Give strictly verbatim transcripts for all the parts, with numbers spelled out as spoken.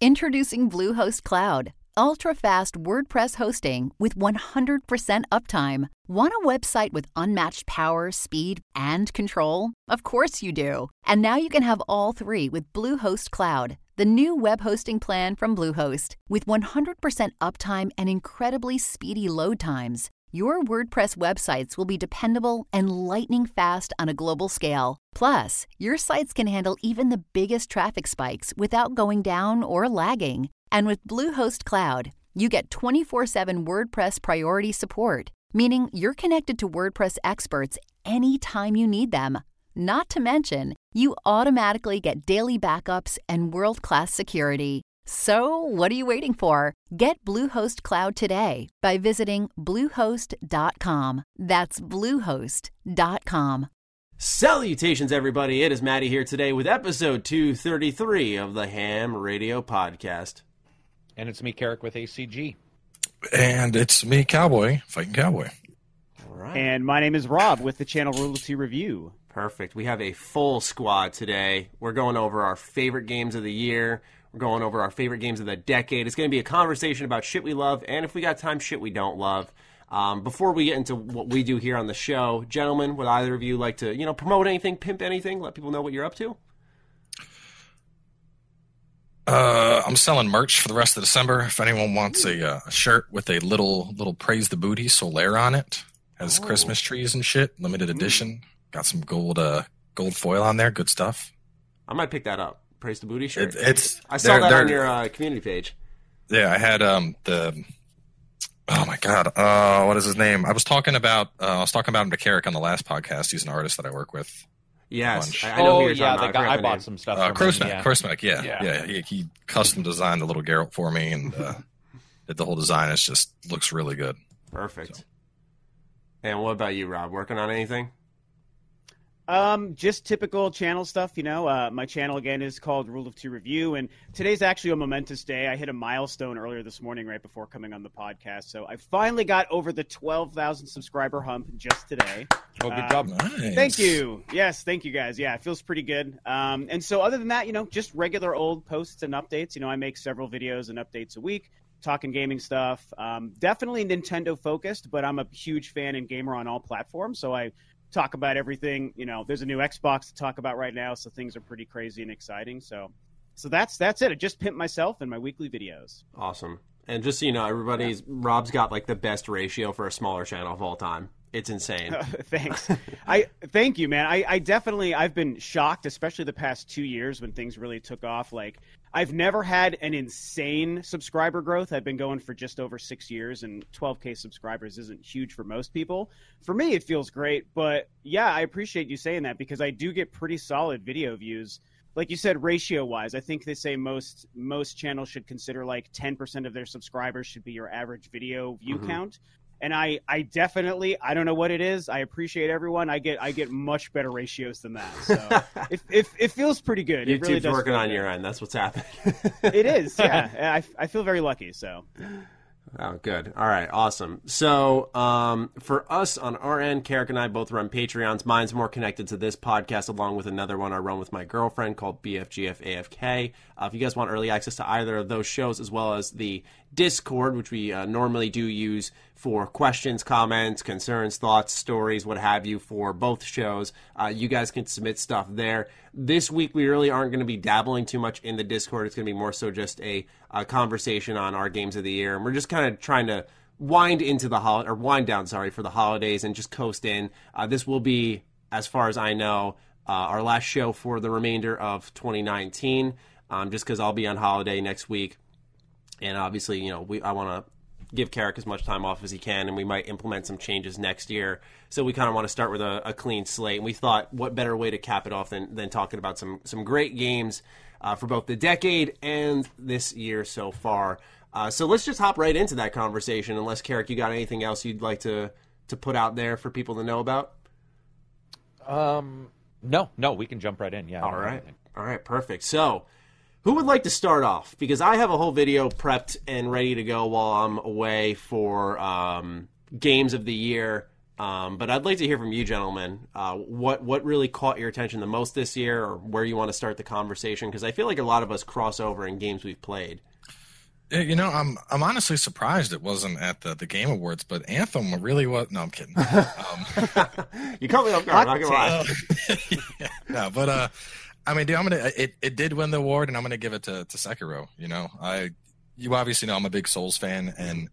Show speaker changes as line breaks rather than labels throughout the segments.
Introducing Bluehost Cloud, ultra-fast WordPress hosting with one hundred percent uptime. Want a website with unmatched power, speed, and control? Of course you do. And now you can have all three with Bluehost Cloud, the new web hosting plan from Bluehost. With one hundred percent uptime and incredibly speedy load times, your WordPress websites will be dependable and lightning fast on a global scale. Plus, your sites can handle even the biggest traffic spikes without going down or lagging. And with Bluehost Cloud, you get twenty-four seven WordPress priority support, meaning you're connected to WordPress experts anytime you need them. Not to mention, you automatically get daily backups and world-class security. So, what are you waiting for? Get Bluehost Cloud today by visiting bluehost dot com. That's bluehost dot com.
Salutations, everybody. It is Maddie here today with episode two thirty-three of the Ham Radio Podcast.
And it's me, Carrick, with A C G.
And it's me, Cowboy, fighting Cowboy.
All right.
And my name is Rob with the channel Royalty Review.
Perfect. We have a full squad today. We're going over our favorite games of the year. We're going over our favorite games of the decade. It's going to be a conversation about shit we love, and if we got time, shit we don't love. Um, before we get into what we do here on the show, gentlemen, would either of you like to, you know, promote anything, pimp anything, let people know what you're up to?
Uh, I'm selling merch for the rest of December. If anyone wants a uh, shirt with a little little Praise the Booty Solaire on it, has oh. Christmas trees and shit, limited edition. Mm. Got some gold uh, gold foil on there, good stuff.
I might pick that up. Praise the Booty shirt.
It, it's
I saw that on your uh, community page.
Yeah, I had um the. Oh my god, uh, what is his name? I was talking about uh, I was talking about him to Carrick on the last podcast. He's an artist that I work with.
Yes, I, I know
oh,
who you're
yeah,
talking
the
about.
guy, I,
I
bought
name.
some stuff
Uh,
from
Krosmek,
him, yeah.
Krosmek, yeah,
yeah.
yeah. He, he custom designed the little Geralt for me, and uh, did the whole design. It just looks really good.
Perfect.
So.
And what about you, Rob? Working on anything?
Um, just typical channel stuff, you know. Uh, my channel, again, is called Rule of Two Review, and today's actually a momentous day. I hit a milestone earlier this morning right before coming on the podcast, so I finally got over the twelve thousand subscriber hump just today.
Oh, good
uh,
job.
Nice.
Thank you. Yes, thank you, guys. Yeah, it feels pretty good. Um, and so other than that, you know, just regular old posts and updates. You know, I make several videos and updates a week, talking gaming stuff. Um, definitely Nintendo-focused, but I'm a huge fan and gamer on all platforms, so I talk about everything. You know, there's a new Xbox to talk about right now, so things are pretty crazy and exciting. So so that's that's it. I just pimp myself in my weekly videos.
Awesome. And just so you know, everybody's yeah. Rob's got like the best ratio for a smaller channel of all time. It's insane.
Thanks. I thank you, man. I, I definitely I've been shocked, especially the past two years when things really took off. Like, I've never had an insane subscriber growth. I've been going for just over six years, and twelve K subscribers isn't huge for most people. For me, it feels great. But yeah, I appreciate you saying that, because I do get pretty solid video views. Like you said, ratio-wise, I think they say most most channels should consider like ten percent of their subscribers should be your average video view mm-hmm. count. And I, I definitely, I don't know what it is. I appreciate everyone. I get I get much better ratios than that. So it, it, it feels pretty good.
YouTube's
it really does
working on
good.
your end. That's what's happening.
It is, yeah. I, I feel very lucky, so.
Oh, good. All right, awesome. So um, for us on our end, Carrick and I both run Patreons. Mine's more connected to this podcast, along with another one I run with my girlfriend called B F G F A F K. Uh, if you guys want early access to either of those shows, as well as the Discord, which we uh, normally do use for questions, comments, concerns, thoughts, stories, what have you, for both shows, uh, you guys can submit stuff there. This week, we really aren't going to be dabbling too much in the Discord. It's going to be more so just a, a conversation on our games of the year, and we're just kind of trying to wind into the hol- or wind down, sorry, for the holidays and just coast in. Uh, this will be, as far as I know, uh, our last show for the remainder of twenty nineteen, um, just because I'll be on holiday next week. And obviously, you know, we I want to give Carrick as much time off as he can, and we might implement some changes next year. So we kind of want to start with a, a clean slate. And we thought, what better way to cap it off than, than talking about some, some great games uh, for both the decade and this year so far. Uh, so let's just hop right into that conversation, unless, Carrick, you got anything else you'd like to, to put out there for people to know about?
Um, no, no, we can jump right in, yeah.
All right. All right, perfect. So who would like to start off? Because I have a whole video prepped and ready to go while I'm away for um, games of the year. Um, but I'd like to hear from you, gentlemen. Uh, what what really caught your attention the most this year, or where you want to start the conversation? Because I feel like a lot of us cross over in games we've played.
You know, I'm I'm honestly surprised it wasn't at the, the Game Awards, but Anthem really was. No, I'm kidding. Um,
you caught me off guard. Not gonna lie.
yeah, no, but uh, I mean, dude, I'm gonna. It, it did win the award, and I'm gonna give it to, to Sekiro. You know, I you obviously know I'm a big Souls fan, and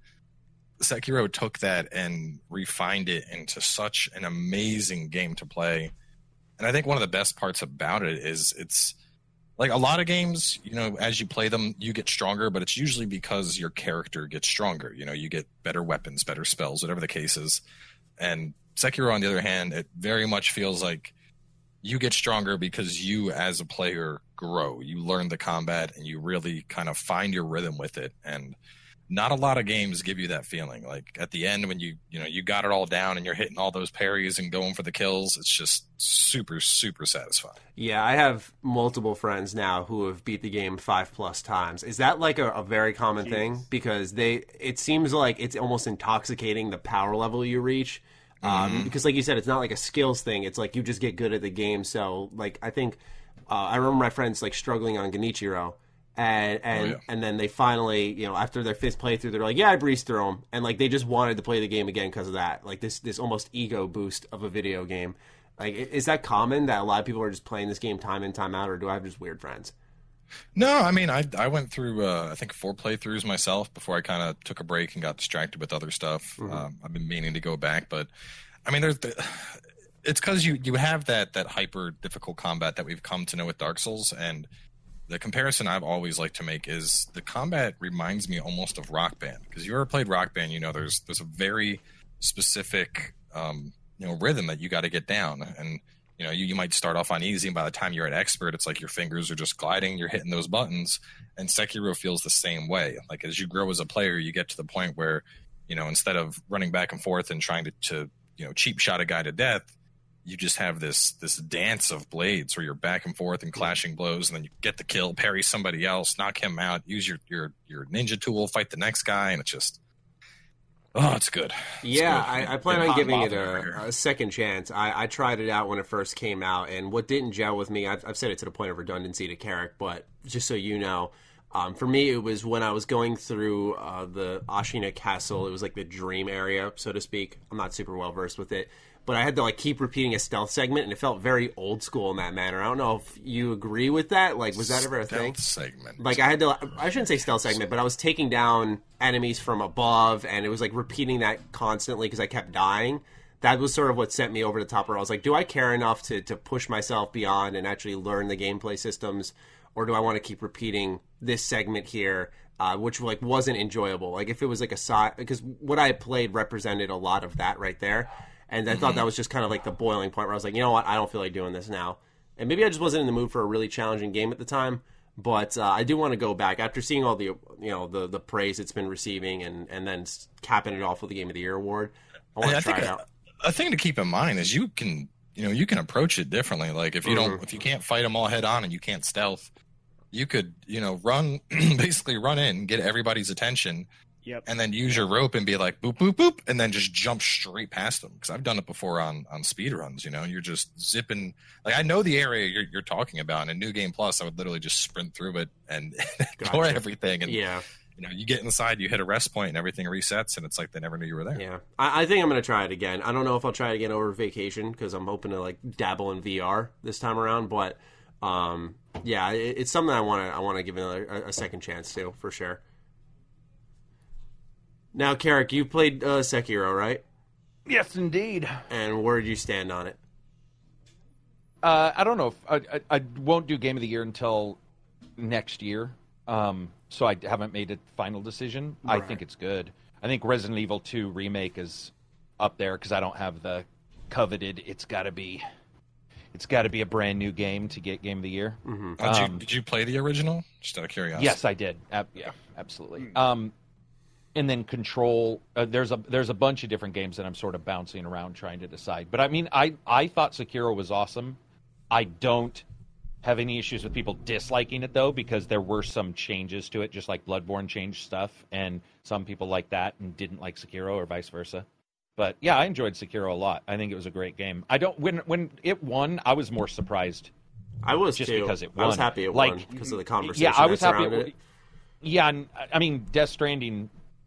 Sekiro took that and refined it into such an amazing game to play. And I think one of the best parts about it is it's. Like a lot of games, you know, as you play them, you get stronger, but it's usually because your character gets stronger. You know, you get better weapons, better spells, whatever the case is. And Sekiro, on the other hand, it very much feels like you get stronger because you, as a player, grow. You learn the combat and you really kind of find your rhythm with it. And not a lot of games give you that feeling. Like at the end, when you, you know, you got it all down and you're hitting all those parries and going for the kills, it's just super, super satisfying.
Yeah, I have multiple friends now who have beat the game five plus times. Is that like a, a very common Jeez. thing? Because they, it seems like it's almost intoxicating the power level you reach. Um, mm-hmm. Because like you said, it's not like a skills thing. It's like you just get good at the game. So like, I think, uh, I remember my friends like struggling on Genichiro. And and, oh, yeah. and then they finally, you know, after their fifth playthrough, they're like, yeah, I breezed through them. And, like, they just wanted to play the game again because of that. Like, this, this almost ego boost of a video game. Like, is that common that a lot of people are just playing this game time in, time out, or do I have just weird friends?
No, I mean, I I went through, uh, I think, four playthroughs myself before I kind of took a break and got distracted with other stuff. Mm-hmm. Um, I've been meaning to go back. But, I mean, there's the, it's because you, you have that, that hyper difficult combat that we've come to know with Dark Souls, and the comparison I've always liked to make is the combat reminds me almost of Rock Band. Because you ever played Rock Band, you know there's there's a very specific um, you know rhythm that you got to get down. And you know you, you might start off on easy, and by the time you're at expert, it's like your fingers are just gliding, you're hitting those buttons. And Sekiro feels the same way. Like as you grow as a player, you get to the point where you know instead of running back and forth and trying to, to you know cheap shot a guy to death, you just have this this dance of blades where you're back and forth and clashing blows, and then you get the kill, parry somebody else, knock him out, use your your, your ninja tool, fight the next guy, and it's just oh, it's good. It's
yeah,
good.
I, I plan on giving it a, a second chance. I, I tried it out when it first came out, and what didn't gel with me, I've, I've said it to the point of redundancy to Carrick, but just so you know, um, for me, it was when I was going through uh, the Ashina Castle. It was like the dream area, so to speak. I'm not super well versed with it. But I had to, like, keep repeating a stealth segment, and it felt very old school in that manner. I don't know if you agree with that. Like, was that ever a thing?
Stealth segment.
Like, I had to, I shouldn't say stealth segment, but I was taking down enemies from above, and it was, like, repeating that constantly because I kept dying. That was sort of what sent me over the top, where I was like, do I care enough to, to push myself beyond and actually learn the gameplay systems, or do I want to keep repeating this segment here, uh, which, like, wasn't enjoyable? Like, if it was, like, a side... Because what I played represented a lot of that right there. And I mm-hmm. thought that was just kind of like the boiling point where I was like, you know what, I don't feel like doing this now. And maybe I just wasn't in the mood for a really challenging game at the time. But uh, I do want to go back after seeing all the you know the, the praise it's been receiving, and, and then capping it off with the Game of the Year award. I want to try it out.
A, a thing to keep in mind is you can you know you can approach it differently. Like if you mm-hmm. don't if you can't fight them all head on and you can't stealth, you could you know run basically run in, get everybody's attention. Yep. And then use your rope and be like, boop, boop, boop, and then just jump straight past them. Because I've done it before on, on speed runs, you know. You're just zipping. Like, I know the area you're, you're talking about. And in New Game Plus, I would literally just sprint through it and ignore gotcha. everything. And,
yeah.
you know, you get inside, you hit a rest point, and everything resets, and it's like they never knew you were there.
Yeah. I, I think I'm going to try it again. I don't know if I'll try it again over vacation, because I'm hoping to, like, dabble in V R this time around. But, um, yeah, it, it's something I want to I want to give another, a, a second chance to, for sure. Now, Carrick, you played uh, Sekiro, right?
Yes, indeed.
And where did you stand on it?
Uh, I don't know. If, I, I, I won't do Game of the Year until next year, um, so I haven't made a final decision. Right. I think it's good. I think Resident Evil two Remake is up there because I don't have the coveted. It's got to be. It's got to be a brand new game to get Game of the Year.
Mm-hmm. Uh, did, you, did you play the original? Just out of curiosity.
Yes, I did. Uh, yeah, absolutely. Mm. Um, And then Control, uh, there's a there's a bunch of different games that I'm sort of bouncing around trying to decide. But I mean, I, I thought Sekiro was awesome. I don't have any issues with people disliking it, though, because there were some changes to it, just like Bloodborne changed stuff. And some people like that and didn't like Sekiro or vice versa. But yeah, I enjoyed Sekiro a lot. I think it was a great game. I don't when when it won, I was more surprised.
I was
just
too.
because it won.
I was happy it
like,
won because of the conversation.
Yeah, I was
that
happy.
It,
it, yeah, and, I mean, Death Stranding.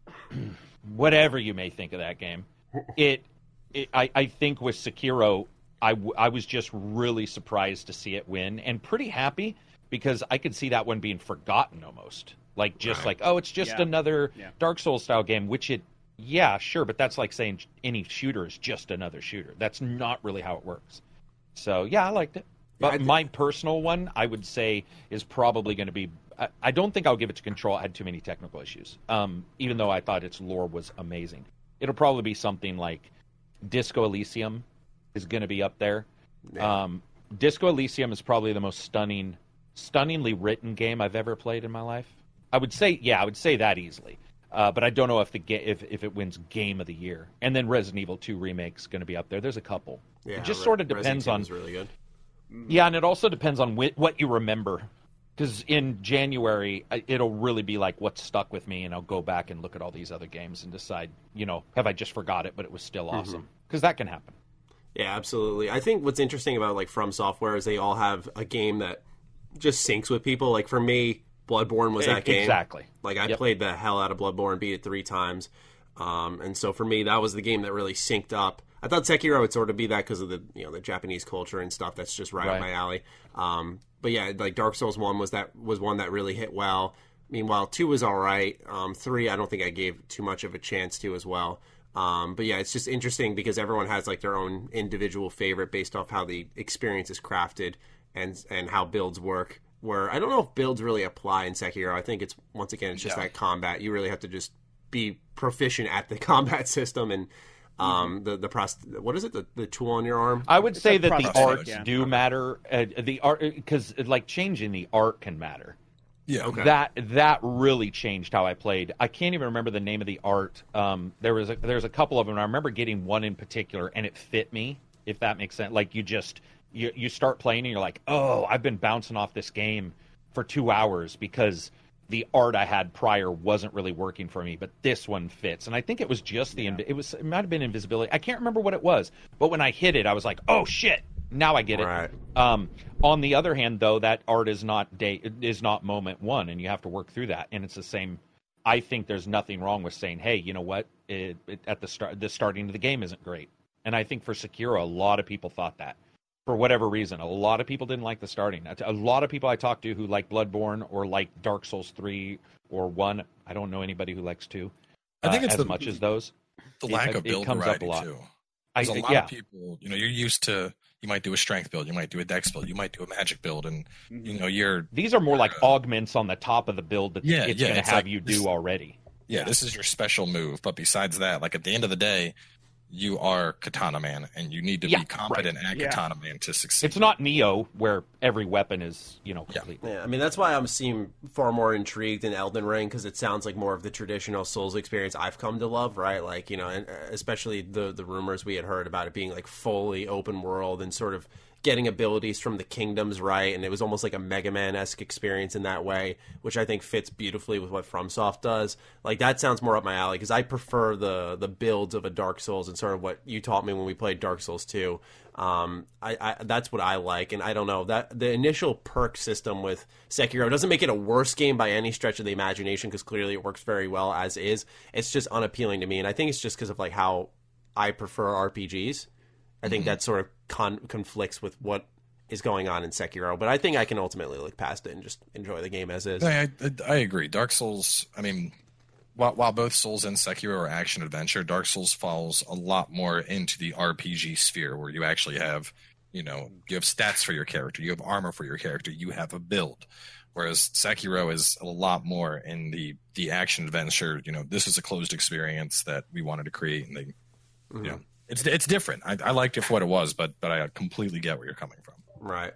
Whatever you may think of that game, it, it I, I think with Sekiro, I, w- I was just really surprised to see it win, and pretty happy because I could see that one being forgotten almost. Like just
right.
like, oh, it's just
yeah.
another
yeah.
Dark Souls style game, which it, yeah, sure, but that's like saying any shooter is just another shooter. That's not really how it works. So yeah, I liked it. But
yeah,
my personal one, I would say, is probably going to be. I, I don't think I'll give it to Control. I had too many technical issues. Um, even though I thought its lore was amazing, it'll probably be something like Disco Elysium is going to be up there.
Yeah.
Um, Disco Elysium is probably the most stunning, stunningly written game I've ever played in my life. I would say, yeah, I would say that easily. Uh, but I don't know if the ga- if if it wins Game of the Year. And then Resident Evil two Remake's going to be up there. There's a couple.
Yeah,
it just
Re-
sort of
Resident
depends
Evil
on.
is really good.
Yeah, and it also depends on wh- what you remember. Because in January, it'll really be like what's stuck with me, and I'll go back and look at all these other games and decide, you know, have I just forgot it, but it was still awesome? Because that can happen.
Yeah, absolutely. I think what's interesting about like From Software is they all have a game that just syncs with people. Like for me, Bloodborne was that game.
Exactly.
Like I
Yep.
played the hell out of Bloodborne, beat it three times. Um, and so for me, that was the game that really synced up. I thought Sekiro would sort of be that because of the you know the Japanese culture and stuff. That's just right,
Right.
up my alley. Um, but yeah, like Dark Souls one was that was one that really hit well. Meanwhile, two was all right. Um, three, I don't think I gave too much of a chance to as well. Um, but yeah, it's just interesting because everyone has like their own individual favorite based off how the experience is crafted and and how builds work. Where I don't know if builds really apply in Sekiro. I think it's once again it's just
Yeah.
that combat. You really have to just be proficient at the combat system and um, the the prost- what is it the, the tool on your arm.
I would say
a
that the
prosthetic,
arts
yeah.
do matter. Uh, the art, because like changing the art can matter.
Yeah.
Okay.
That that really changed how I played. I can't even remember the name of the art. Um, there was a, there's a couple of them. And I remember getting one in particular, and it fit me. If that makes sense. Like you just you you start playing, and you're like, oh, I've been bouncing off this game for two hours because the art I had prior wasn't really working for me, but this one fits. And I think it was just the, invi- it was, it might have been invisibility. I can't remember what it was, but when I hit it, I was like, oh shit, now I get it.
Right.
Um, on the other hand, though, that art is not day, is not moment one, and you have to work through that. And it's the same. I think there's nothing wrong with saying, hey, you know what? It, it, at the start, the starting of the game isn't great. And I think for Sekiro, a lot of people thought that. For whatever reason, a lot of people didn't like the starting. A lot of people I talked to who like Bloodborne or like Dark Souls three or one. I don't know anybody who likes two.
I think
uh,
it's
as
the-
much as those.
The
It-
lack
it
of build
comes up
variety
a lot.
too.
I,
There's a lot
yeah,
of people, you know, you're used to, you might do a strength build, you might do a dex build, you might do a magic build, and you know, you're
these are more like augments on the top of the build that
Yeah,
it's
yeah,
going to
it's
have
like
you
this-
do already.
yeah, this is your special move. But besides that, like at the end of the day, you are Katana Man, and you need to
Yeah,
be competent at
Yeah.
Katana Man to succeed.
It's not Neo where every weapon is, you know,
Yeah.
complete.
Yeah, I mean that's why I'm seem far more intrigued in Elden Ring because it sounds like more of the traditional Souls experience I've come to love, right? Like you know, and especially the the rumors we had heard about it being like fully open world and sort of getting abilities from the kingdoms, right? And it was almost like a Mega Man-esque experience in that way, which I think fits beautifully with what FromSoft does. Like that sounds more up my alley because I prefer the the builds of a Dark Souls and sort of what you taught me when we played Dark Souls two. Um, I, I that's what I like, and I don't know that the initial perk system with Sekiro doesn't make it a worse game by any stretch of the imagination because clearly it works very well as is. It's just unappealing to me, and I think it's just because of like how I prefer R P Gs. I think that sort of con- conflicts with what is going on in Sekiro, but I think I can ultimately look past it and just enjoy the game as is.
I, I, I agree. Dark Souls, I mean, while, while both Souls and Sekiro are action adventure, Dark Souls falls a lot more into the R P G sphere where you actually have, you know, you have stats for your character, you have armor for your character, you have a build. Whereas Sekiro is a lot more in the, the action adventure, you know, this is a closed experience that we wanted to create, and they,
Mm-hmm.
you know, it's it's different. I, I liked it for what it was, but but I completely get where you're coming from.
Right.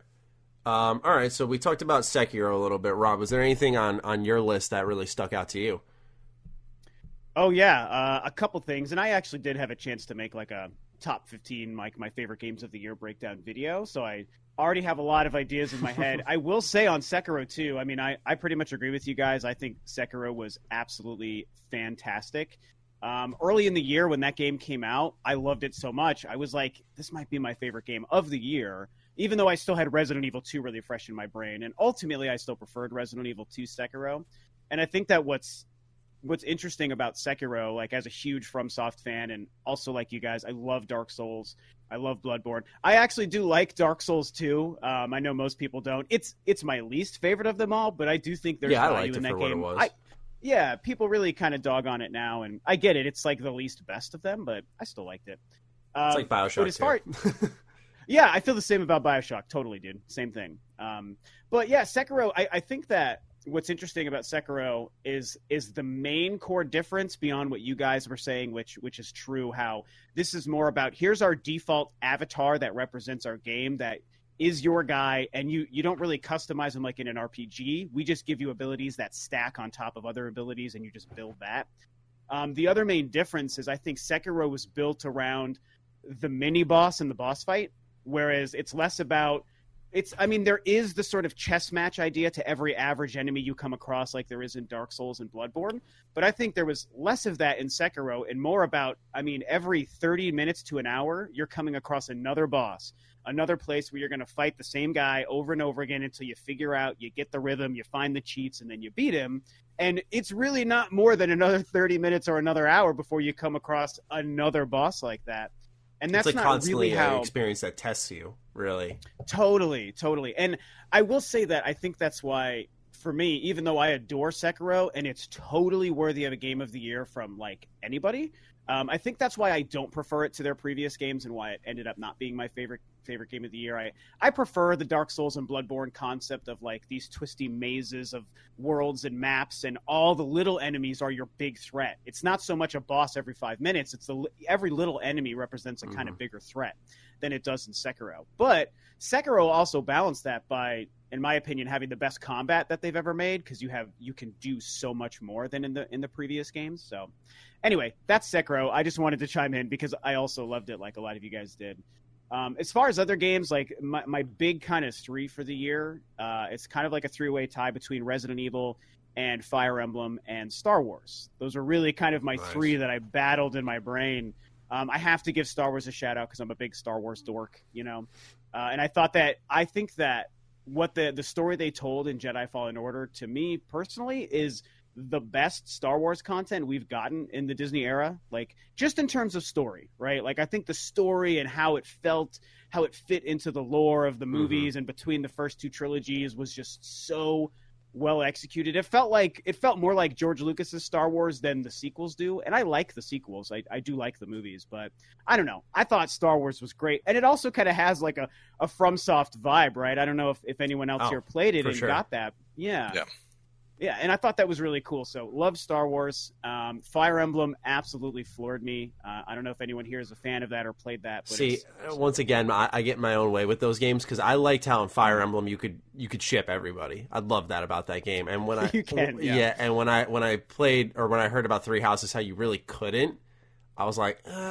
Um, all right, so we talked about Sekiro a little bit. Rob, was there anything on, on your list that really stuck out to you?
Oh yeah, uh, a couple things, and I actually did have a chance to make like a top fifteen, like my favorite games of the year breakdown video. So I already have a lot of ideas in my head. I will say on Sekiro too. I mean, I I pretty much agree with you guys. I think Sekiro was absolutely fantastic. Um, early in the year when that game came out, I loved it so much. I was like, this might be my favorite game of the year, even though I still had Resident Evil two really fresh in my brain. And ultimately, I still preferred Resident Evil two Sekiro. And I think that what's what's interesting about Sekiro, like as a huge FromSoft fan, and also like you guys, I love Dark Souls. I love Bloodborne. I actually do like Dark Souls too. Um, I know most people don't. It's it's my least favorite of them all, but I do think there's
yeah,
value in that game. I, yeah, people really kind of dog on it now, and I get it. It's like the least best of them, but I still liked it. Um,
it's like Bioshock.
But as far, yeah, I feel the same about Bioshock. Totally, dude. Same thing. Um, but yeah, Sekiro. I, I think that what's interesting about Sekiro is is the main core difference beyond what you guys were saying, which which is true. How this is more about here's our default avatar that represents our game that is your guy, and you you don't really customize him like in an R P G. We just give you abilities that stack on top of other abilities, and you just build that. Um, the other main difference is I think Sekiro was built around the mini boss and the boss fight, whereas it's less about it's. I mean, there is the sort of chess match idea to every average enemy you come across, like there is in Dark Souls and Bloodborne. But I think there was less of that in Sekiro, and more about, I mean, every thirty minutes to an hour, you're coming across another boss. Another place where you're going to fight the same guy over and over again until you figure out, you get the rhythm, you find the cheats, and then you beat him. And it's really not more than another thirty minutes or another hour before you come across another boss like that. And that's
it's like
not
constantly
really how
an experience that tests you, really.
Totally, totally. And I will say that I think that's why, for me, even though I adore Sekiro and it's totally worthy of a game of the year from like anybody, um, I think that's why I don't prefer it to their previous games and why it ended up not being my favorite favorite game of the year. I, I prefer the Dark Souls and Bloodborne concept of like these twisty mazes of worlds and maps, and all the little enemies are your big threat. It's not so much a boss every five minutes. It's the every little enemy represents a mm-hmm. kind of bigger threat than it does in Sekiro. But Sekiro also balanced that by, in my opinion, having the best combat that they've ever made, because you have you can do so much more than in the in the previous games. So anyway, that's Sekiro. I just wanted to chime in because I also loved it like a lot of you guys did. Um, as far as other games, like my, my big kind of three for the year, uh, it's kind of like a three-way tie between Resident Evil and Fire Emblem and Star Wars. Those are really kind of my nice. three that I battled in my brain. Um, I have to give Star Wars a shout out because I'm a big Star Wars dork, you know. Uh, and I thought that I think that what the the story they told in Jedi Fallen Order, to me personally, is the best Star Wars content we've gotten in the Disney era, like just in terms of story, right? Like I think the story and how it felt, how it fit into the lore of the movies mm-hmm. and between the first two trilogies was just so well executed. It felt like it felt more like George Lucas's Star Wars than the sequels do. And I like the sequels. I, I do like the movies, but I don't know. I thought Star Wars was great. And it also kind of has like a, a FromSoft vibe, right? I don't know if, if anyone else
oh,
here played it and
sure.
got that. Yeah.
Yeah.
Yeah, and I thought that was really cool. So, love Star Wars. Um, Fire Emblem absolutely floored me. Uh, I don't know if anyone here is a fan of that or played that. But
See,
it's, it's
once again, I, I get in my own way with those games because I liked how in Fire Emblem you could you could ship everybody. I love that about that game. And when I
you can, yeah.
yeah, and when I when I played or when I heard about Three Houses, how you really couldn't, I was like, uh,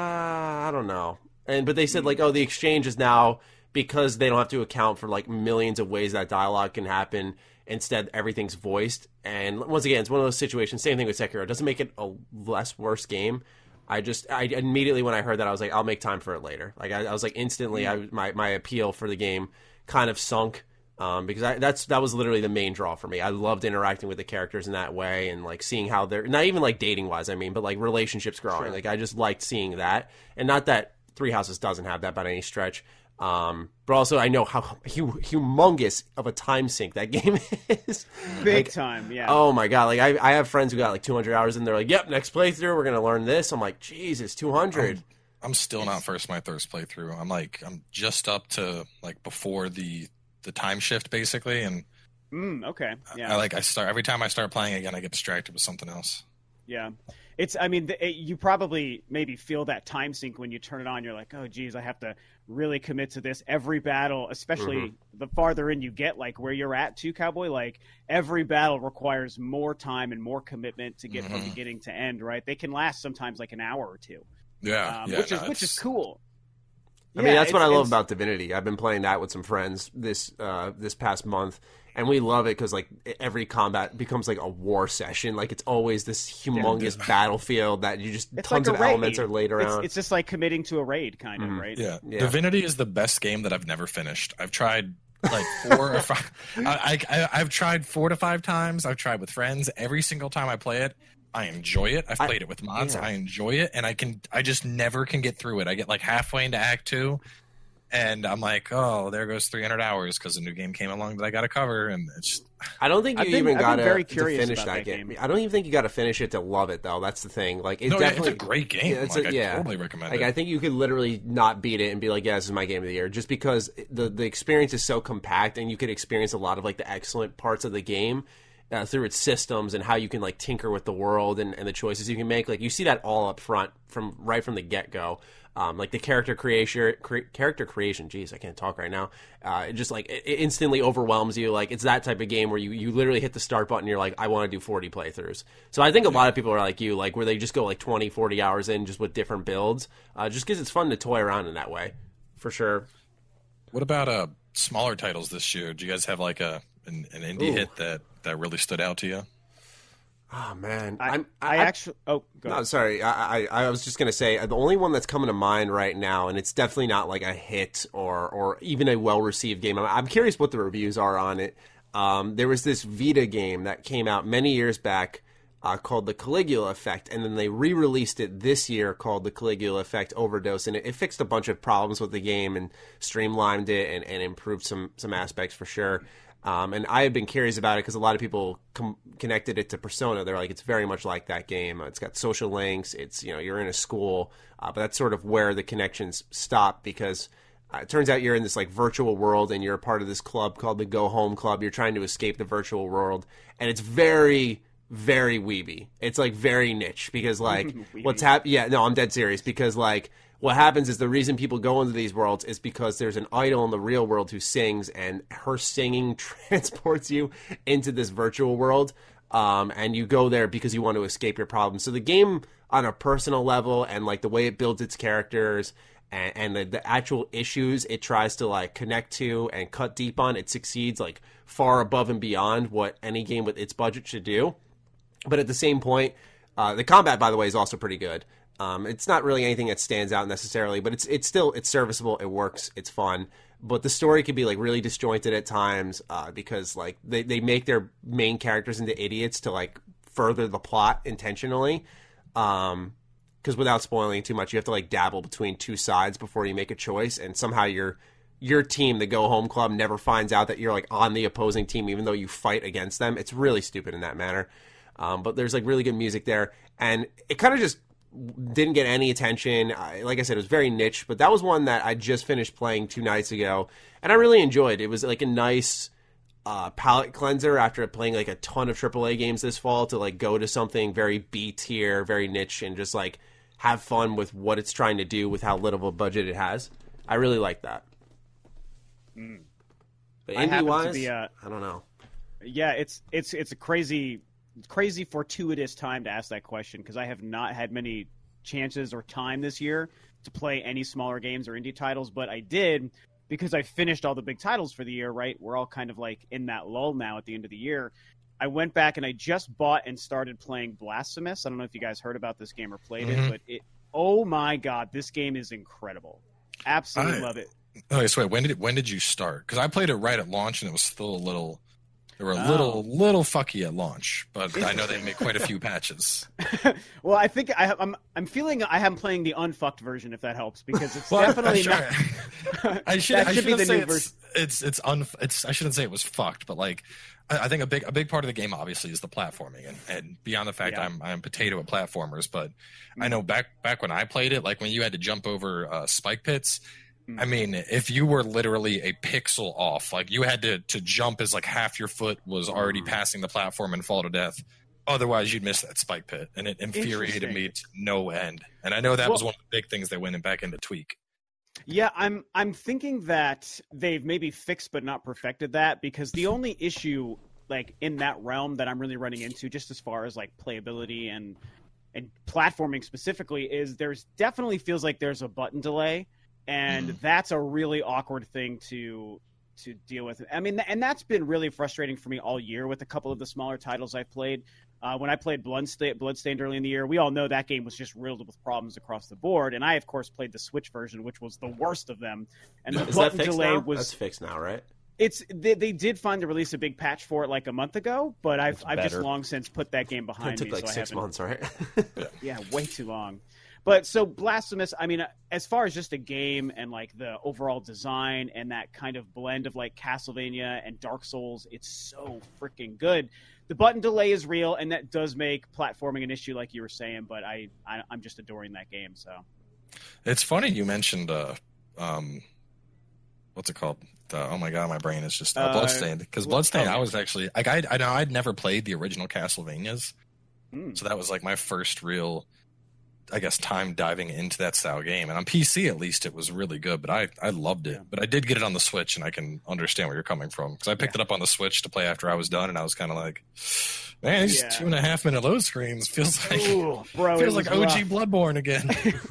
I don't know. And but they said like, oh, the exchange is now because they don't have to account for like millions of ways that dialogue can happen. Instead, everything's voiced. And once again, it's one of those situations. Same thing with Sekiro. It doesn't make it a less worse game. I just, I immediately when I heard that, I was like, I'll make time for it later. Like I, I was like, instantly, I, my my appeal for the game kind of sunk um, because I, that's that was literally the main draw for me. I loved interacting with the characters in that way and like seeing how they're not even like dating wise. I mean, but like relationships growing. Sure. Like I just liked seeing that, and not that Three Houses doesn't have that by any stretch. Um, but also I know how hu- humongous of a time sink that game is.
Big
like,
time, yeah.
Oh my god! Like I, I have friends who got like two hundred hours, and they're like, "Yep, next playthrough, we're gonna learn this." I'm like, Jesus, two hundred.
I'm, I'm still not first my thirst playthrough. I'm like, I'm just up to like before the the time shift basically, and
mm, okay, yeah.
I, I like I start every time I start playing again, I get distracted with something else.
Yeah. It's, I mean, it, you probably maybe feel that time sink when you turn it on. You're like, oh, geez, I have to really commit to this. Every battle, especially mm-hmm. the farther in you get, like where you're at too, Cowboy, like every battle requires more time and more commitment to get mm-hmm. from beginning to end, right? They can last sometimes like an hour or two.
Yeah.
Um,
yeah
which
no,
is which is cool.
I yeah, mean, that's what I love about Divinity. I've been playing that with some friends this uh, this past month, and we love it because like every combat becomes like a war session. Like it's always this humongous yeah. battlefield that you just
it's
tons
like
of
raid.
elements are laid around.
It's, it's just like committing to a raid, kind of,
mm-hmm.
right?
Yeah.
yeah,
Divinity is the best game that I've never finished. I've tried like four or five. I, I I've tried four to five times. I've tried with friends. Every single time I play it, I enjoy it. I've played I, it with mods. Yeah. I enjoy it, and I can. I just never can get through it. I get like halfway into Act Two, and I'm like, oh, there goes three hundred hours because a new game came along that I got to cover, and it's. Just...
I don't think you
been,
even got to finish
that,
that
game.
game. I don't even think you got to finish it to love it, though. That's the thing. Like, it's
no,
definitely
it's a great game.
Yeah, it's
like,
a,
I
yeah.
totally recommend
like,
it.
I think you could literally not beat it and be like, yeah, this is my game of the year, just because the the experience is so compact, and you could experience a lot of like the excellent parts of the game. Uh, through its systems and how you can like tinker with the world and, and the choices you can make. Like you see that all up front from right from the get go. Um, like the character creation, cre- character creation. Geez, I can't talk right now. Uh, it just like it, it instantly overwhelms you. Like it's that type of game where you, you literally hit the start button. And you're like, I want to do forty playthroughs. So I think a lot of people are like you, like where they just go like twenty, forty hours in just with different builds. Uh, just because it's fun to toy around in that way, for sure.
What about uh smaller titles this year? Do you guys have like a an, an indie
Ooh.
hit that? that really stood out to you?
Oh man,
I,
I'm,
I, I actually. Oh, go
no,
ahead.
sorry. I, I I was just gonna say the only one that's coming to mind right now, and it's definitely not like a hit or or even a well received game. I'm, I'm curious what the reviews are on it. Um, there was this Vita game that came out many years back uh, called The Caligula Effect, and then they re released it this year called The Caligula Effect Overdose, and it, it fixed a bunch of problems with the game and streamlined it and, and improved some some aspects for sure. Um, and I have been curious about it because a lot of people com- connected it to Persona. They're like, it's very much like that game. It's got social links. It's, you know, you're in a school, uh, but that's sort of where the connections stop because uh, it turns out you're in this like virtual world and you're a part of this club called the Go Home Club. You're trying to escape the virtual world, and it's very, very weeby. It's like very niche because like what's happening? Yeah, no, I'm dead serious because like. What happens is the reason people go into these worlds is because there's an idol in the real world who sings, and her singing transports you into this virtual world, um, and you go there because you want to escape your problems. So the game, on a personal level, and like the way it builds its characters, and, and the, the actual issues it tries to like connect to and cut deep on, it succeeds like far above and beyond what any game with its budget should do. But at the same point, uh, the combat, by the way, is also pretty good. Um, it's not really anything that stands out necessarily, but it's it's still it's serviceable. It works. It's fun. But the story can be like really disjointed at times uh, because like they, they make their main characters into idiots to like further the plot intentionally. Um, because without spoiling too much, you have to like dabble between two sides before you make a choice, and somehow your your team, the Go Home Club, never finds out that you're like on the opposing team, even though you fight against them. It's really stupid in that manner. Um, but there's like really good music there, and it kind of just didn't get any attention. I, like I said, it was very niche, but that was one that I just finished playing two nights ago, and I really enjoyed. It was like a nice uh, palate cleanser after playing like a ton of triple A games this fall to like go to something very B tier, very niche, and just like have fun with what it's trying to do with how little of a budget it has. I really like that.
Mm.
But
I happen
indie-wise,
to be, uh,
I don't know.
Yeah, it's it's it's a crazy. crazy fortuitous time to ask that question because I have not had many chances or time this year to play any smaller games or indie titles, but I did because I finished all the big titles for the year, right? We're all kind of like in that lull now at the end of the year. I went back and I just bought and started playing Blasphemous. I don't know if you guys heard about this game or played
mm-hmm.
it, but it, oh my God, this game is incredible. Absolutely
I,
love it.
Okay, so wait, when did it, when did you start? Because I played it right at launch and it was still a little... They were a little, oh. little fucky at launch, but I know they made quite a few patches.
Well, I think I have, I'm, I'm feeling I am playing the unfucked version, if that helps, because it's
well,
definitely
sure.
not.
I should,
that
I
should be the
say
new
it's,
version.
It's, it's, un, it's. I shouldn't say it was fucked, but like, I, I think a big, a big part of the game obviously is the platforming, and, and beyond the fact
yeah.
I'm, I'm potato at platformers, but mm-hmm. I know back, back when I played it, like when you had to jump over uh, spike pits. I mean, if you were literally a pixel off, like you had to, to jump as like half your foot was already passing the platform and fall to death. Otherwise, you'd miss that spike pit. And it infuriated me to no end. And I know that well, was one of the big things they went back into tweak.
Yeah, I'm I'm thinking that they've maybe fixed but not perfected that because the only issue like in that realm that I'm really running into just as far as like playability and and platforming specifically is there's definitely feels like there's a button delay. And mm. that's a really awkward thing to to deal with. I mean, and that's been really frustrating for me all year with a couple of the smaller titles I've played. Uh, when I played Bloodstained, Bloodstained early in the year, we all know that game was just riddled with problems across the board. And I, of course, played the Switch version, which was the worst of them. And the
Is
button
that fixed
delay
now?
was
That's fixed now, right?
It's they, they did finally release a big patch for it like a month ago, but I've
It's
I've just
better.
long since put that game behind
It took
me.
like
so
six
I haven't,
months, right?
Yeah, way too long. But so Blasphemous, I mean, as far as just a game and like the overall design and that kind of blend of like Castlevania and Dark Souls, it's so freaking good. The button delay is real, and that does make platforming an issue, like you were saying. But I, I I'm just adoring that game. So
It's funny you mentioned, uh, um, what's it called? Uh, oh my god, my brain is just uh,
Uh,
Bloodstained. Because
well,
Bloodstained,
oh,
I was actually like, I I know I'd never played the original Castlevanias,
mm.
so that was like my first real, I guess, time diving into that style game. And on P C, at least, it was really good. But I I loved it.
Yeah.
But I did get it on the Switch, and I can understand where you're coming from because I picked
Yeah.
it up on the Switch to play after I was done, and I was kind of like, man, these
Yeah.
two and a half minute load screens feels like
Ooh, bro,
feels
it
like
was
O G
rough.
Bloodborne again.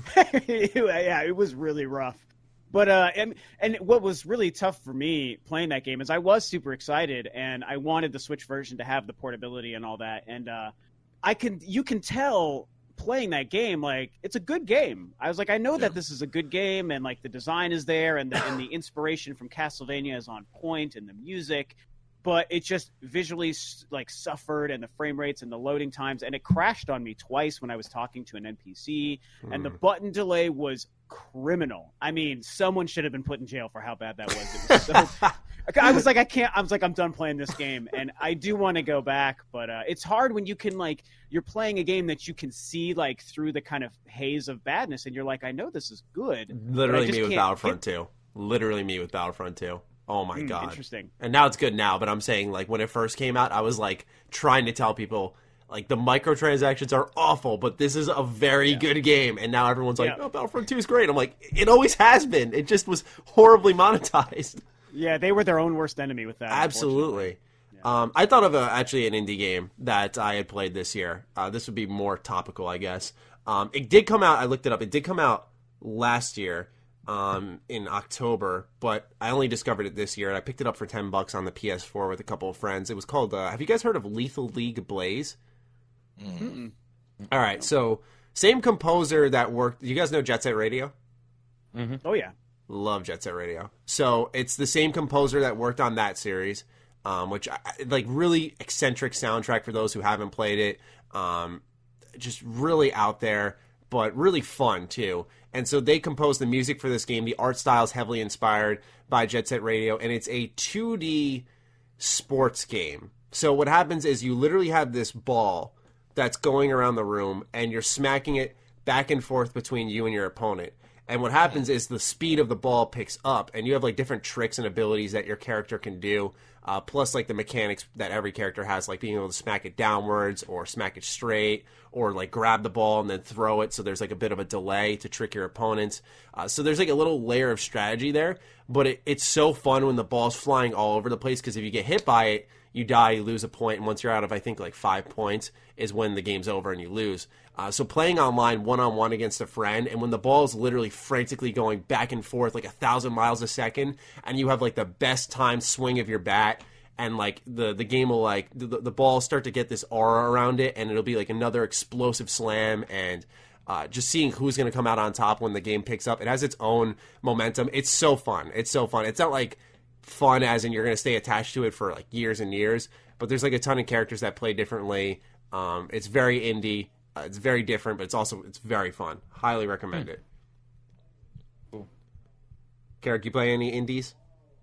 Yeah, it was really rough. But uh, and and what was really tough for me playing that game is I was super excited and I wanted the Switch version to have the portability and all that. And uh, I can you can tell playing that game like it's a good game. I was like, I know
Yeah.
that this is a good game and like the design is there and the and the inspiration from Castlevania is on point and the music. But it just visually like suffered and the frame rates and the loading times, and it crashed on me twice when I was talking to an N P C, and the button delay was criminal. I mean, someone should have been put in jail for how bad that was. It was so, I was like, I can't. I was like, I'm done playing this game, and I do want to go back, but uh, it's hard when you can like you're playing a game that you can see like through the kind of haze of badness, and you're like, I know this is good. but I
Literally
just
me with
can't
Battlefront
hit-
two. Literally me with Battlefront two. Oh my
Hmm,
god.
interesting.
And now it's good now, but I'm saying like when it first came out, I was like trying to tell people like the microtransactions are awful, but this is a very good game. And now everyone's like,
Yeah.
oh, Battlefront two is great. I'm like, it always has been. It just was horribly monetized.
Yeah, they were their own worst enemy with that.
Absolutely. Um, I thought of a, actually an indie game that I had played this year. Uh, this would be more topical, I guess. Um, it did come out. I looked it up. It did come out last year um, in October, but I only discovered it this year. And I picked it up for ten bucks on the P S four with a couple of friends. It was called. Uh, have you guys heard of Lethal League Blaze?
Mm-mm.
All right, so same composer that worked. You guys know Jet Set Radio?
Oh yeah.
Love Jet Set Radio. So it's the same composer that worked on that series, um, which I, like really eccentric soundtrack for those who haven't played it. Um, just really out there, but really fun too. And so they composed the music for this game. The art style is heavily inspired by Jet Set Radio, and it's a two D sports game. So what happens is you literally have this ball that's going around the room, and you're smacking it back and forth between you and your opponent. And what happens is the speed of the ball picks up, and you have like different tricks and abilities that your character can do, uh, plus like the mechanics that every character has, like being able to smack it downwards or smack it straight, or like grab the ball and then throw it. So there's like a bit of a delay to trick your opponents. Uh, so there's like a little layer of strategy there, but it, it's so fun when the ball's flying all over the place, because if you get hit by it, you die, you lose a point, and once you're out of, I think, like five points is when the game's over and you lose. Uh, so playing online one-on-one against a friend, and when the ball's literally frantically going back and forth like a thousand miles a second, and you have like the best timed swing of your bat, and like the, the game will like, the, the ball start to get this aura around it, and it'll be like another explosive slam, and uh, just seeing who's going to come out on top when the game picks up. It has its own momentum. It's so fun. It's so fun. It's not like fun as in you're going to stay attached to it for like years and years, but there's like a ton of characters that play differently. Um, it's very indie. Uh, it's very different, but it's also it's very fun. Highly recommend it.
Cool.
Carrick, you play any indies?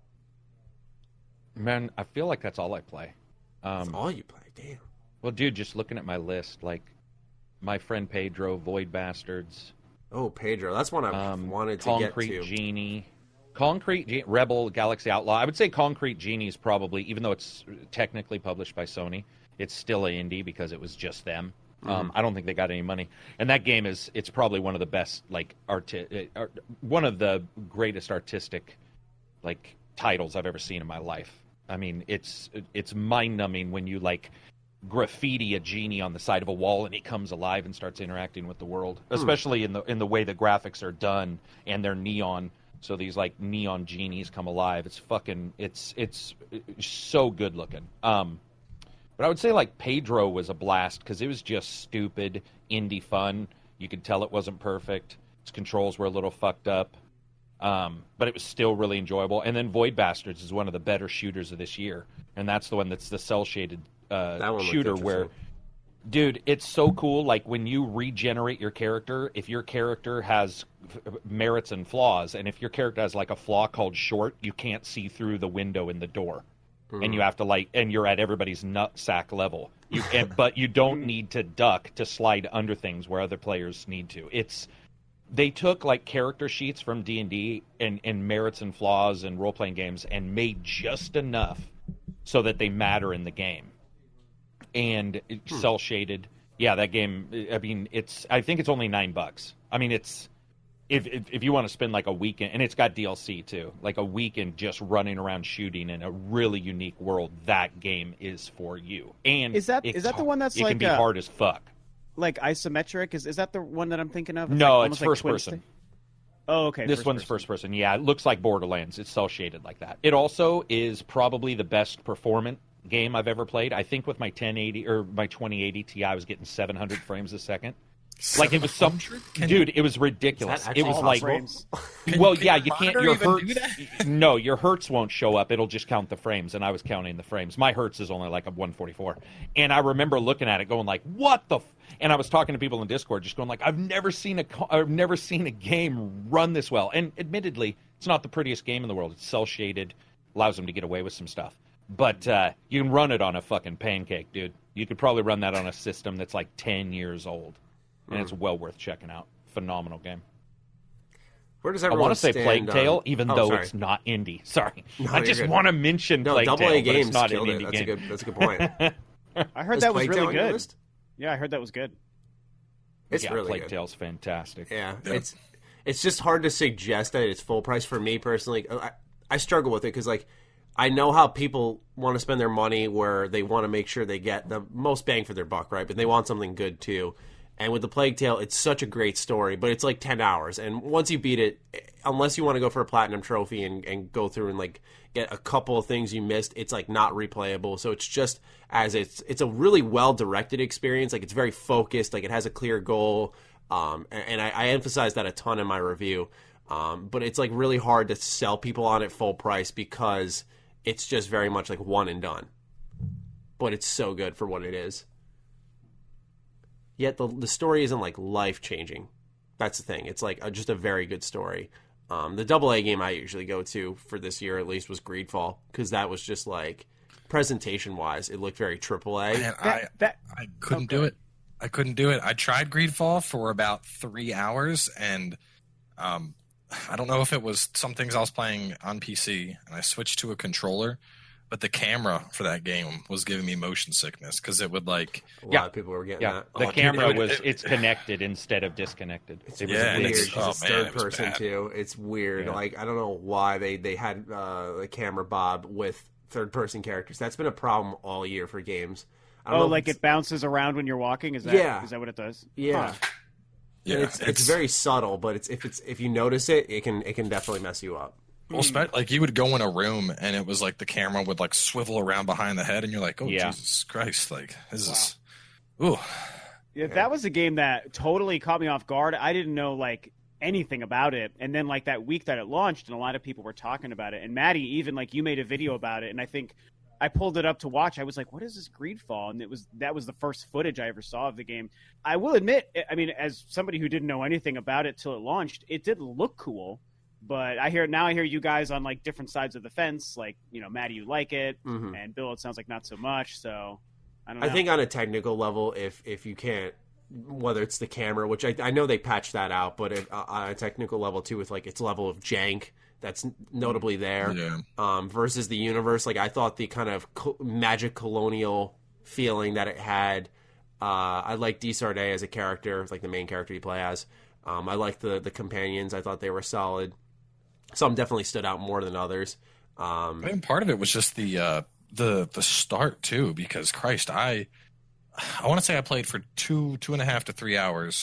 Man, I feel like that's all I play.
That's
Um,
all you play. Damn.
well, dude, just looking at my list, like my friend Pedro, Void Bastards,
Oh, Pedro. That's one I
um,
wanted to
Concrete
get to.
Genie, Concrete Ge- Rebel, Galaxy Outlaw. I would say Concrete Genie is probably, even though it's technically published by Sony, it's still an indie because it was just them. Um, I don't think they got any money, and that game is it's probably one of the best, like arti- uh, art, one of the greatest artistic like titles I've ever seen in my life. I mean, it's it's mind numbing when you like graffiti a genie on the side of a wall and he comes alive and starts interacting with the world, especially in the in the way the graphics are done and they're neon. So these like neon genies come alive. It's fucking, it's it's, it's so good looking. Um, but I would say like Pedro was a blast because it was just stupid indie fun. You could tell it wasn't perfect. Its controls were a little fucked up, um, but it was still really enjoyable. And then Void Bastards is one of the better shooters of this year, and that's the one that's the cell shaded uh, shooter where. Dude, it's so cool. Like, when you regenerate your character, if your character has f- merits and flaws, and if your character has, like, a flaw called short, you can't see through the window in the door. Mm. And you have to, like, and you're at everybody's nutsack level. You, and, but you don't need to duck to slide under things where other players need to. It's, they took, like, character sheets from D and D and, and merits and flaws and role-playing games and made just enough so that they matter in the game. And hmm. cell shaded, yeah. That game. I mean, it's. I think it's only nine bucks. I mean, it's if if, if you want to spend like a weekend, and it's got D L C too, like a weekend just running around shooting in a really unique world. That game is for you. And
is that is that the one that's
it
like
can be
a,
hard as fuck?
Like isometric? Is is that the one that I'm thinking of?
It's no, like, it's first
like
person.
Stick? Oh, okay.
This
first
one's
person.
first person. Yeah, it looks like Borderlands. It's cell shaded like that. It also is probably the best performant game I've ever played. I think with my ten eighty or my twenty eighty Ti, I was getting seven hundred frames a second. Like it was some dude. It was ridiculous. It was like,
frames?
well, yeah, you can't. Your hertz, no, your hertz won't show up. It'll just count the frames, and I was counting the frames. My hertz is only like a one forty-four, and I remember looking at it, going like, "What the?" F-? And I was talking to people in Discord, just going like, "I've never seen a, I've never seen a game run this well." And admittedly, it's not the prettiest game in the world. It's cell shaded, allows them to get away with some stuff. But uh, you can run it on a fucking pancake, dude. You could probably run that on a system that's like ten years old. And mm. it's well worth checking out. Phenomenal game.
Where does
I
everyone
want to say Plague
stand
Tale,
on...
even
oh,
though
sorry.
it's not indie. Sorry.
No,
I just
good.
want to mention
no,
Plague
Double
Tale,
A
but
Games
it's not an
killed
indie
it. That's
game.
a good, that's a good point.
I heard
Is
that was
Plague
really
Tale on your
good.
list?
Yeah, I heard that was good.
It's
yeah,
really
Plague
good.
Tale's fantastic.
Yeah,
Yep.
it's it's just hard to suggest that it's full price for me personally. I, I struggle with it because like I know how people want to spend their money where they want to make sure they get the most bang for their buck, right? But they want something good too. And with the Plague Tale, it's such a great story, but it's like ten hours. And once you beat it, unless you want to go for a platinum trophy and, and go through and like get a couple of things you missed, it's like not replayable. So it's just as it's it's a really well directed experience. Like it's very focused. Like it has a clear goal. Um, and, and I, I emphasize that a ton in my review. Um, but it's like really hard to sell people on it full price because it's just very much like one and done. But it's so good for what it is. Yet the the story isn't like life changing. That's the thing. It's like a, just a very good story. Um, the double A game I usually go to for this year at least was Greedfall because that was just like presentation wise, it looked very triple A.
Man, I
that-
I couldn't
okay.
do it. I couldn't do it. I tried Greedfall for about three hours, and um, I don't know if it was some things I was playing on P C, and I switched to a controller. But the camera for that game was giving me motion sickness because it would like
A lot
Yeah.
of people were getting
Yeah,
that.
the
Oh, dude,
camera
it would-
was,
it-
it's connected instead of disconnected. It was
Yeah, and
Weird
it's-
because it's
oh, man,
third
it was
person
bad.
too. It's weird.
Yeah.
Like I don't know why they they had uh, the camera bob with third person characters. That's been a problem all year for games. I don't
Oh,
know if
like
it's-
it bounces around when you're walking? Is that
Yeah.
is that what it does?
Yeah.
Huh.
yeah,
it's, it's very subtle, but it's if it's if you notice it, it can it can definitely mess you up.
well, spe- like you would go in a room and it was like the camera would like swivel around behind the head, and you're like, oh
Yeah.
Jesus Christ, like this is, ooh,
Yeah, that was a game that totally caught me off guard. I didn't know like anything about it, and then like that week that it launched, and a lot of people were talking about it. And Maddie, even like you made a video about it, and I think I pulled it up to watch. I was like, "What is this Greedfall?" And it was that was the first footage I ever saw of the game. I will admit, I mean, as somebody who didn't know anything about it till it launched, it did look cool. But I hear now I hear you guys on like different sides of the fence. Like you know, Maddie, you like it,
Mhm.
and Bill, it sounds like not so much. So I don't know.
I think on a technical level, if if you can't, whether it's the camera, which I, I know they patched that out, but it, uh, on a technical level too, with like its level of jank that's notably there,
yeah.
um, versus the universe. Like I thought the kind of co- magic colonial feeling that it had. Uh, I like Desardet as a character, like the main character you play as. Um, I like the the companions. I thought they were solid. Some definitely stood out more than others. Um,
I mean, part of it was just the uh, the the start too, because Christ, I I want to say I played for two two and a half to three hours,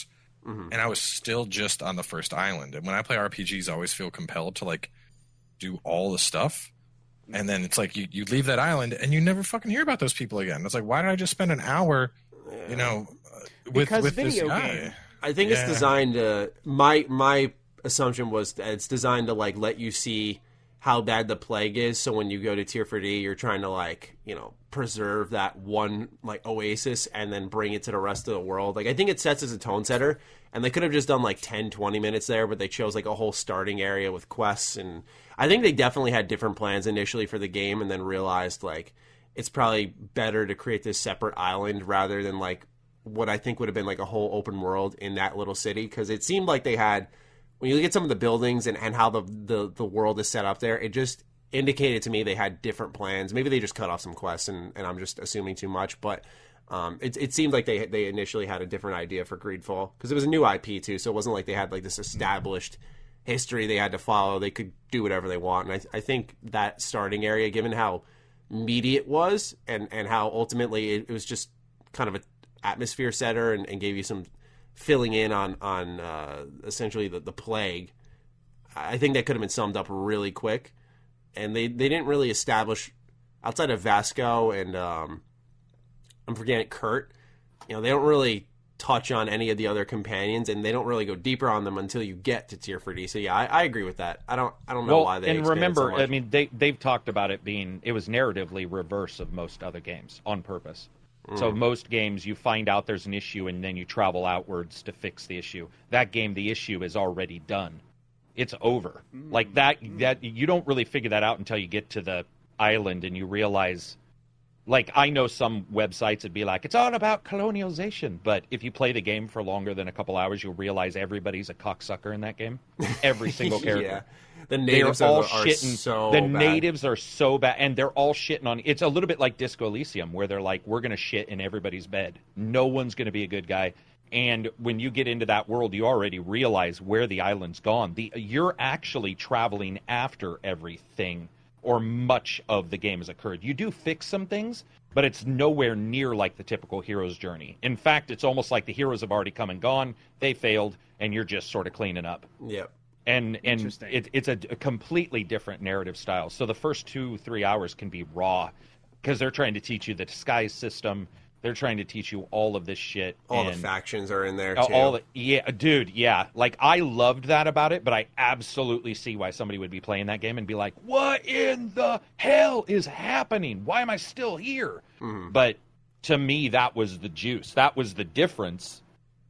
mm-hmm. and I was still just on the first island. And when I play R P Gs, I always feel compelled to like do all the stuff. And then it's like you, you leave that island and you never fucking hear about those people again. It's like, why did I just spend an hour, you know, with,
because
with
video
this guy?
game.
I think yeah. it's designed to. My my assumption was that it's designed to like let you see how bad the plague is. So when you go to Tier four D, you're trying to like you know preserve that one like oasis and then bring it to the rest of the world. Like I think it sets as a tone setter, and they could have just done like ten, twenty minutes there, but they chose like a whole starting area with quests. And I think they definitely had different plans initially for the game, and then realized like it's probably better to create this separate island rather than like what I think would have been like a whole open world in that little city. Because it seemed like they had, when you look at some of the buildings and, and how the, the, the world is set up there, it just indicated to me they had different plans. Maybe they just cut off some quests and, and I'm just assuming too much. But um, it, it seemed like they they initially had a different idea for Greedfall. Because it was a new I P too, so it wasn't like they had like this established history they had to follow. They could do whatever they want. And I, I think that starting area, given how meaty it was and, and how ultimately it, it was just kind of a atmosphere setter and, and gave you some filling in on on uh, essentially the, the plague. I think that could have been summed up really quick, and they, they didn't really establish outside of Vasco and um, I'm forgetting Kurt. You know, they don't really touch on any of the other companions, and they don't really go deeper on them until you get to Tier four D. So yeah, I, I agree with that. I don't I don't know
well,
why they
and remember,
so much.
I mean, they they've talked about it being it was narratively reverse of most other games on purpose. So most games, you find out there's an issue, and then you travel outwards to fix the issue. That game, the issue is already done. It's over. Mm. Like that, that you don't really figure that out until you get to the island and you realize. Like I know some websites would be like, it's all about colonialization, but if you play the game for longer than a couple hours, you'll realize everybody's a cocksucker in that game. Every single character.
Yeah. The natives
all
are, are
shitting.
so
the
bad.
natives are so bad, and they're all shitting on. It's a little bit like Disco Elysium, where they're like, "We're going to shit in everybody's bed. No one's going to be a good guy." And when you get into that world, you already realize where the island's gone. The you're actually traveling after everything, or much of the game has occurred. You do fix some things, but it's nowhere near like the typical hero's journey. In fact, it's almost like the heroes have already come and gone. They failed, and you're just sort of cleaning up.
Yep.
And and it, it's a, a completely different narrative style. So the first two, three hours can be raw because they're trying to teach you the disguise system. They're trying to teach you all of this shit.
All
and
the factions are in there, too.
All the, yeah, dude, yeah. Like, I loved that about it, but I absolutely see why somebody would be playing that game and be like, what in the hell is happening? Why am I still here? Mm-hmm. But to me, that was the juice. That was the difference.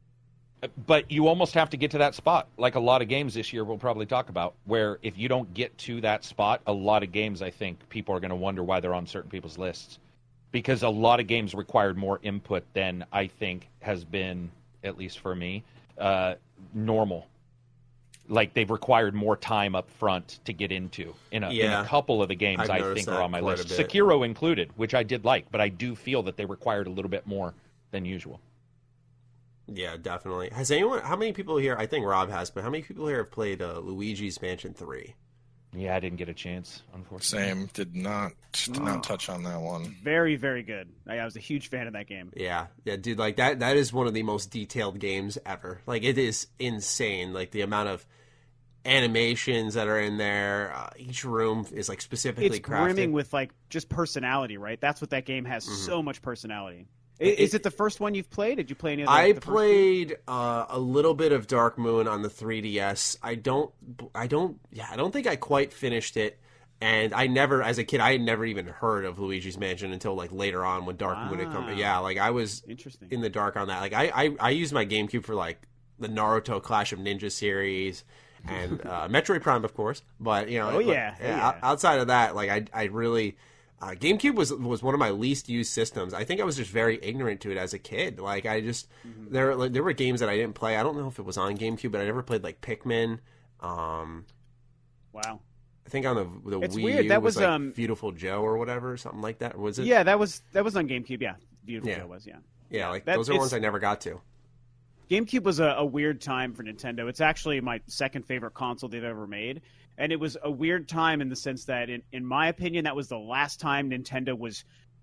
But you almost have to get to that spot, like a lot of games this year we'll probably talk about, where if you don't get to that spot, a lot of games, I think, people are going to wonder why they're on certain people's lists. Because a lot of games required more input than I think has been, at least for me, uh, normal. Like, they've required more time up front to get into. In a,
yeah.
in a couple of the games
I've
I think are on my list.
Bit.
Sekiro included, which I did like, but I do feel that they required a little bit more than usual.
Yeah, definitely. Has anyone, how many people here, I think Rob has, but how many people here have played uh, Luigi's Mansion three?
Yeah, I didn't get a chance, unfortunately.
Same. Did not did
oh.
not touch on that one.
Very, very good. I, I was a huge fan of that game.
Yeah. Yeah, dude, like that that is one of the most detailed games ever. Like, it is insane. Like, the amount of animations that are in there. Uh, each room is, like, specifically
it's
crafted. It's
brimming with, like, just personality, right? That's what that game has, mm-hmm. so much personality. Is it the first one you've played? Did you play any of the
I
the
played uh, a little bit of Dark Moon on the three D S. I don't, I don't, yeah, I don't think I quite finished it. And I never, as a kid, I had never even heard of Luigi's Mansion until like later on when Dark
wow.
Moon had come. Yeah, like I was
Interesting.
in the dark on that. Like I, I, I used my GameCube for like the Naruto Clash of Ninja series and uh, Metroid Prime, of course. But you know,
oh
it,
yeah,
like,
yeah.
outside of that, like I, I really. Uh, GameCube was was one of my least used systems. I think I was just very ignorant to it as a kid. Like I just mm-hmm. there like, there were games that I didn't play. I don't know if it was on GameCube, but I never played like Pikmin. Um,
wow.
I think on the the
it's
Wii
weird.
U
that
was,
was
like
um,
Beautiful Joe or whatever, something like that. Was it?
Yeah, that was that was on GameCube. Yeah, Beautiful
yeah.
Joe was. Yeah.
Yeah, like
that,
those are ones I never got to.
GameCube was a, a weird time for Nintendo. It's actually my second favorite console they've ever made. And it was a weird time in the sense that, in, in my opinion, that was the last time Nintendo was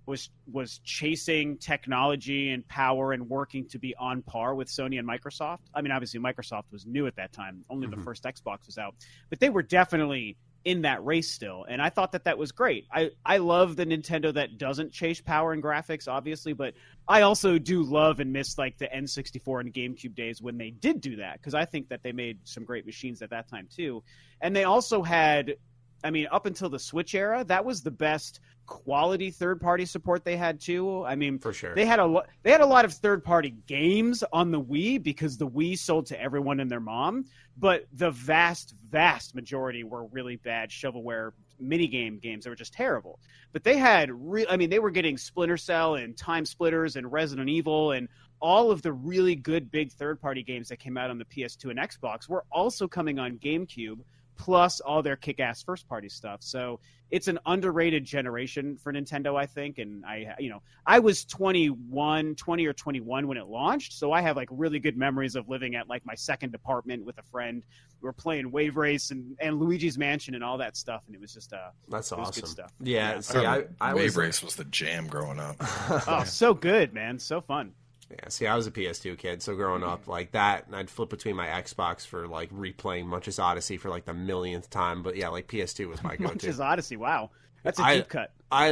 was was chasing technology and power and working to be on par with Sony and Microsoft. I mean, obviously Microsoft was new at that time. Only mm-hmm. the first Xbox was out. But they were definitely in that race still. And I thought that that was great. I, I love the Nintendo that doesn't chase power and graphics, obviously. But I also do love and miss like the N sixty-four and GameCube days when they did do that. Because I think that they made some great machines at that time too. And they also had, I mean, up until the Switch era, that was the best quality third-party support they had too. I mean,
for sure,
they had a lo- they had a lot of third-party games on the Wii because the Wii sold to everyone and their mom. But the vast, vast majority were really bad shovelware minigame games that were just terrible. But they had, re- I mean, they were getting Splinter Cell and Time Splitters and Resident Evil and all of the really good big third-party games that came out on the P S two and Xbox were also coming on GameCube, plus all their kick-ass first-party stuff. So it's an underrated generation for Nintendo, I think. And I, you know, I was twenty-one, twenty or twenty-one when it launched, so I have like really good memories of living at like my second apartment with a friend. We were playing Wave Race and, and Luigi's Mansion and all that stuff, and it was just uh,
that's
it was
awesome
good stuff.
Yeah,
yeah.
see, I, I
Wave
was,
Race was the jam growing up.
Oh, so good, man, so fun.
Yeah, see, I was a P S two kid, so growing up like that, and I'd flip between my Xbox for like replaying Munch's Odyssey for like the millionth time. But yeah, like P S two was my go-to.
Munch's Odyssey, wow, that's a
I,
deep cut.
I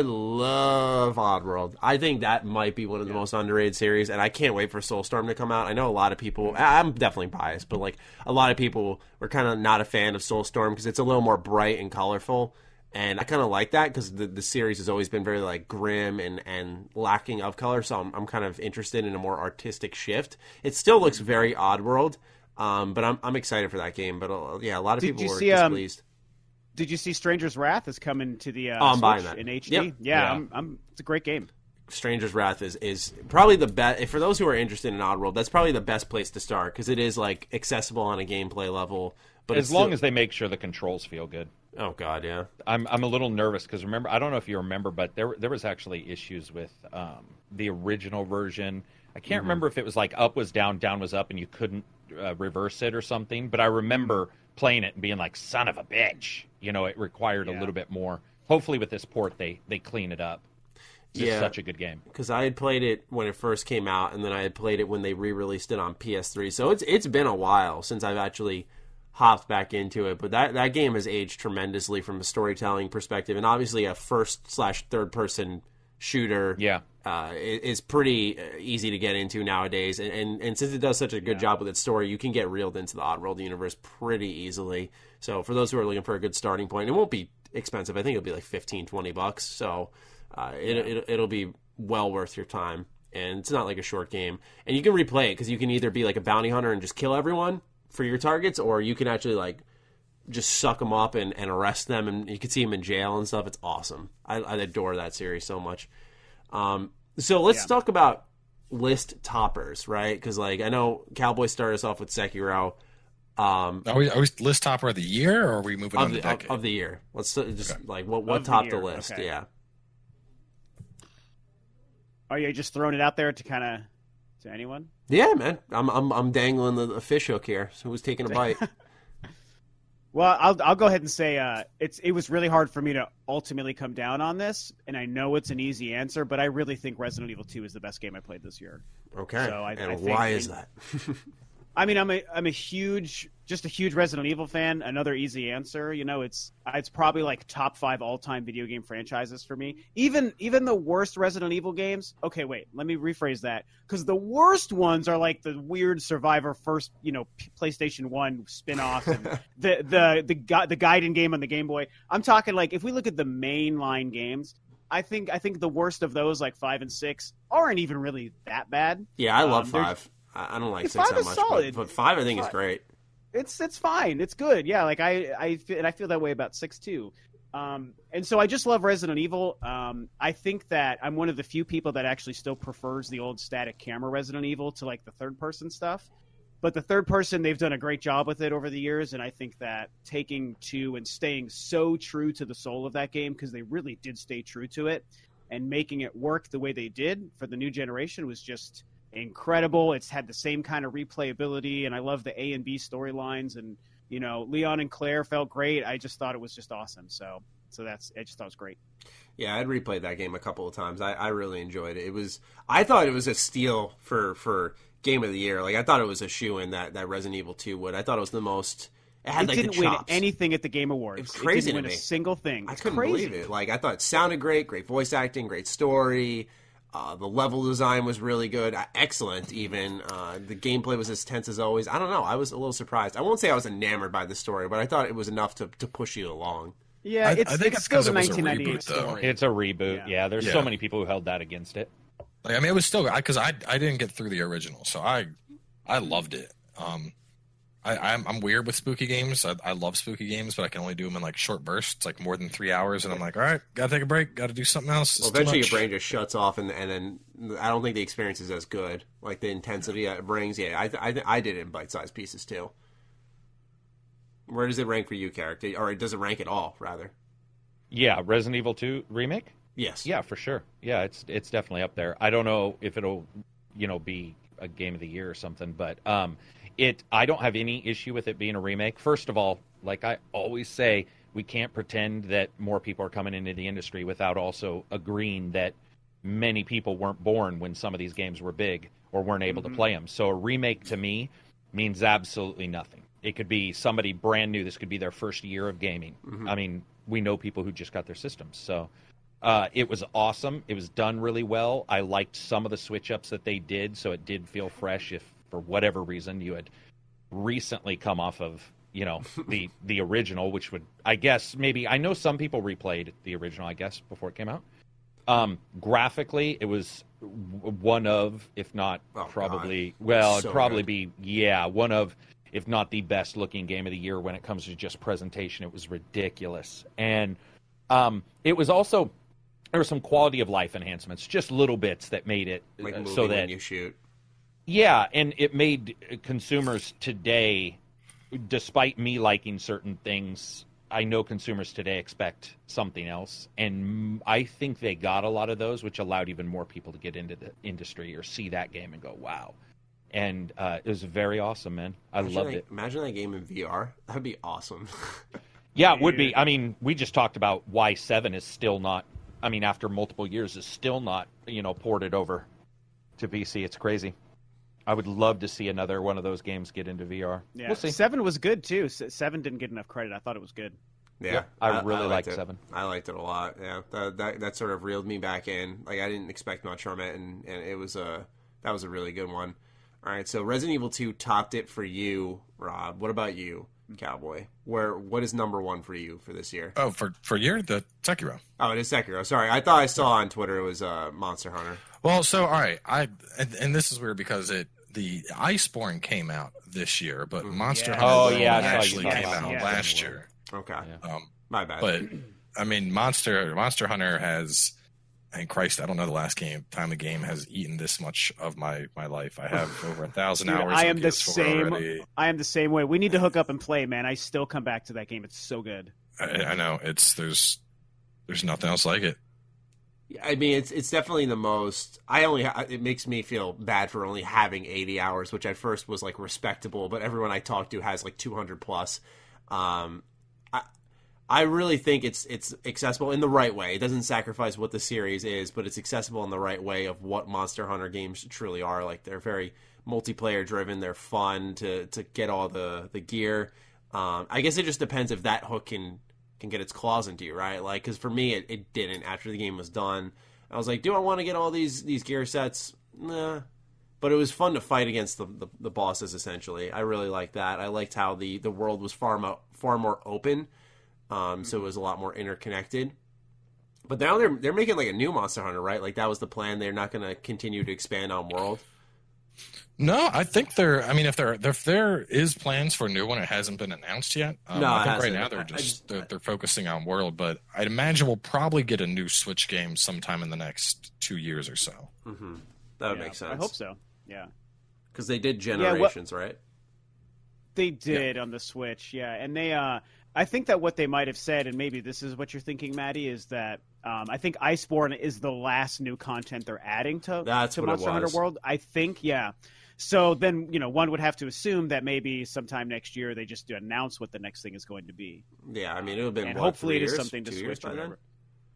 love Oddworld. I think that might be one of the yeah. most underrated series, and I can't wait for Soulstorm to come out. I know a lot of people, I'm definitely biased, but like a lot of people were kind of not a fan of Soulstorm because it's a little more bright and colorful. And I kind of like that because the, the series has always been very like grim and, and lacking of color. So I'm, I'm kind of interested in a more artistic shift. It still looks very Oddworld, um, but I'm I'm excited for that game. But uh, yeah, a lot of
did
people
you
were
see,
displeased.
Um, did you see Stranger's Wrath is coming to the uh,
oh, I'm
Switch
buying that
in H D?
Yep.
Yeah,
yeah.
I'm, I'm, it's a great game.
Stranger's Wrath is, is probably the best. For those who are interested in Oddworld, that's probably the best place to start because it is like accessible on a gameplay level. But
as long
still...
as they make sure the controls feel good.
Oh God, yeah.
I'm I'm a little nervous because remember, I don't know if you remember, but there there was actually issues with um, the original version. I can't mm-hmm. remember if it was like up was down, down was up, and you couldn't uh, reverse it or something. But I remember playing it and being like, "Son of a bitch!" You know, it required yeah. a little bit more. Hopefully, with this port, they they clean it up. It's yeah, such a good game.
Because I had played it when it first came out, and then I had played it when they re-released it on P S three. So it's it's been a while since I've actually hopped back into it, but that, that game has aged tremendously from a storytelling perspective, and obviously a first slash third person shooter
yeah.
uh, is pretty easy to get into nowadays, and, and, and since it does such a good yeah. job with its story, you can get reeled into the Oddworld universe pretty easily. So for those who are looking for a good starting point, it won't be expensive. I think it'll be like fifteen, twenty bucks, so uh, it, yeah. it, it'll be well worth your time, and it's not like a short game, and you can replay it because you can either be like a bounty hunter and just kill everyone for your targets, or you can actually like just suck them up and, and arrest them, and you can see them in jail and stuff. It's awesome. I, I adore that series so much. Um, so let's yeah. talk about list toppers, right? Because like I know Cowboy started us off with Sekiro. Um,
are we are we list topper of the year, or are we moving
of
on
the,
to decade?
Of, of the year? Let's just
okay.
like what what
of
topped
the,
the list?
okay.
Yeah.
Are you just throwing it out there to kind of to anyone?
Yeah, man. I'm I'm I'm dangling the, the fish hook here. So who's taking a bite?
Well, I'll I'll go ahead and say uh, it's it was really hard for me to ultimately come down on this, and I know it's an easy answer, but I really think Resident Evil two is the best game I played this year.
Okay.
So I,
and
I think,
why is that?
I mean, I'm a I'm a huge, just a huge Resident Evil fan. Another easy answer, you know, it's it's probably like top five all time video game franchises for me. Even even the worst Resident Evil games. Okay, wait, let me rephrase that, because the worst ones are like the weird Survivor first, you know, PlayStation One spin-offs and the the the the, the Gaiden game on the Game Boy. I'm talking like if we look at the mainline games. I think I think the worst of those, like five and six, aren't even really that bad.
Yeah, I love
um,
five. I don't like six
five
that
is
much,
solid.
But, but five I think
five.
is great.
It's it's fine. It's good. Yeah, like I I feel, and I feel that way about six too. Um, and so I just love Resident Evil. Um, I think that I'm one of the few people that actually still prefers the old static camera Resident Evil to like the third person stuff. But the third person, they've done a great job with it over the years, and I think that taking two and staying so true to the soul of that game, because they really did stay true to it, and making it work the way they did for the new generation was just incredible. It's had the same kind of replayability, and I love the A and B storylines, and you know, Leon and Claire felt great. I just thought it was just awesome. So So that's I just thought it was great.
Yeah, I'd replayed that game a couple of times. I, I really enjoyed it. It was I thought it was a steal for, for Game of the Year. Like I thought it was a shoo-in that, that Resident Evil two would. I thought it was the most. It had
it
like
didn't
the
win
chops.
anything at the Game Awards.
It's crazy
it didn't
to
win
me.
a single thing.
I
It's
couldn't
crazy.
believe it. Like I thought it sounded great, great voice acting, great story. Uh, the level design was really good, uh, excellent. Even uh, the gameplay was as tense as always. I don't know. I was a little surprised. I won't say I was enamored by the story, but I thought it was enough to, to push you along.
Yeah,
I-
it's,
I think
it's
it's
still
'cause
the
it was a
nineteen ninety-eight
reboot, though.
story.
It's a reboot.
Yeah.
Yeah, there's
Yeah.
so many people who held that against it.
Like, I mean, it was still because I, I didn't get through the original, so I I loved it. Um, I I'm, I'm weird with spooky games. I, I love spooky games, but I can only do them in like short bursts, like more than three hours, and I'm like, all right, gotta take a break, gotta do something else.
Well,
It's too
eventually your
much.
brain just shuts off, and and then I don't think the experience is as good. Like the intensity it brings. Yeah, I I, I did it in bite-sized pieces too. Where does it rank for you, character? Or it doesn't rank at all, rather?
Yeah, Resident Evil two remake.
Yes.
Yeah, for sure. Yeah, it's it's definitely up there. I don't know if it'll, you know, be a game of the year or something, but um, it. I don't have any issue with it being a remake. First of all, like I always say, we can't pretend that more people are coming into the industry without also agreeing that many people weren't born when some of these games were big or weren't able
Mm-hmm.
to play them. So a remake to me means absolutely nothing. It could be somebody brand new. This could be their first year of gaming.
Mm-hmm.
I mean, we know people who just got their systems. So uh, it was awesome. It was done really well. I liked some of the switch ups that they did, so it did feel fresh if, for whatever reason, you had recently come off of, you know, the, the original, which would, I guess, maybe, I know some people replayed the original, I guess, before it came out. Um, graphically, it was w- one of, if not
Oh,
probably,
God.
well,
So
it'd probably
good.
be, yeah, one of, if not the best looking game of the year when it comes to just presentation. It was ridiculous. And um, it was also, there were some quality of life enhancements, just little bits that made it
Like
uh,
moving
so that,
when you shoot.
yeah, and it made consumers today, despite me liking certain things, I know consumers today expect something else. And I think they got a lot of those, which allowed even more people to get into the industry or see that game and go, wow. And uh, it was very awesome, man. I
Imagine
loved
that,
it.
Imagine that game in V R. That'd be awesome.
Yeah, it would be. I mean, we just talked about why seven is still not, I mean, after multiple years, is still not, you know, ported over to P C. It's crazy. I would love to see another one of those games get into V R.
Yeah,
We'll see.
Seven was good too. S- Seven didn't get enough credit. I thought it was good.
Yeah,
Yep, I really liked
it.
seven.
I liked it a lot. Yeah, that, that that sort of reeled me back in. Like I didn't expect much from it, and, and it was a that was a really good one. All right, so Resident Evil two topped it for you, Rob. What about you, Cowboy? Where what is number one for you for this year?
Oh, for for year the Sekiro.
Oh, it is Sekiro. Sorry, I thought I saw on Twitter it was uh, Monster Hunter.
Well, so all right, I and, and this is weird because it the Iceborne came out this year, but Monster
Yeah.
Hunter
Oh,
World
yeah, I saw you
actually
talking
came
about
out
that.
last
Yeah.
year.
Okay,
Yeah.
Um,
my bad.
but I mean, Monster Monster Hunter has. And Christ, I don't know the last game time the game has eaten this much of my, my life. I have over a thousand
Dude,
hours.
I
on
am the
P S four
same.
already.
I am the same way. We need to hook up and play, man. I still come back to that game. It's so good.
I, I know it's there's there's nothing else like it.
I mean, it's it's definitely the most. I only ha- it makes me feel bad for only having eighty hours, which at first was like respectable, but everyone I talked to has like two hundred plus. Um, I I really think it's it's accessible in the right way. It doesn't sacrifice what the series is, but it's accessible in the right way of what Monster Hunter games truly are. Like they're very multiplayer driven. They're fun to to get all the the gear. Um, I guess it just depends if that hook can. can get its claws into you, right? Like, because for me, it, it didn't. After the game was done, I was like, do I want to get all these these gear sets? Nah. But it was fun to fight against the, the, the bosses, essentially. I really liked that. I liked how the, the world was far, mo- far more open, um, so it was a lot more interconnected. But now they're they're making, like, a new Monster Hunter, right? Like, that was the plan. They're not going to continue to expand on world.
No, I think there. I mean, if there if there is plans for a new one, it hasn't been announced yet. Um,
No,
I
it
think right
hasn't.
now
I-
they're
I
just
just-
they're, they're focusing on world, but I'd imagine we'll probably get a new Switch game sometime in the next two years or so.
Mm-hmm. That would
Yeah,
make sense.
I hope so. Yeah.
Because they did
what-
Generations, right?
They did on the Switch, yeah. And they, uh, I think that what they might have said, and maybe this is what you're thinking, Maddie, is that um, I think Iceborne is the last new content they're adding to,
That's
to
what it
Monster Hunter
was.
World. I think, yeah. So then, you know, one would have to assume that maybe sometime next year they just announce what the next thing is going to be.
Yeah, I mean, it would have been
and
what,
hopefully
three
it is
years?
something to
Two
switch
years
or
by then?
whatever.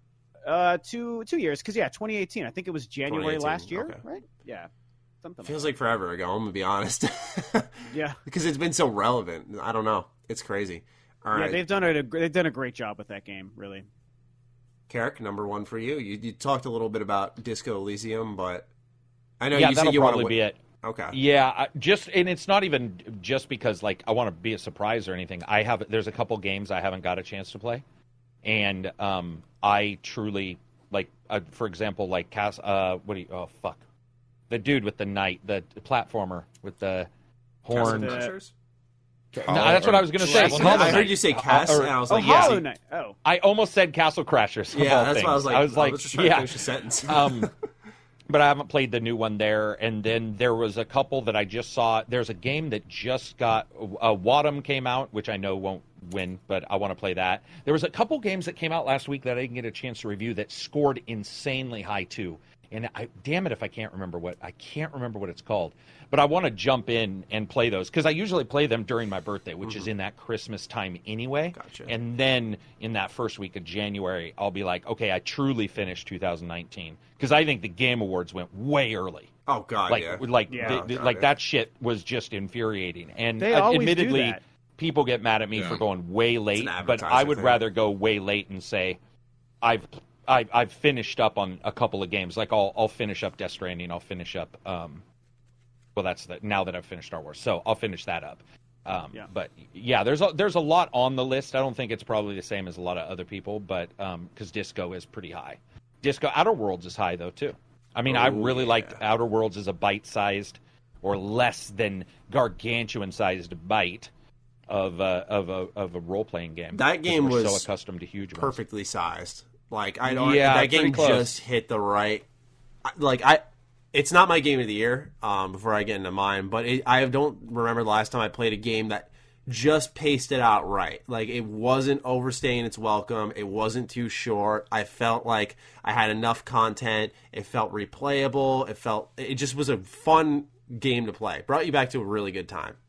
Uh, two two years because yeah, twenty eighteen. I think it was January
twenty eighteen,
last year,
okay.
right? Yeah, something.
Feels
like
like forever ago. I'm gonna be honest.
Yeah,
because it's been so relevant. I don't know. It's crazy. All
yeah,
right,
they've done a they've done a great job with that game, really.
Carrick, number one for you. You you talked a little bit about Disco Elysium, but I know
yeah,
you
that'll
said you want
probably
to.
be it.
Okay.
Yeah, I, just and it's not even just because like I want to be a surprise or anything. I have there's a couple games I haven't got a chance to play, and um, I truly like, uh, for example, like Cas. Uh, what do you? Oh fuck, the dude with the knight, the platformer with the horn.
Castle Crashers?
No, that's what I was going to say.
I
Hollow
heard
Knight.
you say Cass,
Uh, or-
and I was
Oh,
like, yeah.
Hollow Knight. Oh,
I almost said Castle Crashers. of
Yeah,
all
that's
things.
why I was like,
I was
oh,
like,
let's just try to
yeah.
finish the sentence.
um, but I haven't played the new one there. And then there was a couple that I just saw. There's a game that just got uh, Wadham came out, which I know won't win, but I want to play that. There was a couple games that came out last week that I didn't get a chance to review that scored insanely high too. And I damn it if I can't remember what I can't remember what it's called. But I want to jump in and play those because I usually play them during my birthday, which mm-hmm. is in that Christmas time anyway.
Gotcha.
And then in that first week of January, I'll be like, okay, I truly finished two thousand nineteen because I think the Game Awards went way early.
Oh God,
like,
yeah,
like,
Yeah.
the,
Oh,
the,
God,
like
yeah.
that shit was just infuriating. And
They
uh,
always do
admittedly,
that.
people get mad at me
Yeah.
for going way late,
an
but I
advertiser
would
thing.
rather go way late and say, I've. I've, I've finished up on a couple of games. Like I'll I'll finish up Death Stranding. I'll finish up. Um, well, that's the, now that I've finished Star Wars, so I'll finish that up. Um,
Yeah.
But yeah, there's a, there's a lot on the list. I don't think it's probably the same as a lot of other people, but because Disco is pretty high. Disco Outer Worlds is high though too. I mean, I
Oh,
really
yeah.
liked Outer Worlds as a bite-sized or less than gargantuan-sized bite of uh, of a of a role-playing game.
That game
We're so
was
accustomed to huge ones.
perfectly sized. Like I don't.
Yeah,
that
pretty
game
close.
just hit the right. Like I, it's not my game of the year. Um, before I get into mine, but it, I don't remember the last time I played a game that just paced it out right. Like it wasn't overstaying its welcome. It wasn't too short. I felt like I had enough content. It felt replayable. It felt. It just was a fun game to play. Brought you back to a really good time.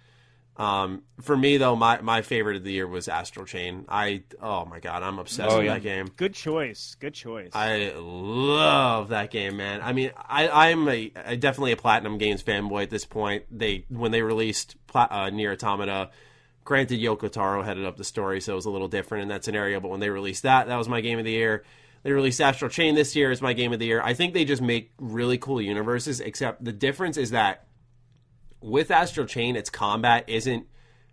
Um, for me though, my, my favorite of the year was Astral Chain. I oh my god, I'm obsessed
Oh,
with
yeah.
that game.
good choice. Good choice.
I love that game, man. I mean, I, I'm a, a definitely a Platinum Games fanboy at this point. They when they released Pla- uh, Nier Automata, granted Yoko Taro headed up the story, so it was a little different in that scenario. But when they released that, that was my game of the year. They released Astral Chain this year as my game of the year. I think they just make really cool universes. Except the difference is that with Astral Chain, its combat isn't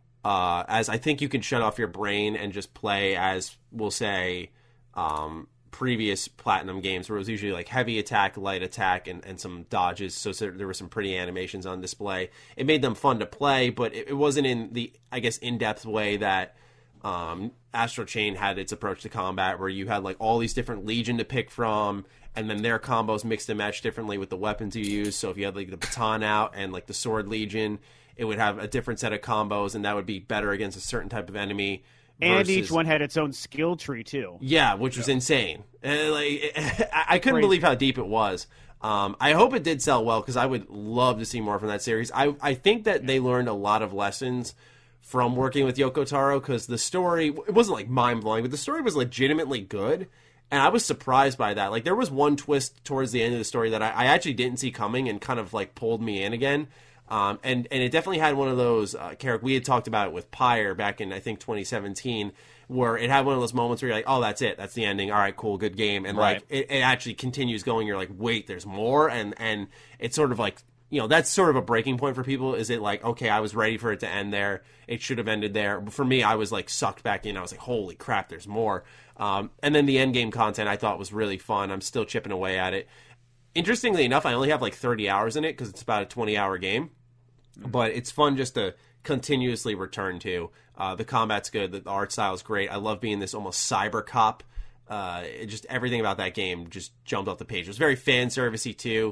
uh, as I think you can shut off your brain and just play as we'll say. Um, previous Platinum games where it was usually like heavy attack, light attack, and, and some dodges, so there were some pretty animations on display. It made them fun to play, but it, it wasn't in the, I guess, in-depth way that um, Astral Chain had its approach to combat, where you had like all these different Legion to pick from, and then their combos mixed and matched differently with the weapons you use. So if you had like the baton out and like the sword Legion, it would have a different set of combos, and that would be better against a certain type of enemy.
and
versus-
each one had its own skill tree too.
Yeah, which was insane. And, like, I I couldn't
Crazy.
believe how deep it was. Um, I hope it did sell well because I would love to see more from that series. I, I think that they learned a lot of lessons from working with Yoko Taro because the story, it wasn't like mind blowing, but the story was legitimately good. And I was surprised by that. Like, there was one twist towards the end of the story that I, I actually didn't see coming and kind of like pulled me in again. Um, and, and it definitely had one of those, uh, Carrick, we had talked about it with Pyre back in, I think, twenty seventeen, where it had one of those moments where you're like, oh, that's it. That's the ending. All right, cool, good game. And,
Right.
like, it, it actually continues going. You're like, wait, there's more? And, and it's sort of like, you know, that's sort of a breaking point for people. Is it like, okay, I was ready for it to end there. It should have ended there. But for me, I was, like, sucked back in. I was like, holy crap, there's more. Um, and then the end game content I thought was really fun. I'm still chipping away at it. Interestingly enough, I only have, like, thirty hours in it because it's about a twenty-hour game. But it's fun just to continuously return to. Uh, the combat's good. The art style is great. I love being this almost cyber cop. Uh, it just everything about that game just jumped off the page. It was very fan servicey too.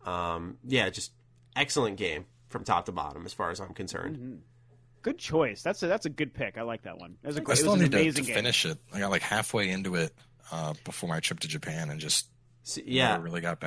Um, yeah, just excellent game from top to bottom as far as I'm concerned.
Mm-hmm. Good choice. That's a that's a good pick. I like that one. It was a,
I
it was
still
an
need to, to
amazing game.
finish it. I got like halfway into it uh, before my trip to Japan and just
So, yeah,
never really got back.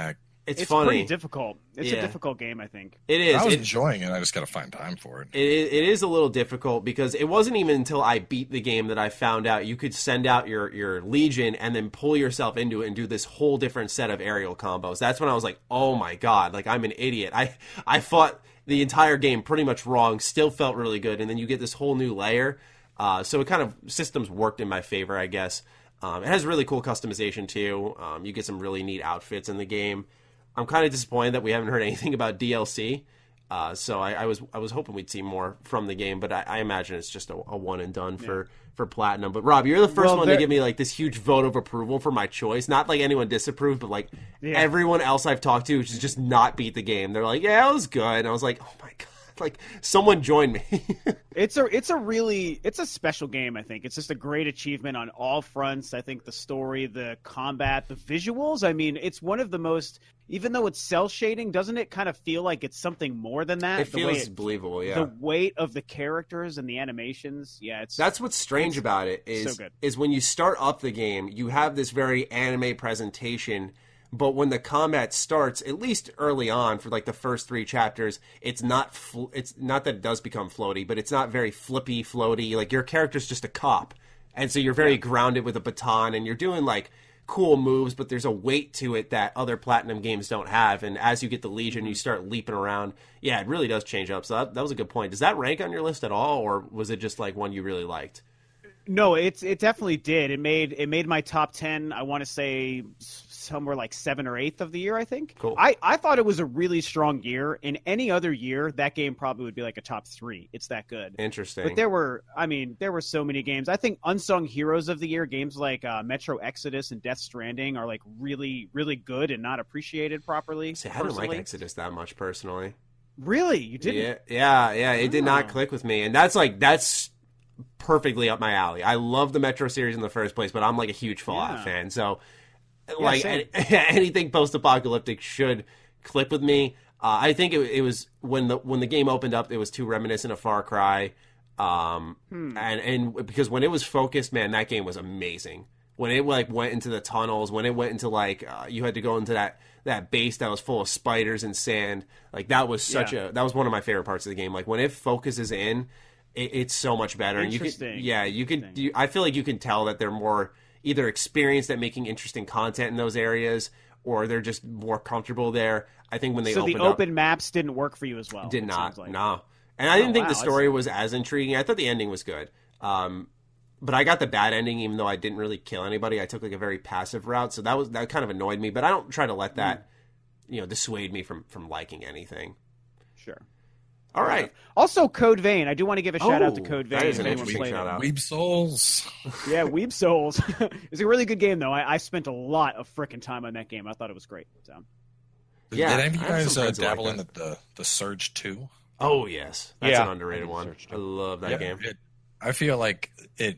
It's,
it's
funny.
pretty difficult. It's
Yeah.
a difficult game, I think.
It is.
I was
It-
enjoying it. I just got to find time for it.
It, it is a little difficult because it wasn't even until I beat the game that I found out you could send out your, your Legion and then pull yourself into it and do this whole different set of aerial combos. That's when I was like, oh my god, like I'm an idiot. I I fought the entire game pretty much wrong, still felt really good, and then you get this whole new layer. Uh, so it kind of, systems worked in my favor, I guess. Um, it has really cool customization too. Um, you get some really neat outfits in the game. I'm kind of disappointed that we haven't heard anything about D L C. Uh, so I, I was I was hoping we'd see more from the game, but I, I imagine it's just a, a one and done for, for Platinum. But Rob, you're the first
Well,
one
there-
to give me like this huge vote of approval for my choice. Not like anyone disapproved, but like
Yeah.
everyone else I've talked to who's just not beat the game. They're like, yeah, it was good. And I was like, oh my god, like someone join me.
It's a it's a really it's a special game, I think. It's just a great achievement on all fronts. I think the story, the combat, the visuals, I mean, it's one of the most, even though it's cell shading, doesn't it kind of feel like it's something more than that?
It
The way
feels believable, yeah.
The weight of the characters and the animations, yeah, it's
That's what's strange about it is
so good.
is when you start up the game, you have this very anime presentation, but when the combat starts, at least early on for like the first three chapters, it's not fl- it's not that it does become floaty, but it's not very flippy floaty. Like your character's just a cop, and so you're very grounded with a baton, and you're doing like cool moves, but there's a weight to it that other Platinum games don't have. And as you get the Legion, you start leaping around. Yeah, it really does change up. So that, that was a good point. Does that rank on your list at all, or was it just like one you really liked?
No, it's it definitely did. It made it made my top ten. I want to say somewhere like seven or eighth of the year. I think.
Cool.
I I thought it was a really strong year. In any other year, that game probably would be like a top three. It's that good.
Interesting.
But there were, I mean, there were so many games. I think unsung heroes of the year, games like uh, Metro Exodus and Death Stranding, are like really, really good and not appreciated properly.
See, I didn't like
personally.
Exodus that much personally.
Really, you didn't?
Yeah, yeah, yeah. It did not
Oh.
click with me, and that's like that's perfectly up my alley. I love the Metro series in the first place, but I'm like a huge Fallout
Yeah.
fan, so like
same.
any, anything post-apocalyptic should click with me. Uh, I think it, it was when the when the game opened up, it was too reminiscent of Far Cry, um,
Hmm.
and and because when it was focused, man, that game was amazing. When it like went into the tunnels, when it went into like uh, you had to go into that that base that was full of spiders and sand, like that was such
Yeah.
a that was one of my favorite parts of the game. Like when it focuses in, it, it's so much better. And you can,
Interesting.
yeah, you can. You, I feel like you can tell that they're more either experienced at making interesting content in those areas, or they're just more comfortable there. I think when they
So the
opened up,
open maps didn't work for you as well.
did
it
not,
sounds like.
no. And I didn't
Oh,
think
wow,
the
I
story
see.
was as intriguing. I thought the ending was good. Um, but I got the bad ending, even though I didn't really kill anybody. I took like a very passive route, so that was that kind of annoyed me. But I don't try to let that, you know, dissuade me from from liking anything.
Sure.
All right,
Also, Code Vein. I do want to give a shout out to
Oh,
Code
that
Vein.
is
if
an
anyone
interesting
played
shout
it.
out.
Weeb Souls.
Yeah, Weeb Souls. It's a really good game, though. I, I spent a lot of frickin' time on that game. I thought it was great. So.
Yeah,
Did any of you
I have
guys
some
uh,
friends who like
dabble in
that.
the, the, the Surge two?
Oh yes, that's
Yeah.
an underrated
I
one.
researched it.
I love that game.
It, I feel like it.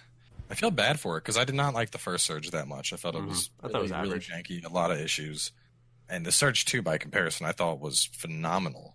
I feel bad for it because I did not like the first Surge that much. I felt it was,
I thought it was
really, really
average.
janky, a lot of issues. And the Surge two, by comparison, I thought was phenomenal.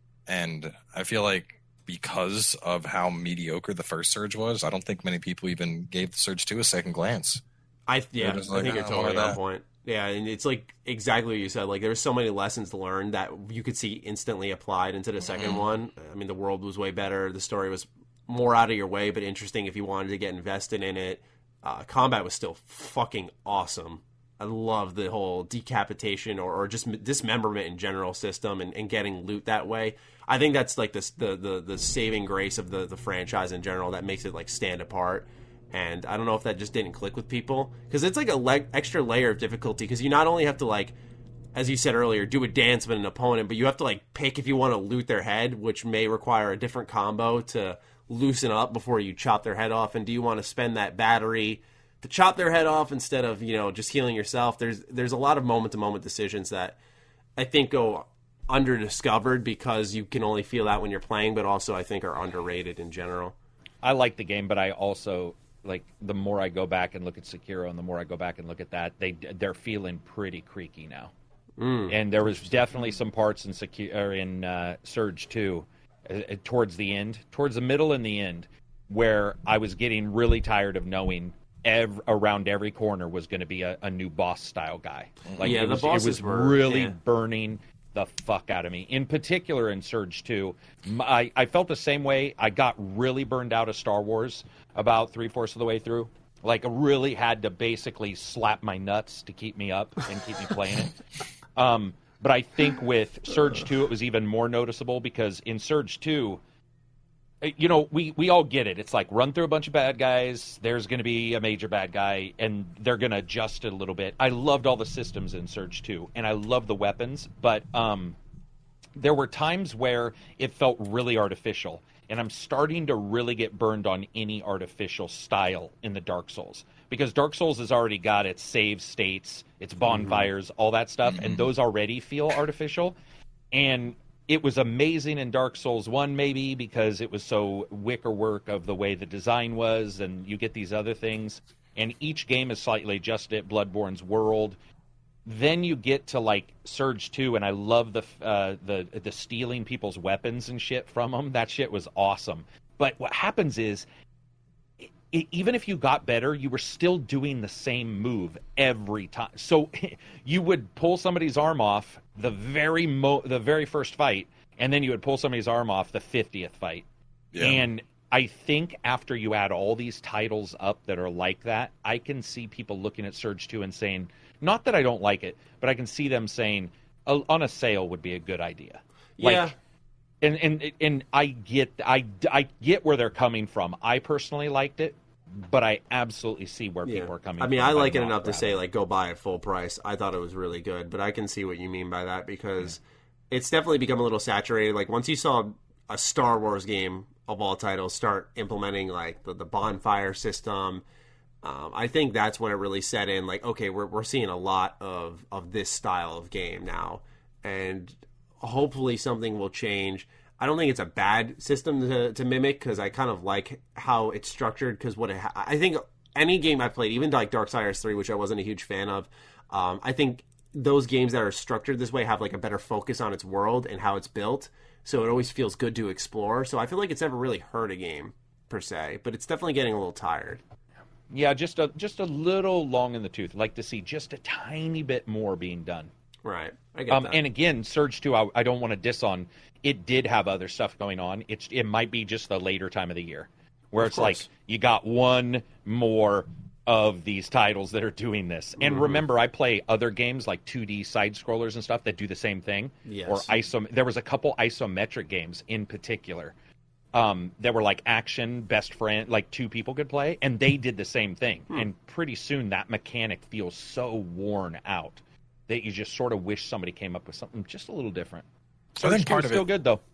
And I feel like because of how mediocre the first Surge was, I don't think many people even gave the Surge two a second glance.
I yeah,
just
I
like,
think you're
"Ah,
totally
more of
on
that."
point. Yeah, and it's like exactly what you said. Like there's so many lessons learned that you could see instantly applied into the second
Mm-hmm.
one. I mean, the world was way better. The story was more out of your way, but interesting if you wanted to get invested in it. Uh, combat was still fucking awesome. I love the whole decapitation or, or just m- dismemberment in general system and, and getting loot that way. I think that's like this, the, the the saving grace of the, the franchise in general that makes it like stand apart. And I don't know if that just didn't click with people because it's like a leg- extra layer of difficulty because you not only have to like, as you said earlier, do a dance with an opponent, but you have to like pick if you want to loot their head, which may require a different combo to loosen up before you chop their head off. And do you want to spend that battery to chop their head off instead of, you know, just healing yourself? There's there's a lot of moment to moment decisions that I think go under discovered because you can only feel that when you're playing, but also I think are underrated in general.
I like the game, but I also like the more I go back and look at Sekiro, and the more I go back and look at that, they they're feeling pretty creaky now.
Mm.
And there was definitely some parts in Sekiro or in uh, Surge two, uh, uh, towards the end, towards the middle and the end, where I was getting really tired of knowing ev- around every corner was going to be a, a new boss style guy. Like
yeah,
it
the
was,
bosses
it was
were
really
yeah.
burning the fuck out of me. In particular, in Surge two, I, I felt the same way. I got really burned out of Star Wars about three fourths of the way through. Like, I really had to basically slap my nuts to keep me up and keep me playing it. Um, but I think with Surge two, it was even more noticeable because in Surge two, you know, we, we all get it. It's like run through a bunch of bad guys. There's going to be a major bad guy, and they're going to adjust it a little bit. I loved all the systems in Surge two, and I love the weapons, but um, there were times where it felt really artificial, and I'm starting to really get burned on any artificial style in the Dark Souls, because Dark Souls has already got its save states, its bonfires, mm-hmm. all that stuff, mm-hmm. and those already feel artificial, and it was amazing in Dark Souls one, maybe, because it was so wicker work of the way the design was, and you get these other things. And each game is slightly adjusted, Bloodborne's world. Then you get to, like, Surge two, and I love the uh, the the stealing people's weapons and shit from them. That shit was awesome. But what happens is, it, even if you got better, you were still doing the same move every time. So you would pull somebody's arm off the very mo- the very first fight, and then you would pull somebody's arm off the fiftieth fight. Yeah. And I think after you add all these titles up that are like that, I can see people looking at Surge two and saying, not that I don't like it, but I can see them saying, on a sale would be a good idea.
Yeah.
Like, and, and, and I get, I, I get where they're coming from. I personally liked it, but I absolutely see where
yeah.
people are coming
I mean,
from.
I like it enough
rather.
to say, like, go buy it full price. I thought it was really good, but I can see what you mean by that, because yeah. it's definitely become a little saturated. Like, once you saw a Star Wars game of all titles start implementing, like, the, the bonfire system, um, I think that's when it really set in, like, okay, we're we're seeing a lot of, of this style of game now, and hopefully something will change. I don't think it's a bad system to, to mimic, because I kind of like how it's structured. Because what it ha- I think any game I've played, even like Darksiders three, which I wasn't a huge fan of, um, I think those games that are structured this way have like a better focus on its world and how it's built. So it always feels good to explore. So I feel like it's never really hurt a game per se, but it's definitely getting a little tired.
Yeah, just a just a little long in the tooth. I'd like to see just a tiny bit more being done.
Right. I get
um,
that.
And again, Surge two, I, I don't want to diss on. It did have other stuff going on. It's it might be just the later time of the year, where
of
it's
course.
like you got one more of these titles that are doing this. And mm-hmm. remember, I play other games like two D side scrollers and stuff that do the same thing.
Yes.
Or iso. There was a couple isometric games in particular um, that were like action, best friend, like two people could play, and they did the same thing. Hmm. And pretty soon that mechanic feels so worn out that you just sort of wish somebody came up with something just a little different. So
I think part of
still
it,
good though.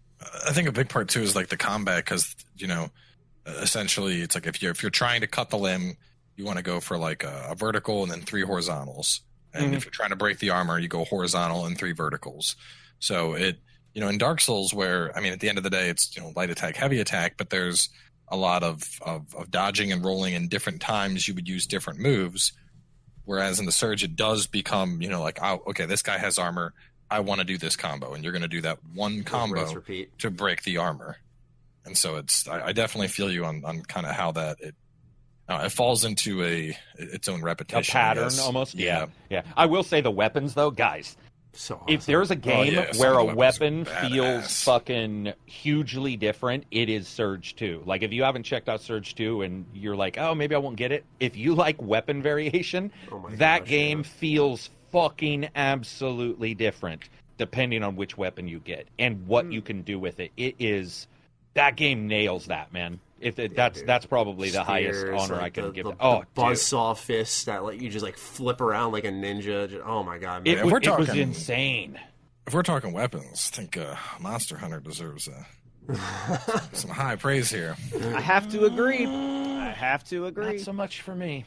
I think a big part too is like the combat, because you know, essentially it's like if you're if you're trying to cut the limb, you want to go for like a, a vertical and then three horizontals, and mm-hmm. if you're trying to break the armor, you go horizontal and three verticals. So it, you know, in Dark Souls, where I mean, at the end of the day, it's you know light attack, heavy attack, but there's a lot of of, of dodging and rolling, and different times you would use different moves. Whereas in the Surge, it does become, you know, like, oh, okay, this guy has armor. I want to do this combo. And you're going to do that one combo to break the armor. And so it's, I, I definitely feel you on, on kind of how that, it uh, it falls into a its own repetition.
A pattern almost? Yeah. yeah. I will say the weapons, though, guys.
So awesome.
If there's a game
oh, yeah,
where a weapon feels fucking hugely different, it is Surge two. Like, if you haven't checked out Surge two and you're like, oh, maybe I won't get it. If you like weapon variation,
oh
that
gosh,
game
yeah.
feels fucking absolutely different depending on which weapon you get and what mm. you can do with it. It is... That game nails that, man. If it,
yeah,
that's
dude.
that's probably the
Spears,
highest honor
like
I could
the,
give
the,
it. Oh,
the buzzsaw fists that let you just like flip around like a ninja. Just, oh my god, man.
It,
if we're
it
talking,
was insane.
If we're talking weapons, I think uh, Monster Hunter deserves uh, some high praise here.
I have to agree. I have to agree.
Not so much for me.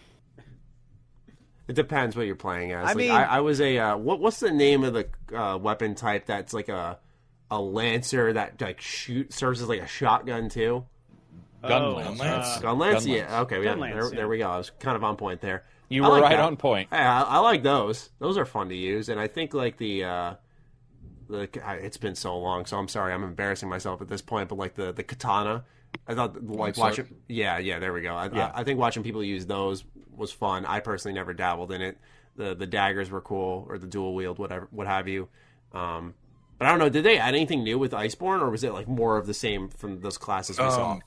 It depends what you're playing as.
I
like,
mean,
I, I was a uh, what? What's the name of the uh, weapon type that's like a a lancer that like shoot serves as like a shotgun too?
Gun
oh,
lance.
Uh, gun lance,
gun
yeah.
lance.
Okay, yeah,
Gun lance,
there,
yeah.
there we go. I was kind of on point there.
You
I
were
like
right
that.
on point.
Hey, I, I like those. Those are fun to use, and I think like the uh, the it's been so long, so I'm sorry, I'm embarrassing myself at this point, but like the, the katana, I thought like watching, yeah, yeah, there we go. I, yeah. I, I think watching people use those was fun. I personally never dabbled in it. The the daggers were cool, or the dual wield, whatever, what have you. Um, but I don't know, did they add anything new with Iceborne, or was it like more of the same from those classes we um, saw?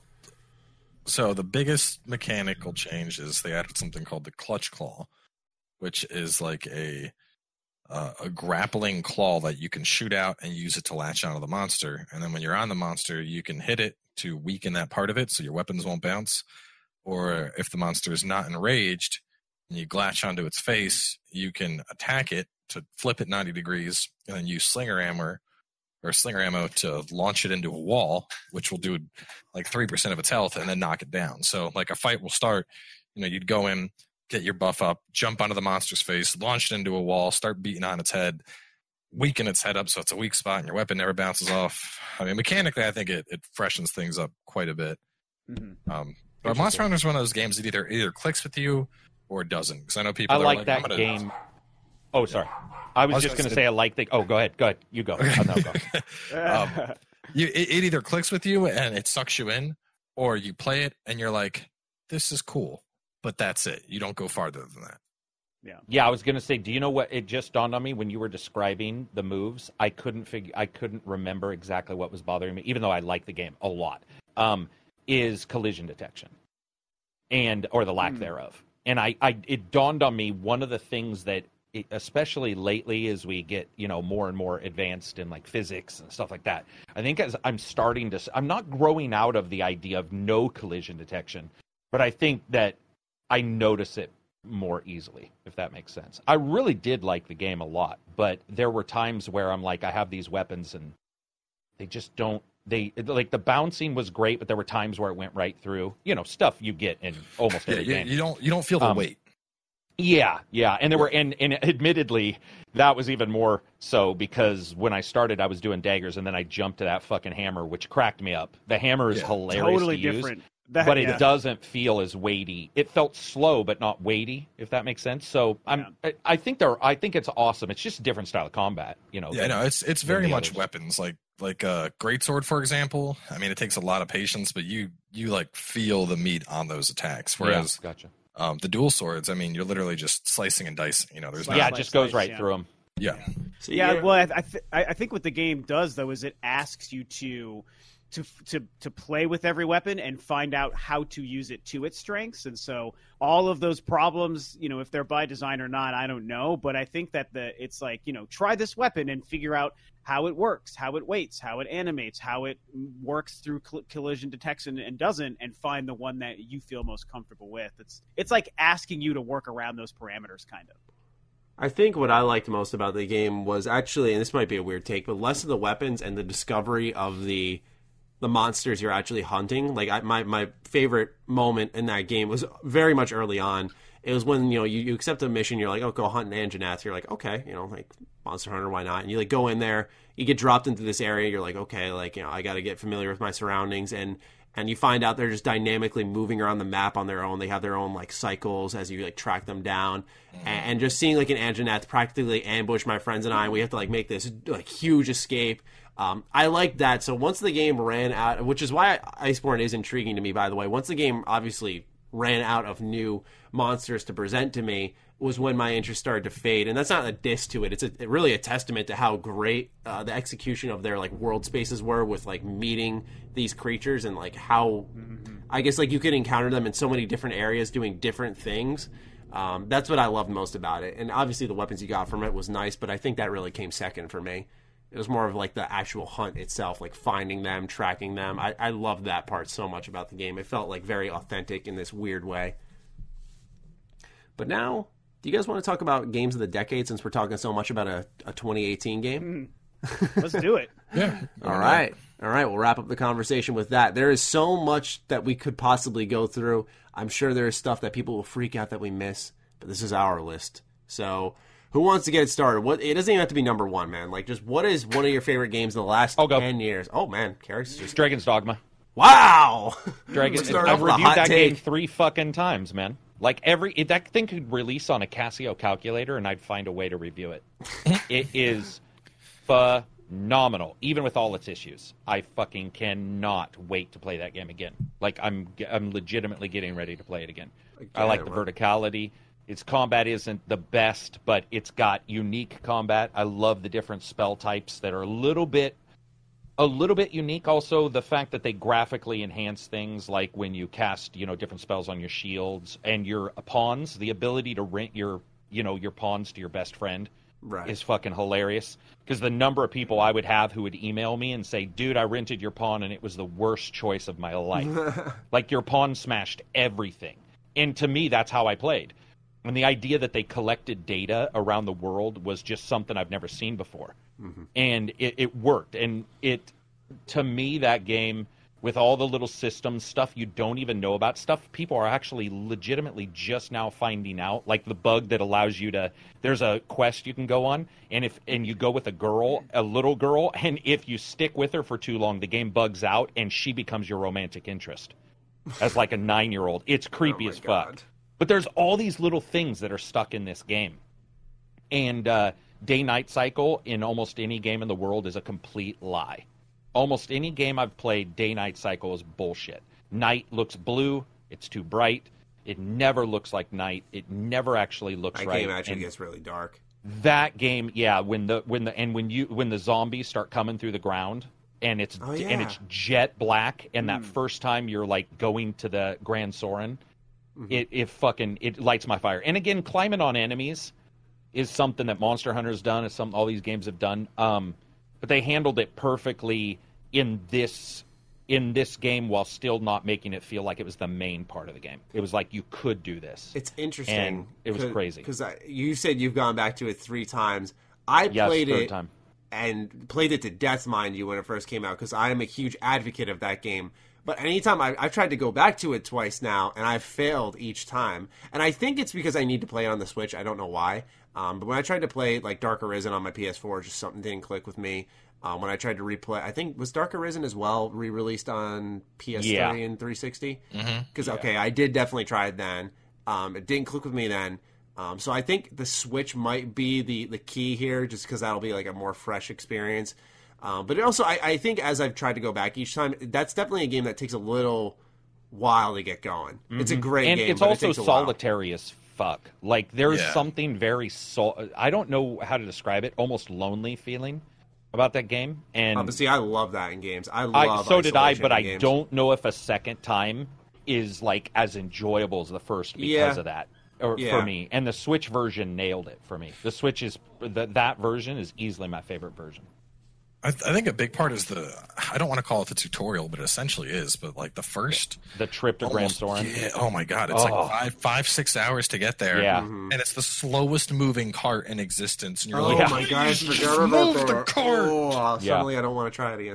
So the biggest mechanical change is they added something called the Clutch Claw, which is like a uh, a grappling claw that you can shoot out and use it to latch onto the monster. And then when you're on the monster, you can hit it to weaken that part of it so your weapons won't bounce. Or if the monster is not enraged and you latch onto its face, you can attack it to flip it ninety degrees and then use slinger ammo or slinger ammo to launch it into a wall, which will do like three percent of its health and then knock it down. So like a fight will start, you know, you'd go in, get your buff up, jump onto the monster's face, launch it into a wall, start beating on its head, weaken its head up so it's a weak spot and your weapon never bounces off. I mean, mechanically, I think it, it freshens things up quite a bit. Mm-hmm. Um, but Monster Hunter is one of those games that either either clicks with you or it doesn't. Because I know people
I
that
like
are like,
that
I'm gonna...
game. Oh, sorry. I was, I was just going to say I like the. Oh, go ahead. Go ahead. You go. Oh, no, go.
um, you, it, it either clicks with you and it sucks you in, or you play it and you're like, this is cool. But that's it. You don't go farther than that.
Yeah.
Yeah, I was going to say, do you know what? It just dawned on me when you were describing the moves. I couldn't figure. I couldn't remember exactly what was bothering me, even though I like the game a lot. Um, is collision detection, and or the lack mm. thereof. And I, I, it dawned on me one of the things that, it, especially lately, as we get you know more and more advanced in like physics and stuff like that. I think as I'm starting to, I'm not growing out of the idea of no collision detection, but I think that I notice it more easily, if that makes sense. I really did like the game a lot, but there were times where I'm like, I have these weapons and they just don't, they, like the bouncing was great, but there were times where it went right through, you know, stuff you get in almost every
yeah,
game.
You don't, you don't feel the um, weight.
Yeah, yeah. And there were, and, and admittedly, that was even more so because when I started, I was doing daggers and then I jumped to that fucking hammer, which cracked me up. The hammer is yeah, hilarious
totally
to use.
Different. That,
but it
yeah.
doesn't feel as weighty. It felt slow, but not weighty, if that makes sense. So I'm, yeah. I, I think they're, I think it's awesome. It's just a different style of combat, you know.
Yeah,
than,
no, it's it's very much
others.
weapons. Like like a greatsword, for example. I mean, it takes a lot of patience, but you you like feel the meat on those attacks. Whereas,
yeah, gotcha.
um, the dual swords, I mean, you're literally just slicing and dicing. You know, there's
yeah,
not,
it just goes right
yeah.
through them.
Yeah.
So, yeah. Well, I I, th- I think what the game does though is it asks you to. To, to to play with every weapon and find out how to use it to its strengths. And so all of those problems, you know, if they're by design or not, I don't know. But I think that the it's like, you know, try this weapon and figure out how it works, how it weights, how it animates, how it works through cl- collision detection and doesn't, and find the one that you feel most comfortable with. It's it's like asking you to work around those parameters, kind of.
I think what I liked most about the game was actually, and this might be a weird take, but less of the weapons and the discovery of the the monsters you're actually hunting. Like I, my, my favorite moment in that game was very much early on. It was when, you know, you, you accept a mission, you're like, oh, go hunt an Anjanath. You're like, okay, you know, like Monster Hunter, why not? And you like go in there, you get dropped into this area. You're like, okay, like, you know, I got to get familiar with my surroundings. And, and you find out they're just dynamically moving around the map on their own. They have their own like cycles as you like track them down. Mm-hmm. And, and just seeing like an Anjanath practically ambush my friends and I, we have to like make this like huge escape. Um, I like that. So once the game ran out, which is why Iceborne is intriguing to me, by the way, once the game obviously ran out of new monsters to present to me, was when my interest started to fade. And that's not a diss to it. It's a, really a testament to how great uh, the execution of their like world spaces were with like meeting these creatures and like how, mm-hmm. I guess like you could encounter them in so many different areas doing different things. Um, that's what I loved most about it. And obviously the weapons you got from it was nice, but I think that really came second for me. It was more of like the actual hunt itself, like finding them, tracking them. I, I loved that part so much about the game. It felt like very authentic in this weird way. But now, do you guys want to talk about games of the decade since we're talking so much about a, a twenty eighteen game?
Mm. Let's do it.
Yeah.
All right. All right. We'll wrap up the conversation with that. There is so much that we could possibly go through. I'm sure there is stuff that people will freak out that we miss, but this is our list. So... who wants to get it started? What it doesn't even have to be number one, man. Like, just what is one of your favorite games in the last ten years? Oh man, Carrie's just
Dragon's Dogma.
Wow,
Dragon. I've reviewed that take. game three fucking times, man. Like every it, that thing could release on a Casio calculator, and I'd find a way to review it. It is phenomenal, even with all its issues. I fucking cannot wait to play that game again. Like, I'm I'm legitimately getting ready to play it again. again I like the right? verticality. Its combat isn't the best, but it's got unique combat. I love the different spell types that are a little bit a little bit unique. Also, the fact that they graphically enhance things, like when you cast, you know, different spells on your shields and your pawns, the ability to rent your, you know, your pawns to your best friend. Right. Is fucking hilarious, because the number of people I would have who would email me and say, dude, I rented your pawn and it was the worst choice of my life. Like, your pawn smashed everything. And to me, that's how I played. And the idea that they collected data around the world was just something I've never seen before. Mm-hmm. And it, it worked. And it, to me, that game, with all the little systems, stuff you don't even know about, stuff people are actually legitimately just now finding out, like the bug that allows you to, there's a quest you can go on, and if and you go with a girl, a little girl, and if you stick with her for too long, the game bugs out, and she becomes your romantic interest as like a nine-year-old. It's creepy oh as fuck. God. But there's all these little things that are stuck in this game. And uh, day-night cycle in almost any game in the world is a complete lie. Almost any game I've played, day-night cycle is bullshit. Night looks blue. It's too bright. It never looks like night. It never actually looks
that
right.
That game actually
and
gets really dark.
That game, yeah, when the when the and when you when the zombies start coming through the ground and it's
oh, yeah.
and it's jet black, and mm. that first time you're like going to the Grand Soren, mm-hmm. it it fucking it lights my fire. And again, climbing on enemies is something that Monster Hunter's done. Is some all these games have done. Um, But they handled it perfectly in this in this game while still not making it feel like it was the main part of the game. It was like you could do this.
It's interesting.
And it was crazy.
Because you said you've gone back to it three times. I
yes,
played
third
it
time.
and played it to death, mind you, when it first came out, because I am a huge advocate of that game. But anytime I, I've tried to go back to it twice now, and I've failed each time. And I think it's because I need to play it on the Switch. I don't know why. Um, but when I tried to play like Dark Arisen on my P S four, just something didn't click with me. Um, when I tried to replay, I think, was Dark Arisen as well re-released on P S three
yeah.
and three sixty? Because,
mm-hmm.
yeah. okay, I did definitely try it then. Um, it didn't click with me then. Um, so I think the Switch might be the, the key here, just because that'll be like a more fresh experience. Um, but it also, I, I think as I've tried to go back each time, that's definitely a game that takes a little while to get going. Mm-hmm. It's a great
and
game,
it's
but
also
it takes a
solitary
while.
as fuck. Like, there's
yeah.
something very, sol- I don't know how to describe it, almost lonely feeling about that game. And
uh, but see, I love that in games. I love
I, So did I, but I
games.
don't know if a second time is like as enjoyable as the first because
yeah.
of that. Or
yeah.
for me. And the Switch version nailed it for me. The Switch is, the, that version is easily my favorite version.
I, th- I think a big part is the, I don't want to call it the tutorial, but it essentially is, but like the first...
The trip to Grand Soren.
Yeah, oh my god, it's
oh.
like five, five, six hours to get there.
Yeah.
Mm-hmm. And it's the slowest moving cart in existence. And you're
oh
like,
my god, I
just
forgot about
move
that.
the cart!
Oh,
yeah.
Suddenly I don't want to try it again.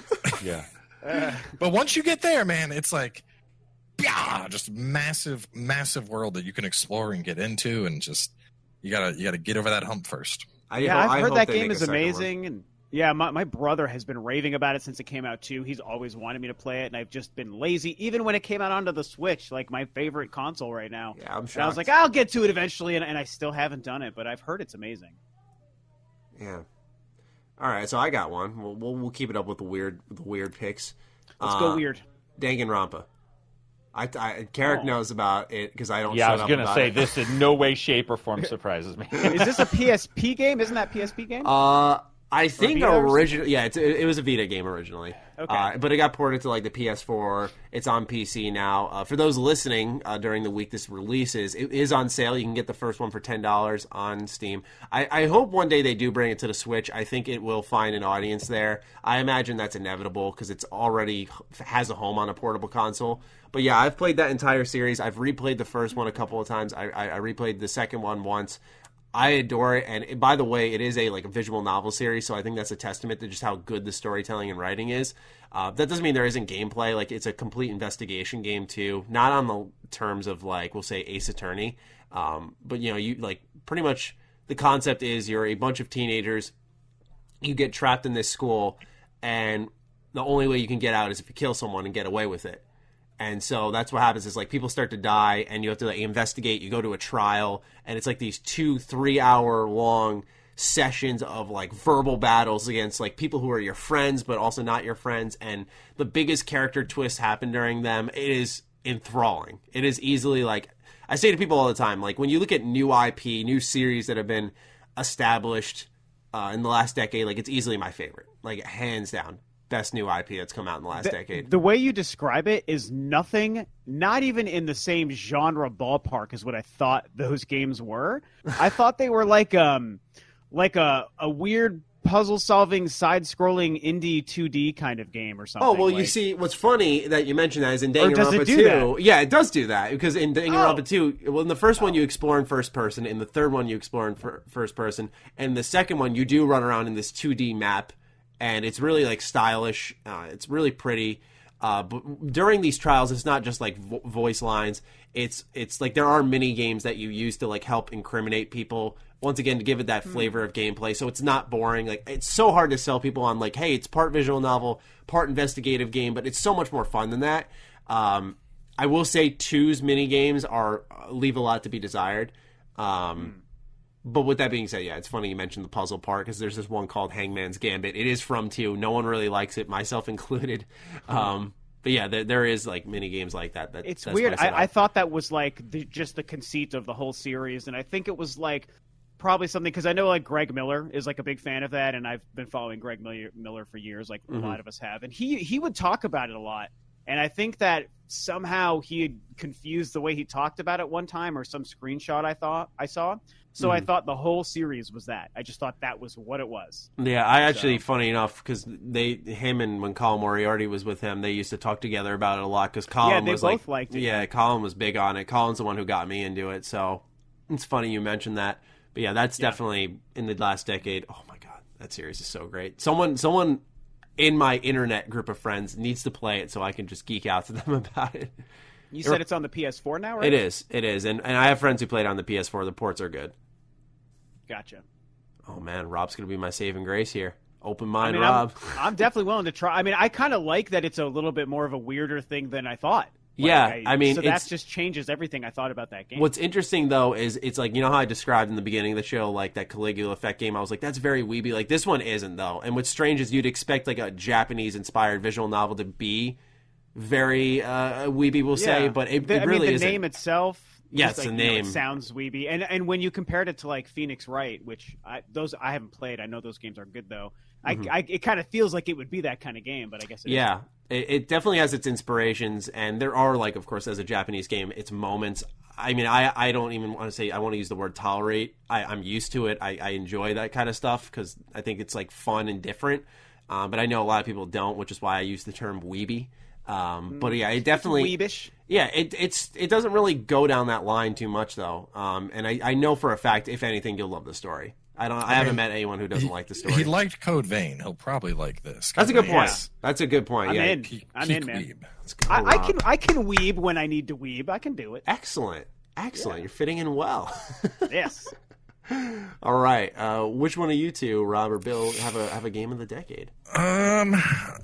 yeah.
But once you get there, man, it's like, yeah, just massive, massive world that you can explore and get into, and just, you gotta, you gotta get over that hump first.
I
yeah,
hope,
I've
I
heard
hope
that
they
game
make
is
a second
amazing,
one.
and yeah, my, my brother has been raving about it since it came out too. He's always wanted me to play it, and I've just been lazy. Even when it came out onto the Switch, like my favorite console right now.
Yeah, I'm
sure. I was like, I'll get to it eventually, and, and I still haven't done it, but I've heard it's amazing.
Yeah. All right, so I got one. We'll we'll, we'll keep it up with the weird the weird picks.
Let's
uh,
go weird.
Danganronpa. I, I Carrick
Oh.
knows about it because I don't.
Yeah,
shut
I was
up
going to
about
say,
it.
this in no way, shape, or form surprises me.
Is this a P S P game? Isn't that a P S P game?
Uh, I think
Vita or
originally, yeah, it's, it, it was a Vita game originally.
Okay.
Uh, but it got ported to like the P S four. It's on P C now. Uh, for those listening, uh, during the week this releases, it is on sale. You can get the first one for ten dollars on Steam. I, I hope one day they do bring it to the Switch. I think it will find an audience there. I imagine that's inevitable because it's already has a home on a portable console. But yeah, I've played that entire series. I've replayed the first one a couple of times. I, I, I replayed the second one once. I adore it, and it, by the way, it is a like a visual novel series, so I think that's a testament to just how good the storytelling and writing is. Uh, that doesn't mean there isn't gameplay. Like, it's a complete investigation game too, not on the terms of like we'll say Ace Attorney, um, but you know, you like pretty much the concept is you're a bunch of teenagers, you get trapped in this school, and the only way you can get out is if you kill someone and get away with it. And so that's what happens is like people start to die and you have to like investigate. You go to a trial and it's like these two, three hour long sessions of like verbal battles against like people who are your friends but also not your friends, and the biggest character twists happen during them. It is enthralling. It is easily like, I say to people all the time, like when you look at new I P, new series that have been established uh, in the last decade, like it's easily my favorite, like hands down. Best new I P that's come out in the last
the,
decade.
The way you describe it is nothing, not even in the same genre ballpark as what I thought those games were. I thought they were like um like a a weird puzzle-solving, side-scrolling indie two D kind of game or something.
Oh, well,
like...
you see, what's funny that you mentioned that is in Danganronpa
do
two.
that?
Yeah, it does do that, because in Danganronpa
Oh.
two, well, in the first one
Oh.
you explore in first person, in the third one you explore in fir- first person, and the second one you do run around in this two D map, and it's really, like, stylish. Uh, it's really pretty. Uh, but during these trials, it's not just, like, vo- voice lines. It's, it's like, there are mini games that you use to, like, help incriminate people, once again, to give it that flavor of gameplay, so it's not boring. Like, it's so hard to sell people on, like, hey, it's part visual novel, part investigative game, but it's so much more fun than that. Um, I will say two's mini games are leave a lot to be desired. Um, but with that being said, yeah, it's funny you mentioned the puzzle part, because there's this one called Hangman's Gambit. It is from two. No one really likes it, myself included. Um, but yeah, there, there is like mini games like that. that
It's
that's
weird.
my setup.
I, I thought that was like the, just the conceit of the whole series, and I think it was like probably something, because I know like Greg Miller is like a big fan of that, and I've been following Greg Miller, Miller for years, like
Mhm.
a lot of us have, and he he would talk about it a lot, and I think that somehow he had confused the way he talked about it one time, or some screenshot I thought I saw. So I
Mhm.
thought the whole series was that. I just thought that was what it was.
Yeah, I actually,
So-
funny enough, because they, him and when Colin Moriarty was with him, they used to talk together about it a lot. Because Colin
Yeah, they
was
both
like,
liked it.
yeah, Colin was big on it. Colin's the one who got me into it, so it's funny you mentioned that. But yeah, that's
Yeah.
definitely in the last decade. Oh my god, that series is so great. Someone, someone in my internet group of friends needs to play it so I can just geek out to them about it.
You said it's on the P S four now, right?
It is, it is, and and I have friends who played on the P S four. The ports are good.
Gotcha.
Oh man, Rob's gonna be my saving grace here. Open
I
mind,
mean,
Rob.
I'm, I'm definitely willing to try. I mean, I kind of like that it's a little bit more of a weirder thing than I thought. Like,
Yeah, I mean,
so
it's-
that just changes everything I thought about that game.
What's interesting though is it's like, you know how I described in the beginning of the show, like that Caligula Effect game. I was like, that's very weeby. Like this one isn't though. And what's strange is you'd expect like a Japanese inspired visual novel to be very uh, weeby, we'll say,
Yeah.
but it,
The-
it
I
really
mean, the
isn't.
name itself.
Yeah,
just,
it's
like,
the
you know,
name.
it sounds weeby, and and when you compared it to like Phoenix Wright, which I, those I haven't played. I know those games are good though.
Mhm.
I, I it kind of feels like it would be that kind of game, but I guess it
Yeah, it, it definitely has its inspirations, and there are, like, of course, as a Japanese game, its moments. I mean, I, I don't even want to say, I want to use the word tolerate. I, I'm used to it. I, I enjoy that kind of stuff because I think it's, like, fun and different. Um, but I know a lot of people don't, which is why I use the term weeby. Um, but yeah, it definitely,
weebish.
yeah, it it's it doesn't really go down that line too much though. Um, and I, I know for a fact, if anything, you'll love the story. I don't. I haven't met anyone who doesn't like the story.
He liked Code Vein. He'll probably like this.
That's a good
Code
point.
Vein.
That's a good point.
I'm
yeah.
in.
Peak-
I'm
peak
in, man.
weeb.
Let's go,
I, I
Rob.
can I can weeb when I need to weeb. I can do it.
Excellent. Excellent. You're fitting in well.
Yes.
All right. Uh, which one of you two, Rob or Bill, have a have a game of the decade?
Um,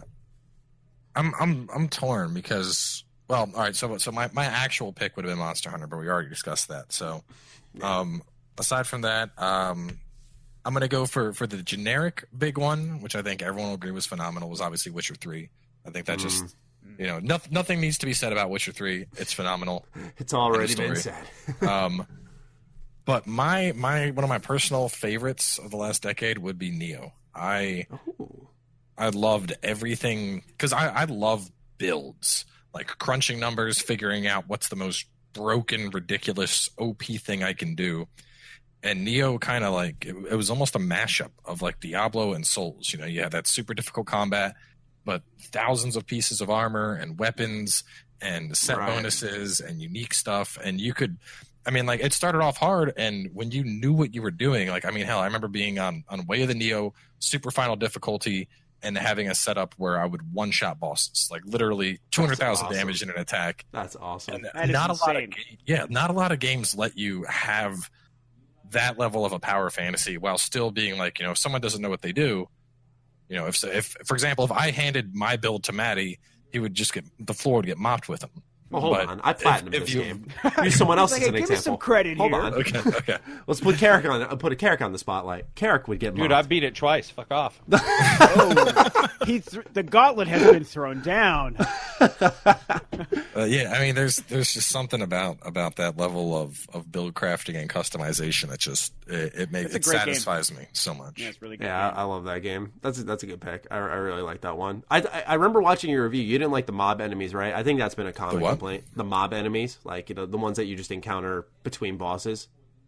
I'm I'm I'm torn because well, all right. So so my, my actual pick would have been Monster Hunter, but we already discussed that. So, um, aside from that, um, I'm gonna go for for the generic big one, which I think everyone will agree was phenomenal. Was obviously Witcher three. I think that just you know no, nothing needs to be said about Witcher three. It's phenomenal.
It's already
End of
been
story.
said.
Um, but my my one of my personal favorites of the last decade would be Neo. I
Ooh.
I loved everything because I, I love builds, like crunching numbers, figuring out what's the most broken, ridiculous, O P thing I can do. And Neo kind of like, it, it was almost a mashup of like Diablo and Souls. You know, you had that super difficult combat, but thousands of pieces of armor and weapons and set
Right.
bonuses and unique stuff. And you could, I mean, like it started off hard, and when you knew what you were doing, like, I mean, hell, I remember being on, on Way of the Neo, super final difficulty, and having a setup where I would one-shot bosses, like literally two hundred thousand
awesome.
damage in an attack.
That's awesome.
And
That is
not a lot of
insane.
ga- yeah, not a lot of games let you have that level of a power fantasy while still being like, you know, if someone doesn't know what they do, you know, if if for example, if I handed my build to Matty, he would just get the floor would get mopped with him.
Well, hold
But
on. I platinumed
if- if
this
you-
game. Use someone else
Like,
as
hey,
an
give me
example.
some credit
hold
here.
on.
Okay, okay.
Let's put Carrick on. uh, Put a Carrick on the spotlight. Carrick would get
Dude,
mocked.
I beat it twice. Fuck off.
Oh, he th- the gauntlet has been thrown down.
Uh, yeah, I mean, there's there's just something about about that level of, of build crafting and customization that just it it, makes,
It's a
it
great game.
satisfies me so much.
Yeah, it's really good.
Yeah,
game.
I, I love that game. That's a, that's a good pick. I, I really like that one. I, I I remember watching your review. You didn't like the mob enemies, right? I think that's been a common
what?
complaint. The mob enemies, like you know, the ones that you just encounter between bosses.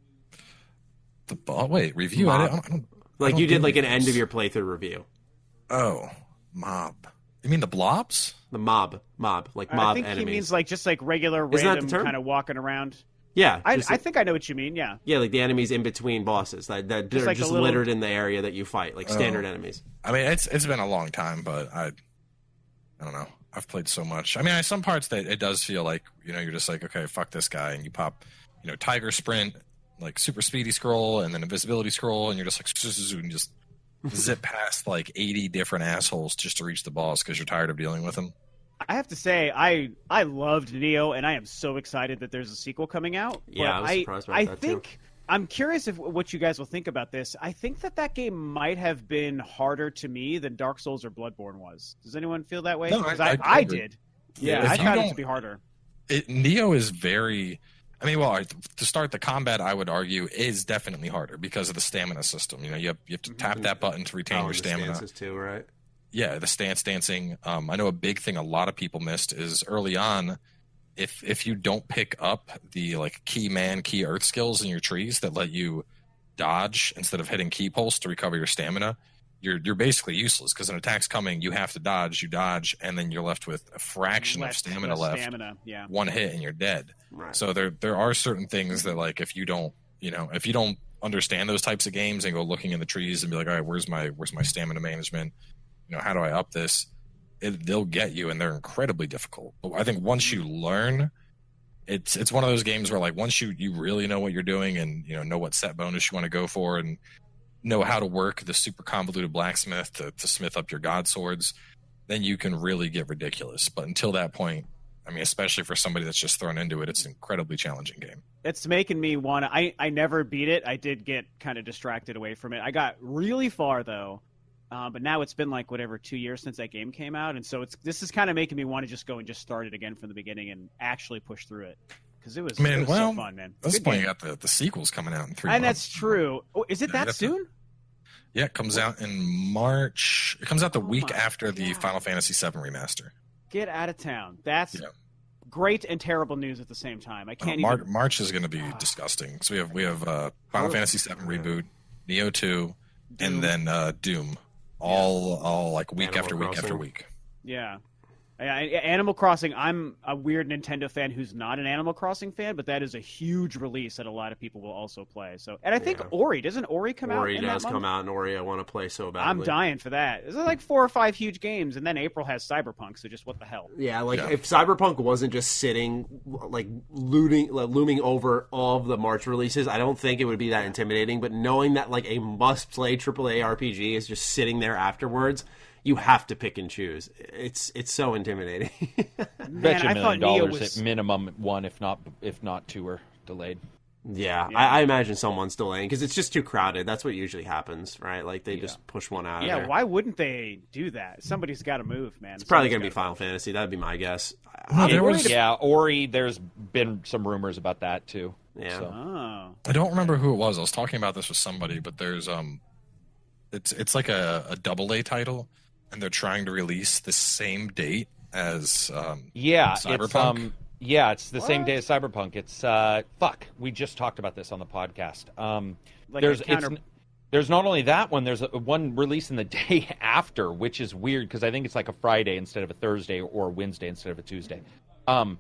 The oh, wait review.
Mob.
I don't, I don't, I
Like
don't
you did
do
like an
reviews.
end of your playthrough review.
Oh, mob. You mean the blobs?
The mob, mob, like
I
mob
think
enemies.
he means like just like regular
Isn't that the
random
term?
kind of walking around.
yeah,
I,
just
I
like-
think I know what you mean. Yeah.
yeah, like the enemies in between bosses that that
Just
are
like a
just
little-
littered in the area that you fight, like standard
Oh.
enemies.
I mean, it's it's been a long time, but I I don't know. I've played so much. I mean, I some parts that it does feel like you know you're just like okay, fuck this guy, and you pop you know tiger sprint, like super speedy scroll, and then invisibility scroll, and you're just like and just zip past like eighty different assholes just to reach the boss because you're tired of dealing with them.
I have to say, I I loved Neo, and I am so excited that there's a sequel coming out.
Yeah, I was
But
surprised about
I
that, too.
think I'm curious if what you guys will think about this. I think that that game might have been harder to me than Dark Souls or Bloodborne was. Does anyone feel that way?
No, I-
'Cause
I-
I,
I
I
agree.
did. Yeah,
If
I
you
found it
don't-
to be harder.
It, Neo is very. I mean, well, I- to start the combat, I would argue is definitely harder because of the stamina system. You know, you have you have to tap that button to retain
Oh,
your
and the
stamina.
stances too, right?
Yeah, the stance dancing. Um, I know a big thing a lot of people missed is early on, if if you don't pick up the like key man, key earth skills in your trees that let you dodge instead of hitting key pulse to recover your stamina, you're you're basically useless because an attack's coming, you have to dodge, you dodge, and then you're left with a fraction
Less-
of stamina
less
left.
Stamina, yeah.
One hit and you're dead.
Right.
So there there are certain things that like if you don't you know if you don't understand those types of games and go looking in the trees and be like, all right, where's my where's my stamina management? You know, how do I up this? It, they'll get you, and they're incredibly difficult. But I think once you learn, it's it's one of those games where like once you you really know what you're doing and you know know what set bonus you want to go for and know how to work the super convoluted blacksmith to, to smith up your god swords, then you can really get ridiculous. But until that point, I mean, especially for somebody that's just thrown into it, it's an incredibly challenging game.
It's making me want to. I, I never beat it. I did get kind of distracted away from it. I got really far, though. Uh, but now it's been like whatever two years since that game came out, and so it's this is kind of making me want to just go and just start it again from the beginning and actually push through it because it was,
Man,
it was
well,
so fun, man.
At this
Good
point,
game.
you got the, the sequels coming out in three
And
months.
that's true. Oh, is it
Yeah,
that
that's
soon?
Yeah, it comes out in March. It comes out the
Oh
week
my
after the
God.
Final Fantasy seven remaster.
Get out of town. That's
Yeah.
great and terrible news at the same time. I
Uh,
can't
Mar-
even.
March is going to be disgusting. So we have we have uh, Final
Oh.
Fantasy seven reboot, Neo two,
Doom.
and then uh, Doom. All all like week
Animal
after week
Crossing.
after week.
Yeah. I- I- Animal Crossing, I'm a weird Nintendo fan who's not an Animal Crossing fan, but that is a huge release that a lot of people will also play. So, and I think
Yeah.
Ori, doesn't Ori come out?
Ori
in
does
that
come
month?
out, and Ori I want to play so badly.
I'm dying for that. There's like four or five huge games, and then April has Cyberpunk, so just what the hell?
Yeah, like
Yeah.
if Cyberpunk wasn't just sitting, like looting, like, looming over all of the March releases, I don't think it would be that intimidating. But knowing that like a must-play triple A R P G is just sitting there afterwards, you have to pick and choose. It's it's so intimidating.
Man,
Bet you
I
a
thought
million
Neo
dollars
was.
at minimum one, if not if not two, are delayed.
yeah,
Yeah.
I, I imagine someone's delaying because it's just too crowded. That's what usually happens, right? Like they just push one out. of
Yeah,
there.
why wouldn't they do that? Somebody's got to move, man.
It's probably gonna be Final Fantasy. That'd be my guess.
No, there
Ori-
was-
yeah, Ori. There's been some rumors about that too.
Yeah.
So.
Oh,
I don't remember who it was. I was talking about this with somebody, but there's um, it's it's like a, a double A title, and they're trying to release the same date as um,
Yeah, it's
Cyberpunk?
um, yeah, it's the same
What?
day as Cyberpunk. It's uh, fuck. We just talked about this on the podcast. Um,
like
there's
a counter.
it's, there's not only that one. There's a, one releasing the day after, which is weird because I think it's like a Friday instead of a Thursday or a Wednesday instead of a Tuesday. Um,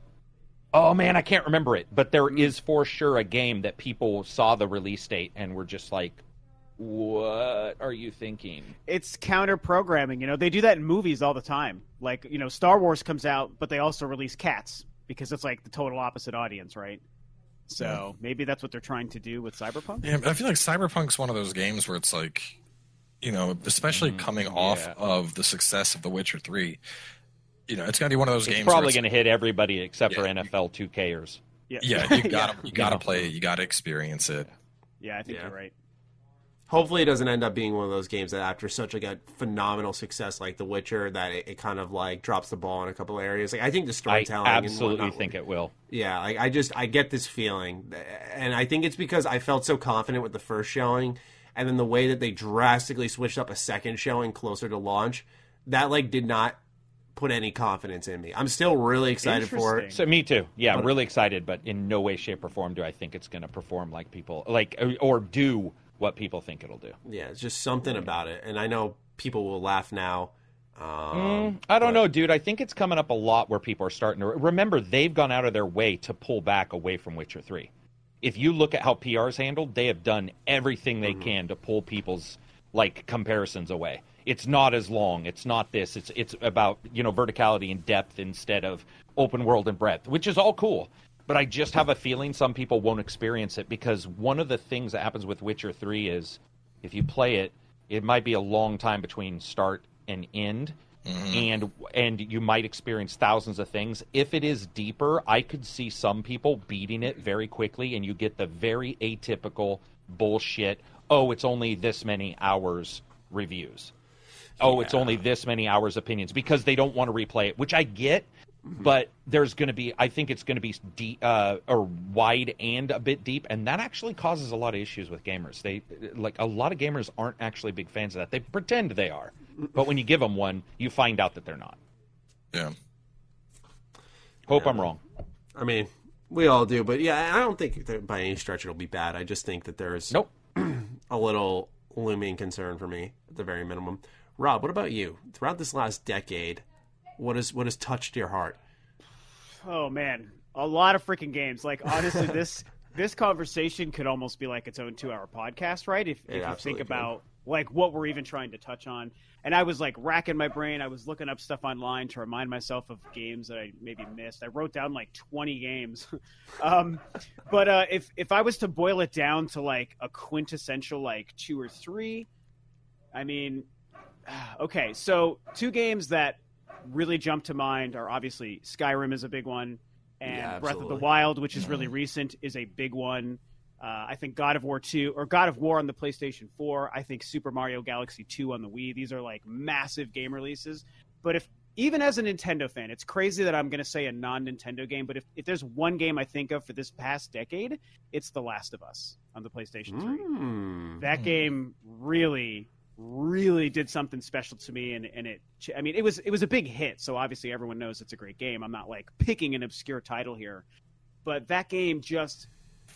oh man, I can't remember it, but there is for sure a game that people saw the release date and were just like, "What are you thinking?"
It's counter programming. You know, they do that in movies all the time. Like, you know, Star Wars comes out, but they also release Cats because it's like the total opposite audience, right? So
Yeah.
maybe that's what they're trying to do with Cyberpunk.
Yeah, I feel like Cyberpunk's one of those games where it's like, you know, especially coming off
yeah.
of the success of The Witcher three, you know, it's going to be one of those
it's
games.
Probably
going
to hit everybody except
yeah,
for N F L two Kers.
Yeah,
yeah, you got to
yeah.
you got to play it. You got to experience it.
Yeah, I think
Yeah.
you're right.
Hopefully it doesn't end up being one of those games that after such like a phenomenal success like The Witcher that it, it kind of like drops the ball in a couple of areas. Like I think the
I
storytelling
absolutely
and whatnot,
think it will.
Yeah, like I just I get this feeling, and I think it's because I felt so confident with the first showing, and then the way that they drastically switched up a second showing closer to launch, that like did not put any confidence in me. I'm still really excited for it.
So me too. Yeah,
But-
I'm really excited, but in no way, shape, or form do I think it's going to perform like people like or do what people think it'll do.
Yeah, it's just something about it, and I know people will laugh now. Um,
Mm, I don't
but-
know, dude. I think it's coming up a lot where people are starting to remember they've gone out of their way to pull back away from Witcher three. If you look at how P R is handled, they have done everything they
Mm-hmm.
can to pull people's like comparisons away. It's not as long. It's not this. It's it's about, you know, verticality and depth instead of open world and breadth, which is all cool. But I just have a feeling some people won't experience it because one of the things that happens with Witcher three is if you play it, it might be a long time between start and end. Mm-hmm. And and you might experience thousands of things. If it is deeper, I could see some people beating it very quickly, and you get the very atypical bullshit, oh, it's only this many hours reviews. Oh, yeah. It's only this many hours opinions, because they don't want to replay it, which I get, mm-hmm. but there's going to be, I think it's going to be deep, uh, or wide and a bit deep, and that actually causes a lot of issues with gamers. They, like, a lot of gamers aren't actually big fans of that. They pretend they are. But when you give them one, you find out that they're not.
Yeah.
Hope
yeah,
I'm wrong.
I mean, we all do, but yeah, I don't think that by any stretch it'll be bad. I just think that there's
nope.
a little looming concern for me at the very minimum. Rob, what about you? Throughout this last decade, what has what has touched your heart?
Oh man, a lot of freaking games. Like honestly, this this conversation could almost be like its own two-hour podcast, right? If, if you think about like what we're even trying to touch on. And I was like racking my brain. I was looking up stuff online to remind myself of games that I maybe missed. I wrote down like twenty games. um, but uh, if if I was to boil it down to like a quintessential like two or three, I mean, okay, so two games that really jump to mind are obviously Skyrim is a big one, and
yeah,
Breath of the Wild, which is really recent, is a big one. Uh, I think God of War two or God of War on the PlayStation four. I think Super Mario Galaxy two on the Wii. These are like massive game releases. But if even as a Nintendo fan, it's crazy that I'm going to say a non-Nintendo game. But if, if there's one game I think of for this past decade, it's The Last of Us on the PlayStation three.
Mm.
That game really, really did something special to me. And, and it, I mean, it was it was a big hit. So obviously everyone knows it's a great game. I'm not like picking an obscure title here. But that game just...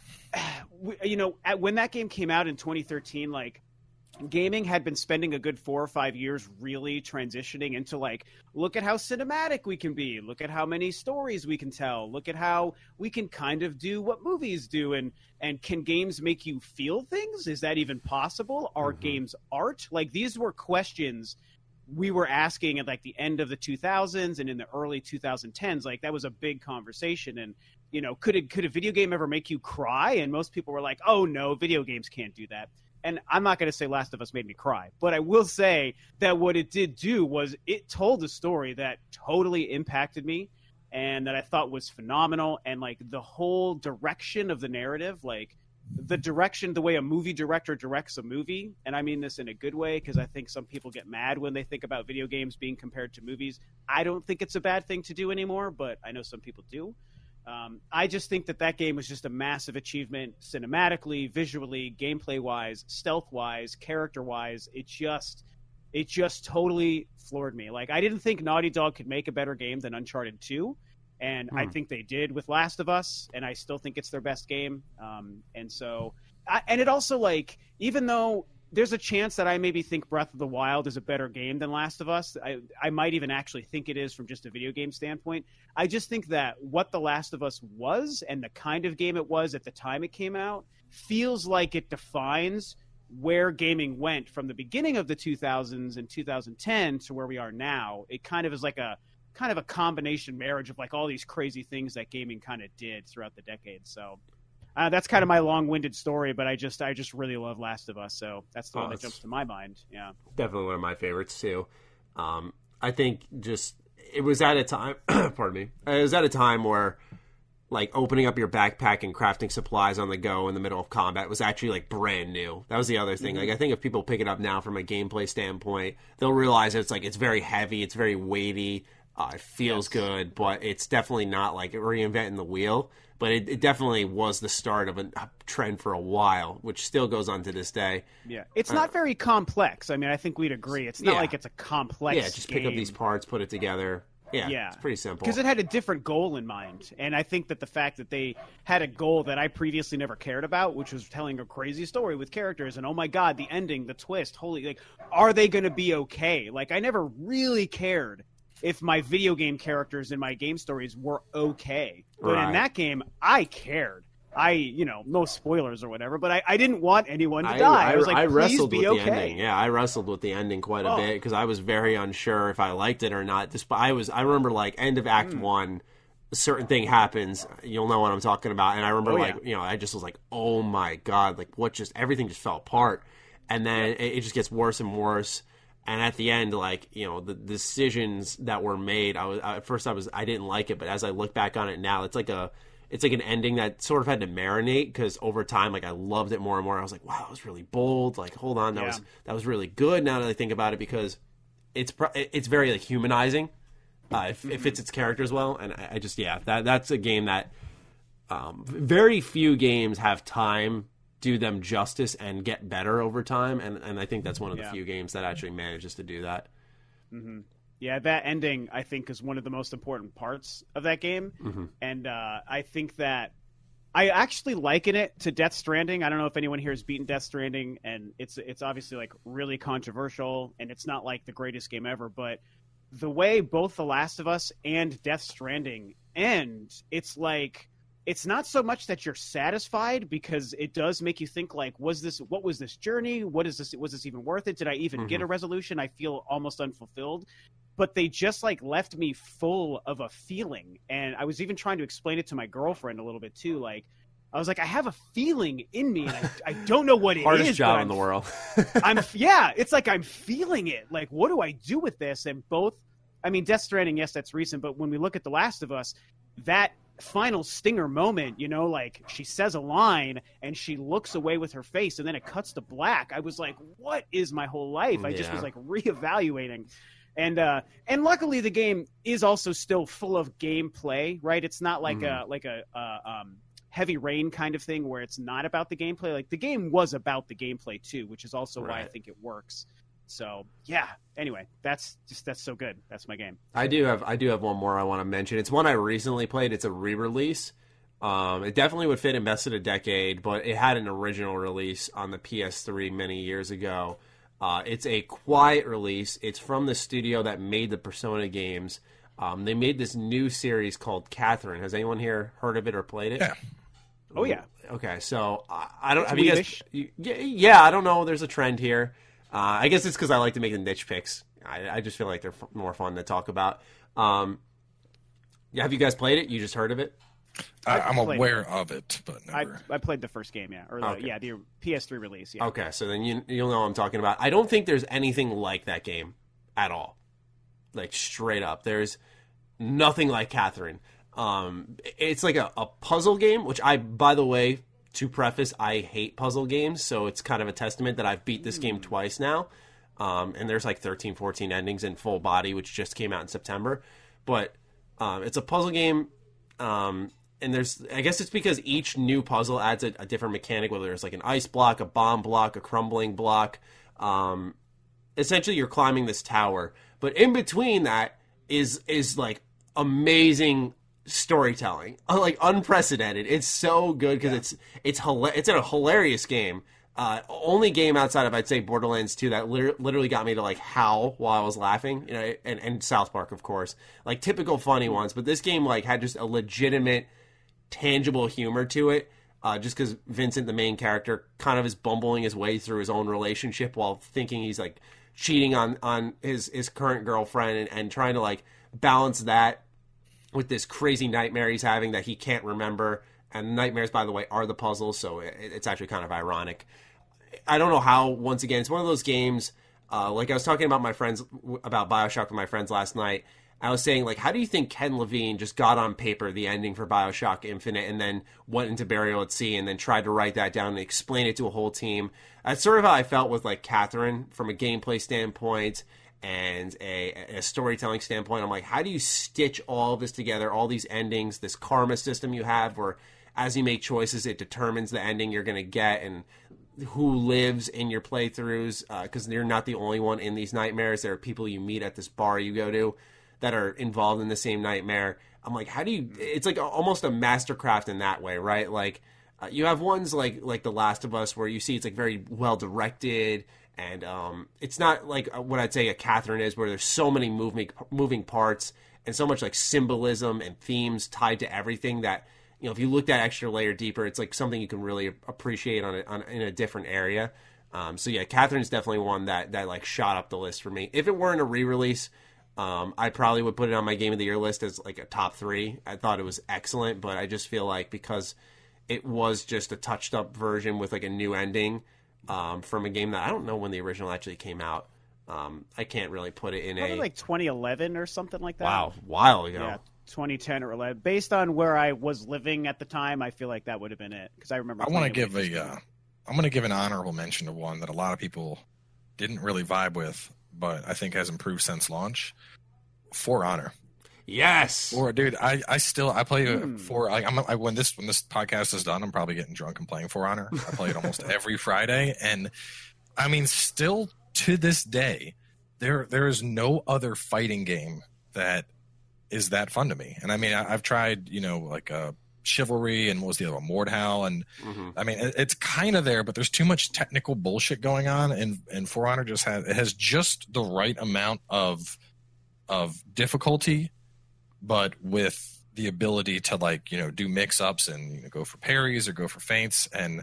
You know, at, when that game came out in twenty thirteen, like gaming had been spending a good four or five years really transitioning into like, look at how cinematic we can be. Look at how many stories we can tell. Look at how we can kind of do what movies do. And, and can games make you feel things? Is that even possible? Are mm-hmm. games art? Like these were questions we were asking at like the end of the two thousands and in the early twenty tens. Like that was a big conversation. And, you know, could it, could a video game ever make you cry? And most people were like, oh no, video games can't do that. And I'm not going to say Last of Us made me cry, but I will say that what it did do was it told a story that totally impacted me and that I thought was phenomenal. And like the whole direction of the narrative, like the direction, the way a movie director directs a movie. And I mean this in a good way, because I think some people get mad when they think about video games being compared to movies. I don't think it's a bad thing to do anymore, but I know some people do. Um, I just think that that game was just a massive achievement cinematically, visually, gameplay-wise, stealth-wise, character-wise. It just, it just totally floored me. Like, I didn't think Naughty Dog could make a better game than Uncharted two, and hmm. I think they did with Last of Us, and I still think it's their best game. Um, and so, I, and it also, like, even though there's a chance that I maybe think Breath of the Wild is a better game than Last of Us. I, I might even actually think it is from just a video game standpoint. I just think that what The Last of Us was and the kind of game it was at the time it came out feels like it defines where gaming went from the beginning of the two thousands and two thousand ten to where we are now. It kind of is like a kind of a combination marriage of like all these crazy things that gaming kind of did throughout the decade. So Uh, that's kind of my long-winded story, but I just I just really love Last of Us, so that's the oh, one that jumps to my mind. Yeah,
definitely one of my favorites too. Um, I think just it was at a time, pardon me, it was at a time where, like, opening up your backpack and crafting supplies on the go in the middle of combat was actually, like, brand new. That was the other thing. Mm-hmm. Like, I think if people pick it up now from a gameplay standpoint, they'll realize it's, like, it's very heavy, it's very weighty, uh, it feels yes. good, but it's definitely not, like, reinventing the wheel. But it, it definitely was the start of a, a trend for a while, which still goes on to this day.
Yeah, it's uh, not very complex. I mean, I think we'd agree. It's not
yeah.
like it's a complex
Yeah, just
game.
pick up these parts, put it together. Yeah,
yeah,
it's pretty simple.
Because it had a different goal in mind. And I think that the fact that they had a goal that I previously never cared about, which was telling a crazy story with characters, and oh my god, the ending, the twist, holy, like, are they going to be okay? Like, I never really cared if my video game characters in my game stories were okay. But
right.
in that game, I cared. I, you know, no spoilers or whatever, but I, I didn't want anyone to
I,
die.
I,
I was like,
I
please
wrestled
be
with
okay.
the ending. Yeah, I wrestled with the ending quite a
oh.
bit because I was very unsure if I liked it or not. Despite I was, I remember like end of Act mm. One, a certain thing happens. You'll know what I'm talking about. And I remember
oh,
like,
yeah.
you know, I just was like, oh my god, like what just everything just fell apart. And then yeah. it, it just gets worse and worse. And at the end, like, you know, the decisions that were made, I was at first I was I didn't like it, but as I look back on it now, it's like a it's like an ending that sort of had to marinate because over time, like I loved it more and more. I was like, wow, that was really bold. Like, hold on, that yeah. was that was really good. Now that I think about it, because it's it's very like humanizing. Uh, it, mm-hmm. it fits its characters well, and I, I just yeah, that that's a game that um, very few games have time do them justice and get better over time, and and I think that's one of the yeah. few games that actually manages to do that.
Mm-hmm. Yeah, that ending I think is one of the most important parts of that game,
mm-hmm.
and uh, I think that I actually liken it to Death Stranding. I don't know if anyone here has beaten Death Stranding, and it's it's obviously like really controversial, and it's not like the greatest game ever, but the way both The Last of Us and Death Stranding end, it's like. It's not so much that you're satisfied because it does make you think like, was this, what was this journey? What is this? Was this even worth it? Did I even mm-hmm. get a resolution? I feel almost unfulfilled, but they just like left me full of a feeling. And I was even trying to explain it to my girlfriend a little bit too. Like, I was like, I have a feeling in me and I, I don't know what it
Hardest
is.
job in the world.
I'm yeah. It's like, I'm feeling it. Like, what do I do with this? And both, I mean, Death Stranding, yes, that's recent, but when we look at The Last of Us, that final stinger moment, you know, like she says a line and she looks away with her face and then it cuts to black. I was like, what is my whole life? I yeah. just was like reevaluating. And uh and luckily the game is also still full of gameplay, right? It's not like mm. a like a uh, um Heavy Rain kind of thing where it's not about the gameplay. Like the game was about the gameplay too, which is also right. why I think it works. So yeah. Anyway, that's just that's so good. That's my game.
I do have I do have one more I want to mention. It's one I recently played. It's a re-release. Um, it definitely would fit in Best of the Decade, but it had an original release on the P S three many years ago. Uh, it's a quiet release. It's from the studio that made the Persona games. Um, they made this new series called Catherine. Has anyone here heard of it or played it?
Yeah.
Oh yeah.
Okay, so uh, I don't.
It's
have you guys? You, yeah, I don't know. There's a trend here. Uh, I guess it's because I like to make the niche picks. I, I just feel like they're f- more fun to talk about. Um, yeah, have you guys played it? You just heard of it?
I, I'm aware it. of it, but never.
I, I played the first game, yeah, or the,
okay.
yeah, the P S three release. Yeah.
Okay, so then you you'll know what I'm talking about. I don't think there's anything like that game at all. Like straight up, there's nothing like Catherine. Um, it's like a, a puzzle game, which I, by the way. To preface, I hate puzzle games, so it's kind of a testament that I've beat this game twice now. Um, and there's like thirteen, fourteen endings in Full Body, which just came out in September. But um, it's a puzzle game, um, and there's I guess it's because each new puzzle adds a, a different mechanic, whether it's like an ice block, a bomb block, a crumbling block. Um, essentially, you're climbing this tower. But in between that is is like amazing storytelling, like unprecedented. It's so good because yeah. it's it's hila- it's a hilarious game. Uh, only game outside of I'd say Borderlands two that liter- literally got me to like howl while I was laughing, you know, and, and South Park of course, like typical funny ones. But this game like had just a legitimate, tangible humor to it. Uh, just because Vincent, the main character, kind of is bumbling his way through his own relationship while thinking he's like cheating on on his his current girlfriend and, and trying to like balance that with this crazy nightmare he's having that he can't remember. And nightmares, by the way, are the puzzles, so it, it's actually kind of ironic. I don't know how, once again, it's one of those games, uh, like I was talking about my friends, about BioShock with my friends last night. I was saying, like, how do you think Ken Levine just got on paper the ending for Bioshock Infinite and then went into Burial at Sea and then tried to write that down and explain it to a whole team? That's sort of how I felt with, like, Catherine from a gameplay standpoint and a, a storytelling standpoint. I'm like, how do you stitch all of this together, all these endings, this karma system you have where as you make choices, it determines the ending you're going to get and who lives in your playthroughs, because uh, you're not the only one in these nightmares. There are people you meet at this bar you go to that are involved in the same nightmare. I'm like, how do you... It's like a, almost a mastercraft in that way, right? Like, uh, you have ones like like The Last of Us where you see it's like very well-directed, and um, it's not like what I'd say a Catherine is, where there's so many moving, moving parts and so much like symbolism and themes tied to everything that, you know, if you look that extra layer deeper, it's like something you can really appreciate on, a, on in a different area. Um, so yeah, Catherine's definitely one that that like shot up the list for me. If it weren't a re-release, um, I probably would put it on my Game of the Year list as like a top three. I thought it was excellent, but I just feel like because it was just a touched up version with like a new ending um, from a game that I don't know when the original actually came out. Um, I can't really put it in
Probably
a
like twenty eleven or something like that.
Wow, a while ago.
Yeah. twenty ten or eleven. Based on where I was living at the time, I feel like that would have been it because I remember.
I want to give a. Uh, I'm going to give an honorable mention to one that a lot of people didn't really vibe with, but I think has improved since launch. For Honor.
Yes.
Or dude, I, I still I play
Hmm.
for I, I'm I, when this when this podcast is done, I'm probably getting drunk and playing For Honor. I play it almost every Friday, and I mean, still to this day, there there is no other fighting game that is that fun to me. And I mean, I, I've tried, you know, like uh, Chivalry and what was the other one, Mordhau, and
Mm-hmm.
I mean, it, it's kind of there, but there's too much technical bullshit going on, and and For Honor just has it has just the right amount of of difficulty, but with the ability to, like, you know, do mix ups and, you know, go for parries or go for feints. And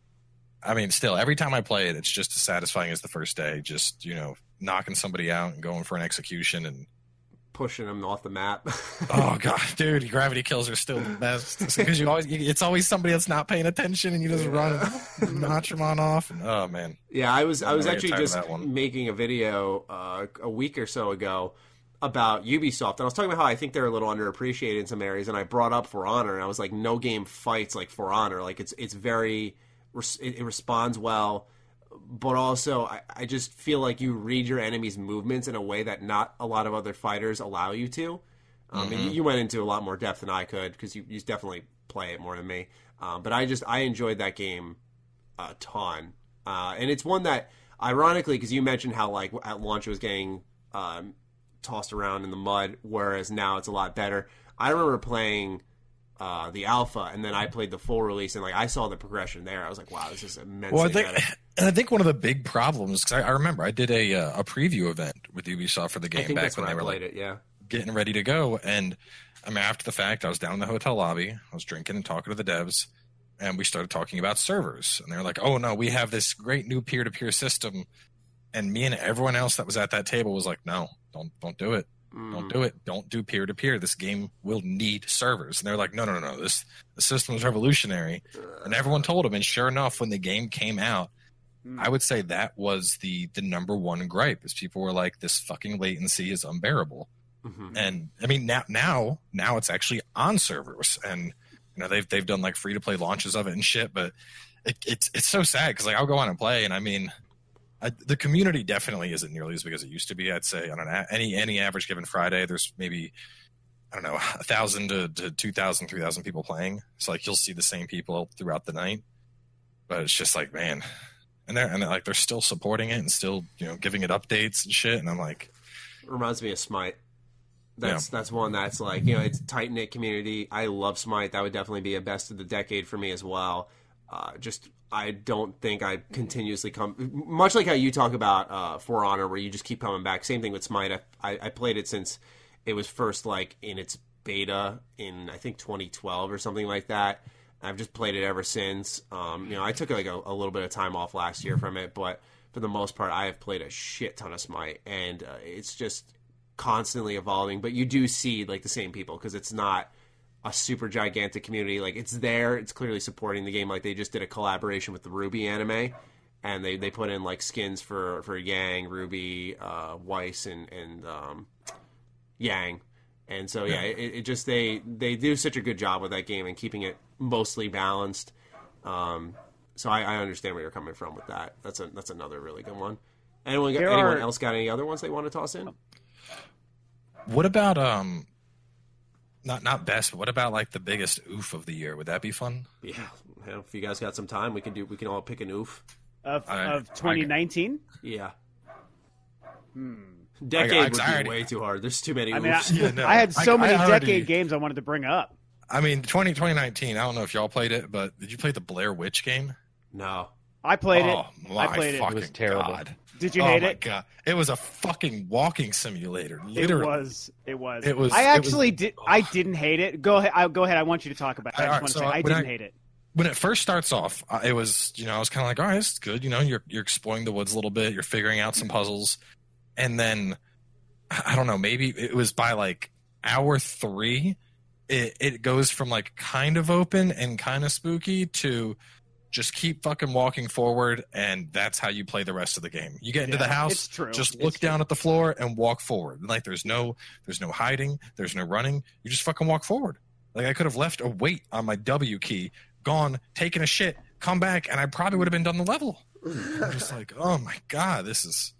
I mean, still, every time I play it, it's just as satisfying as the first day. Just, you know, knocking somebody out and going for an execution and
Pushing them off the map.
oh god, dude, gravity kills are still the best because you always it's always somebody that's not paying attention and you just run and notch them on off. And, oh man,
Yeah, I was I
I'm
was
really
actually
tired of
just
that one.
making a video uh, a week or so ago about Ubisoft, and I was talking about how I think they're a little underappreciated in some areas, and I brought up For Honor, and I was like, no game fights like For Honor. Like it's it's very it, it responds well, but also I, I just feel like you read your enemy's movements in a way that not a lot of other fighters allow you to. Um,
Mm-hmm.
and you, you went into a lot more depth than I could because you, you definitely play it more than me. Um, but I just I enjoyed that game a ton, uh, and it's one that ironically, because you mentioned how like at launch it was getting um, tossed around in the mud, whereas now it's a lot better. I remember playing uh, the alpha, and then I played the full release, and like I saw the progression there. I was like, wow, this is immensely
well, I think,
better.
and I think one of the big problems because I, I remember I did a uh, a preview event with Ubisoft for the
I
game
think
back
that's
when
when
they
I
were
played
like
it. Yeah.
getting ready to go, and I mean, after the fact, I was down in the hotel lobby, I was drinking and talking to the devs, and we started talking about servers, and they're like, "Oh no, we have this great new peer-to-peer system," and me and everyone else that was at that table was like, "No, don't don't do it." Don't do it. Don't do peer to peer. This game will need servers. And they're like, no, no, no, no. This the system is revolutionary. And everyone told them. And sure enough, when the game came out, I would say that was the the number one gripe. Is people were like, this fucking latency is unbearable.
Mm-hmm.
And I mean, now now now it's actually on servers, and you know they've they've done like free to play launches of it and shit. But it, it's it's so sad because like I'll go on and play, and I mean. I, the community definitely isn't nearly as big as it used to be. I'd say on an, any any average given Friday, there's maybe I don't know a thousand to, to two thousand, three thousand people playing. So like you'll see the same people throughout the night, but it's just like man, and they're and they're, like they're still supporting it and still you know giving it updates and shit. And I'm like,
Reminds me of Smite. That's yeah. that's one that's like you know it's a tight knit community. I love Smite. That would definitely be a best of the decade for me as well. Uh, just I don't think I continuously come much like how you talk about uh, For Honor, where you just keep coming back. Same thing with Smite. I, I, I played it since it was first like in its beta in I think twenty twelve or something like that. I've just played it ever since. Um, you know, I took like a, a little bit of time off last year from it, but for the most part, I have played a shit ton of Smite, and uh, it's just constantly evolving. But you do see like the same people because it's not a super gigantic community. Like it's there, it's clearly supporting the game. Like they just did a collaboration with the Ruby anime, and they, they put in like skins for, for Yang, Ruby, uh, Weiss, and and um, Yang. And so, yeah, it, it just they they do such a good job with that game and keeping it mostly balanced. Um, so I, I understand where you're coming from with that. That's a that's another really good one. Anyone got, anyone
are...
else got any other ones they want to toss in?
What about um, not not best, but what about like the biggest oof of the year? Would that be fun?
Yeah, you know, if you guys got some time, we can do we can all pick an oof
of
I,
of twenty nineteen.
Yeah.
Hmm.
Decade
I, I,
would be
already,
way too hard. There's too many
I mean, I,
oofs.
Yeah, no.
I had so
I-
many
I already-
decade games I wanted to bring up.
I mean, twenty, twenty nineteen, I don't know if y'all played it, but did you play the Blair Witch game?
No.
I played
oh,
it.
my
I played it.
fucking
It was terrible.
God.
Did you
oh
hate
my
it?
God. It was a fucking walking simulator.
It
Literally.
was. It was.
It was-
I
it
actually
was-
did. I didn't hate it. Go ahead. I, go ahead. I want you to talk about it. I
All
just
right,
want to
so
say I
when
didn't
I-
hate it.
When it first starts off, uh, it was, you know, I was kind of like, all right, this is good. You know, you're you're exploring the woods a little bit. You're figuring out some puzzles. And then, I don't know, maybe it was by like hour three, it, it goes from like kind of open and kind of spooky to just keep fucking walking forward, and that's how you play the rest of the game. You get into
Yeah,
the house,
it's true.
just
It's
look
true.
down at the floor and walk forward. Like there's no there's no hiding, there's no running. You just fucking walk forward. Like I could have left a weight on my W key, gone, taken a shit, come back, and I probably would have been done the level. I'm just like, oh my God, this is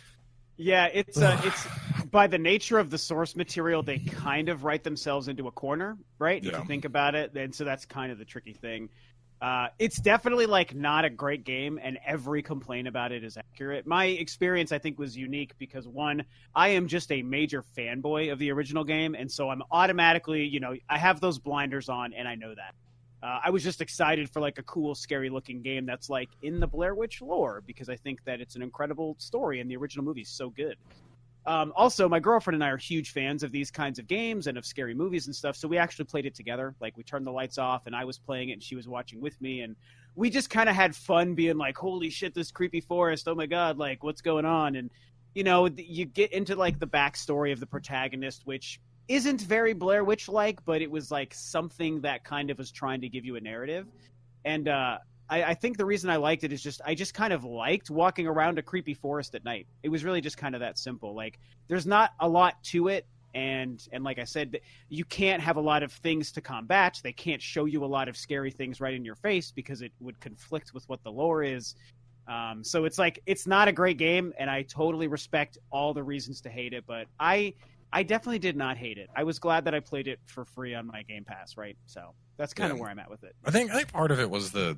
Yeah, it's uh, it's by the nature of the source material, they kind of write themselves into a corner, right? If
Yeah.
you think about it, and so that's kind of the tricky thing. Uh, it's definitely like not a great game, and every complaint about it is accurate. My experience, I think, was unique because one, I am just a major fanboy of the original game, and so I'm automatically, you know, I have those blinders on, and I know that. Uh, I was just excited for like a cool, scary-looking game that's like in the Blair Witch lore because I think that it's an incredible story, and the original movie is so good. Um, also, my girlfriend and I are huge fans of these kinds of games and of scary movies and stuff, so we actually played it together. Like, we turned the lights off, and I was playing it, and she was watching with me, and we just kind of had fun being like, holy shit, this creepy forest, oh my god, like, what's going on? And, you know, you get into, like, the backstory of the protagonist, which isn't very Blair Witch-like, but it was, like, something that kind of was trying to give you a narrative. And, uh... I, I think the reason I liked it is just I just kind of liked walking around a creepy forest at night. It was really just kind of that simple. Like, there's not a lot to it, and and like I said, you can't have a lot of things to combat. They can't show you a lot of scary things right in your face because it would conflict with what the lore is. Um, so it's like it's not a great game, and I totally respect all the reasons to hate it. But I I definitely did not hate it. I was glad that I played it for free on my Game Pass, right? So that's kind of
Yeah.
where I'm at with it.
I think I think part of it was the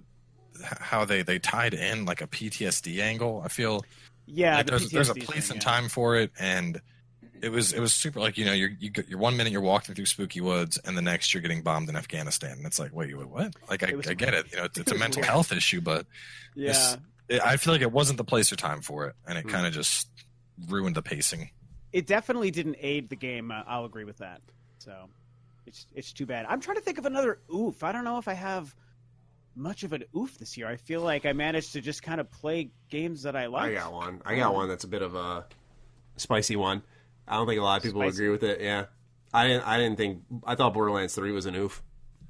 how they, they tied in like a P T S D angle. I feel
Yeah,
like
the
there's there's a
P T S D
place
thing,
and
yeah.
time for it, and it was it was super. Like, you know, you're you, you're one minute you're walking through spooky woods, and the next you're getting bombed in Afghanistan. And it's like, wait, wait, what? Like I,
It was-
I get it. You know, it's, it's a
was
mental
weird.
health issue, but
Yeah.
it's- it, I feel like it wasn't the place or time for it, and it
Hmm.
kind of just ruined the pacing.
It definitely didn't aid the game. Uh, I'll agree with that. So it's it's too bad. I'm trying to think of another oof. I don't know if I have much of an oof this year. I feel like I managed to just kind of play games that I like.
I got one. I got one that's a bit of a spicy one. I don't think a lot of people
Spicy.
agree with it. Yeah, I didn't. I didn't think. I thought Borderlands three was an oof.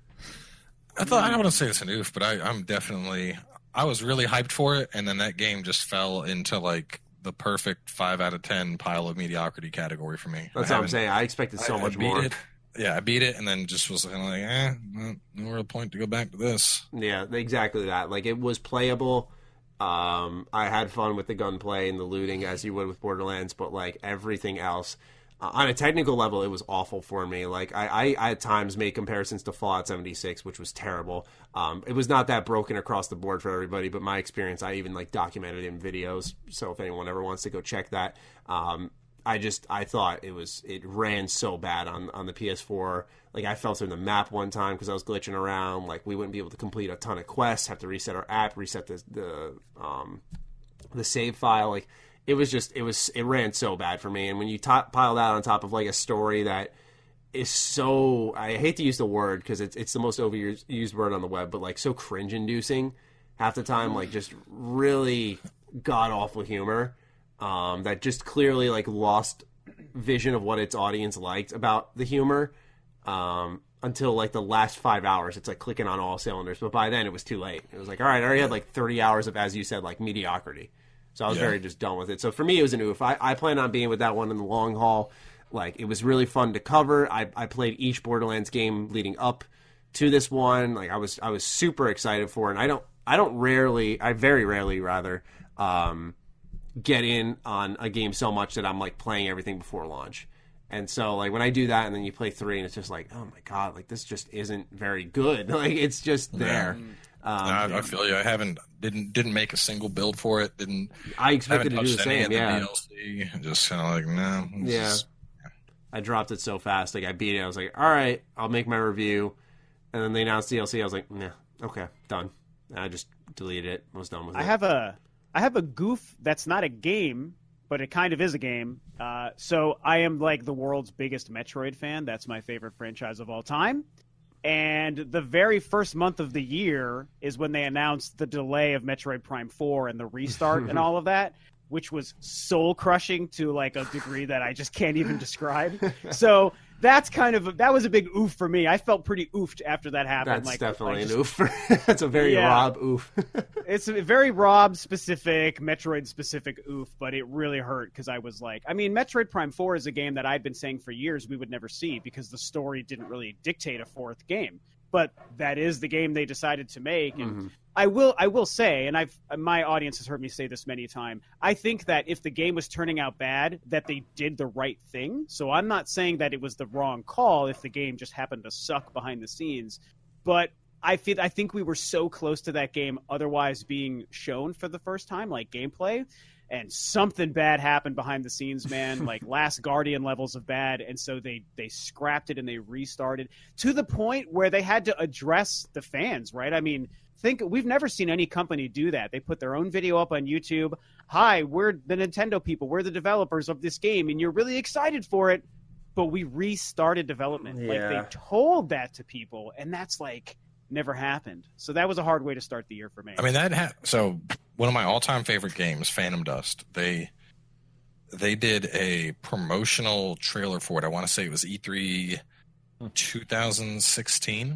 I thought I don't want to say it's an oof, but I, I'm definitely I was really hyped for it, and then that game just fell into like the perfect five out of ten pile of mediocrity category for me.
That's
I
what I'm
haven't-
saying. I expected so
I- I
much
beat
more.
It. Yeah, I beat it, and then just was kind of like, eh, well, no real point to go back to this.
Yeah, exactly that. Like, it was playable. Um, I had fun with the gunplay and the looting as you would with Borderlands, but like everything else, uh, on a technical level, it was awful for me. Like, I, I, I at times made comparisons to Fallout seventy-six, which was terrible. Um, it was not that broken across the board for everybody, but my experience, I even like documented in videos. So if anyone ever wants to go check that, um, I just I thought it was it ran so bad on on the P S four. Like, I fell through the map one time because I was glitching around. Like, we wouldn't be able to complete a ton of quests. Have to reset our app, reset the the um the save file. Like, it was just it was it ran so bad for me. And when you top, pile that on top of like a story that is so, I hate to use the word because it's it's the most overused used word on the web, but like so cringe inducing half the time. Like, just really god awful humor. Um, that just clearly like lost vision of what its audience liked about the humor um, until like the last five hours. It's like clicking on all cylinders, but by then it was too late. It was like, all right, I already had like thirty hours of, as you said, like mediocrity. So I was
Yeah.
very just done with it. So for me, it was an oof. I, I plan on being with that one in the long haul. Like, it was really fun to cover. I, I played each Borderlands game leading up to this one. Like, I was I was super excited for it. And I don't I don't rarely, I very rarely rather, um, get in on a game so much that I'm like playing everything before launch. And so, like, when I do that and then you play three and it's just like, oh my god, like, this just isn't very good. Like, it's just there.
Yeah.
Um,
I, I feel you. I haven't didn't didn't make a single build for it. Didn't
I expected to
haven't
do the
touched any
same?
of the
Yeah,
D L C. Just kind of like no. this
Yeah.
is-
I dropped it so fast. Like, I beat it. I was like, all right, I'll make my review. And then they announced D L C. I was like, nah, okay, done. And I just deleted it. I was done with it.
I have a I have a goof that's not a game, but it kind of is a game. Uh, so I am like the world's biggest Metroid fan. That's my favorite franchise of all time. And the very first month of the year is when they announced the delay of Metroid Prime four and the restart and all of that, which was soul crushing to like a degree that I just can't even describe. So that's kind of, that was a big oof for me. I felt pretty oofed after that happened.
That's
like,
definitely
like
an oof. That's a very
Yeah.
Rob oof.
It's a very Rob specific, Metroid specific oof, but it really hurt because I was like, I mean, Metroid Prime four is a game that I'd been saying for years we would never see because the story didn't really dictate a fourth game. But that is the game they decided to make, and
Mm-hmm.
I will, I will say, and I've my audience has heard me say this many times. I think that if the game was turning out bad, that they did the right thing. So I'm not saying that it was the wrong call if the game just happened to suck behind the scenes, but I feel I think we were so close to that game otherwise being shown for the first time, like gameplay, and something bad happened behind the scenes, man, like Last Guardian levels of bad, and so they they scrapped it and they restarted to the point where they had to address the fans, right? I mean, think we've never seen any company do that. They put their own video up on YouTube. Hi, we're the Nintendo people. We're the developers of this game, and you're really excited for it, but we restarted development.
Yeah.
Like they told that to people, and that's like never happened. So that was a hard way to start the year for me.
I mean that. Ha- so one of my all-time favorite games, Phantom Dust. They they did a promotional trailer for it. I want to say it was E three twenty sixteen.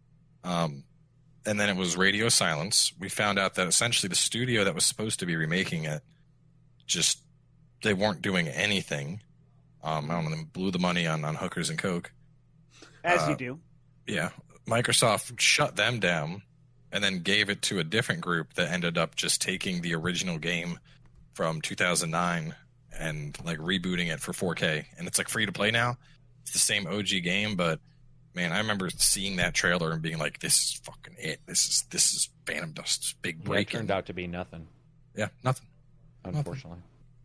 Um, and then it was radio silence. We found out that essentially the studio that was supposed to be remaking it just they weren't doing anything. Um, I don't know. They blew the money on on hookers and coke.
As
uh,
you do.
Yeah, Microsoft shut them down and then gave it to a different group that ended up just taking the original game from two thousand nine and like rebooting it for four K. And it's like free to play now. It's the same O G game, but man, I remember seeing that trailer and being like, this is fucking it. This is this is Phantom Dust's big
Yeah, it
break.
turned out to be nothing,
Yeah, nothing.
unfortunately.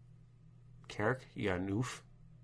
Carrick, you got an oof?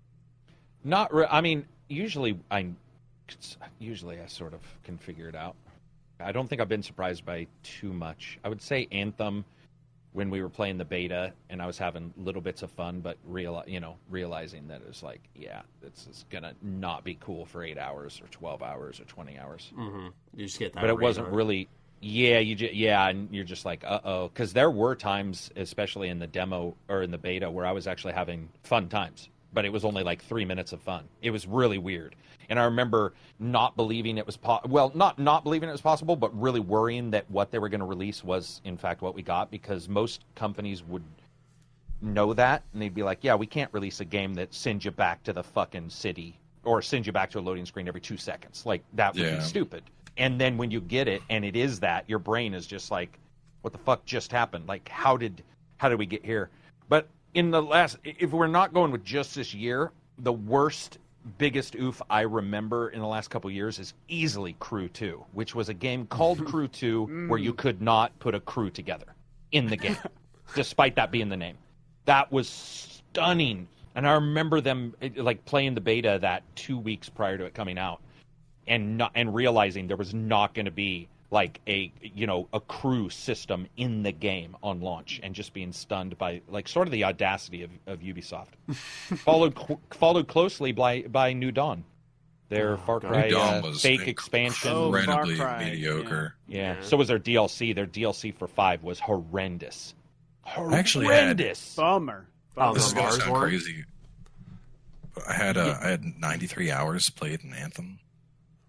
Not. Re- I mean, usually I, usually I sort of can figure it out. I don't think I've been surprised by too much. I would say Anthem, when we were playing the beta and I was having little bits of fun, but real, you know, realizing that it was like, yeah, this is gonna not be cool for eight hours or twelve hours or twenty hours.
Mm-hmm. You just get that.
But it
rate
wasn't
on it.
really. Yeah, you just, yeah, and you're just like, uh oh, because there were times, especially in the demo or in the beta, where I was actually having fun times, but it was only like three minutes of fun. It was really weird, and I remember not believing it was po- well, not not believing it was possible, but really worrying that what they were going to release was in fact what we got, because most companies would know that and they'd be like, yeah, we can't release a game that sends you back to the fucking city or sends you back to a loading screen every two seconds. Like that would
Yeah.
be stupid. And then when you get it and it is that, your brain is just like, what the fuck just happened? Like, how did how did we get here? But in the last, if we're not going with just this year, the worst, biggest oof I remember in the last couple of years is easily Crew two, which was a game called Crew two where you could not put a crew together in the game, despite that being the name. That was stunning. And I remember them like playing the beta that two weeks prior to it coming out. And not, and realizing there was not going to be like a you know a crew system in the game on launch, and just being stunned by like sort of the audacity of, of Ubisoft. followed followed closely by by New Dawn, their
Oh,
Far
God.
Cry
New Dawn
uh,
was
fake expansion.
Oh, Far
incredibly
Cry,
mediocre.
yeah.
Yeah.
So was their D L C. Their D L C for five was horrendous.
I actually had-
Horrendous.
Bummer.
Oh,
Bummer.
This is gonna
Mars
sound
one?
crazy. But I had uh, I had ninety-three hours played in Anthem.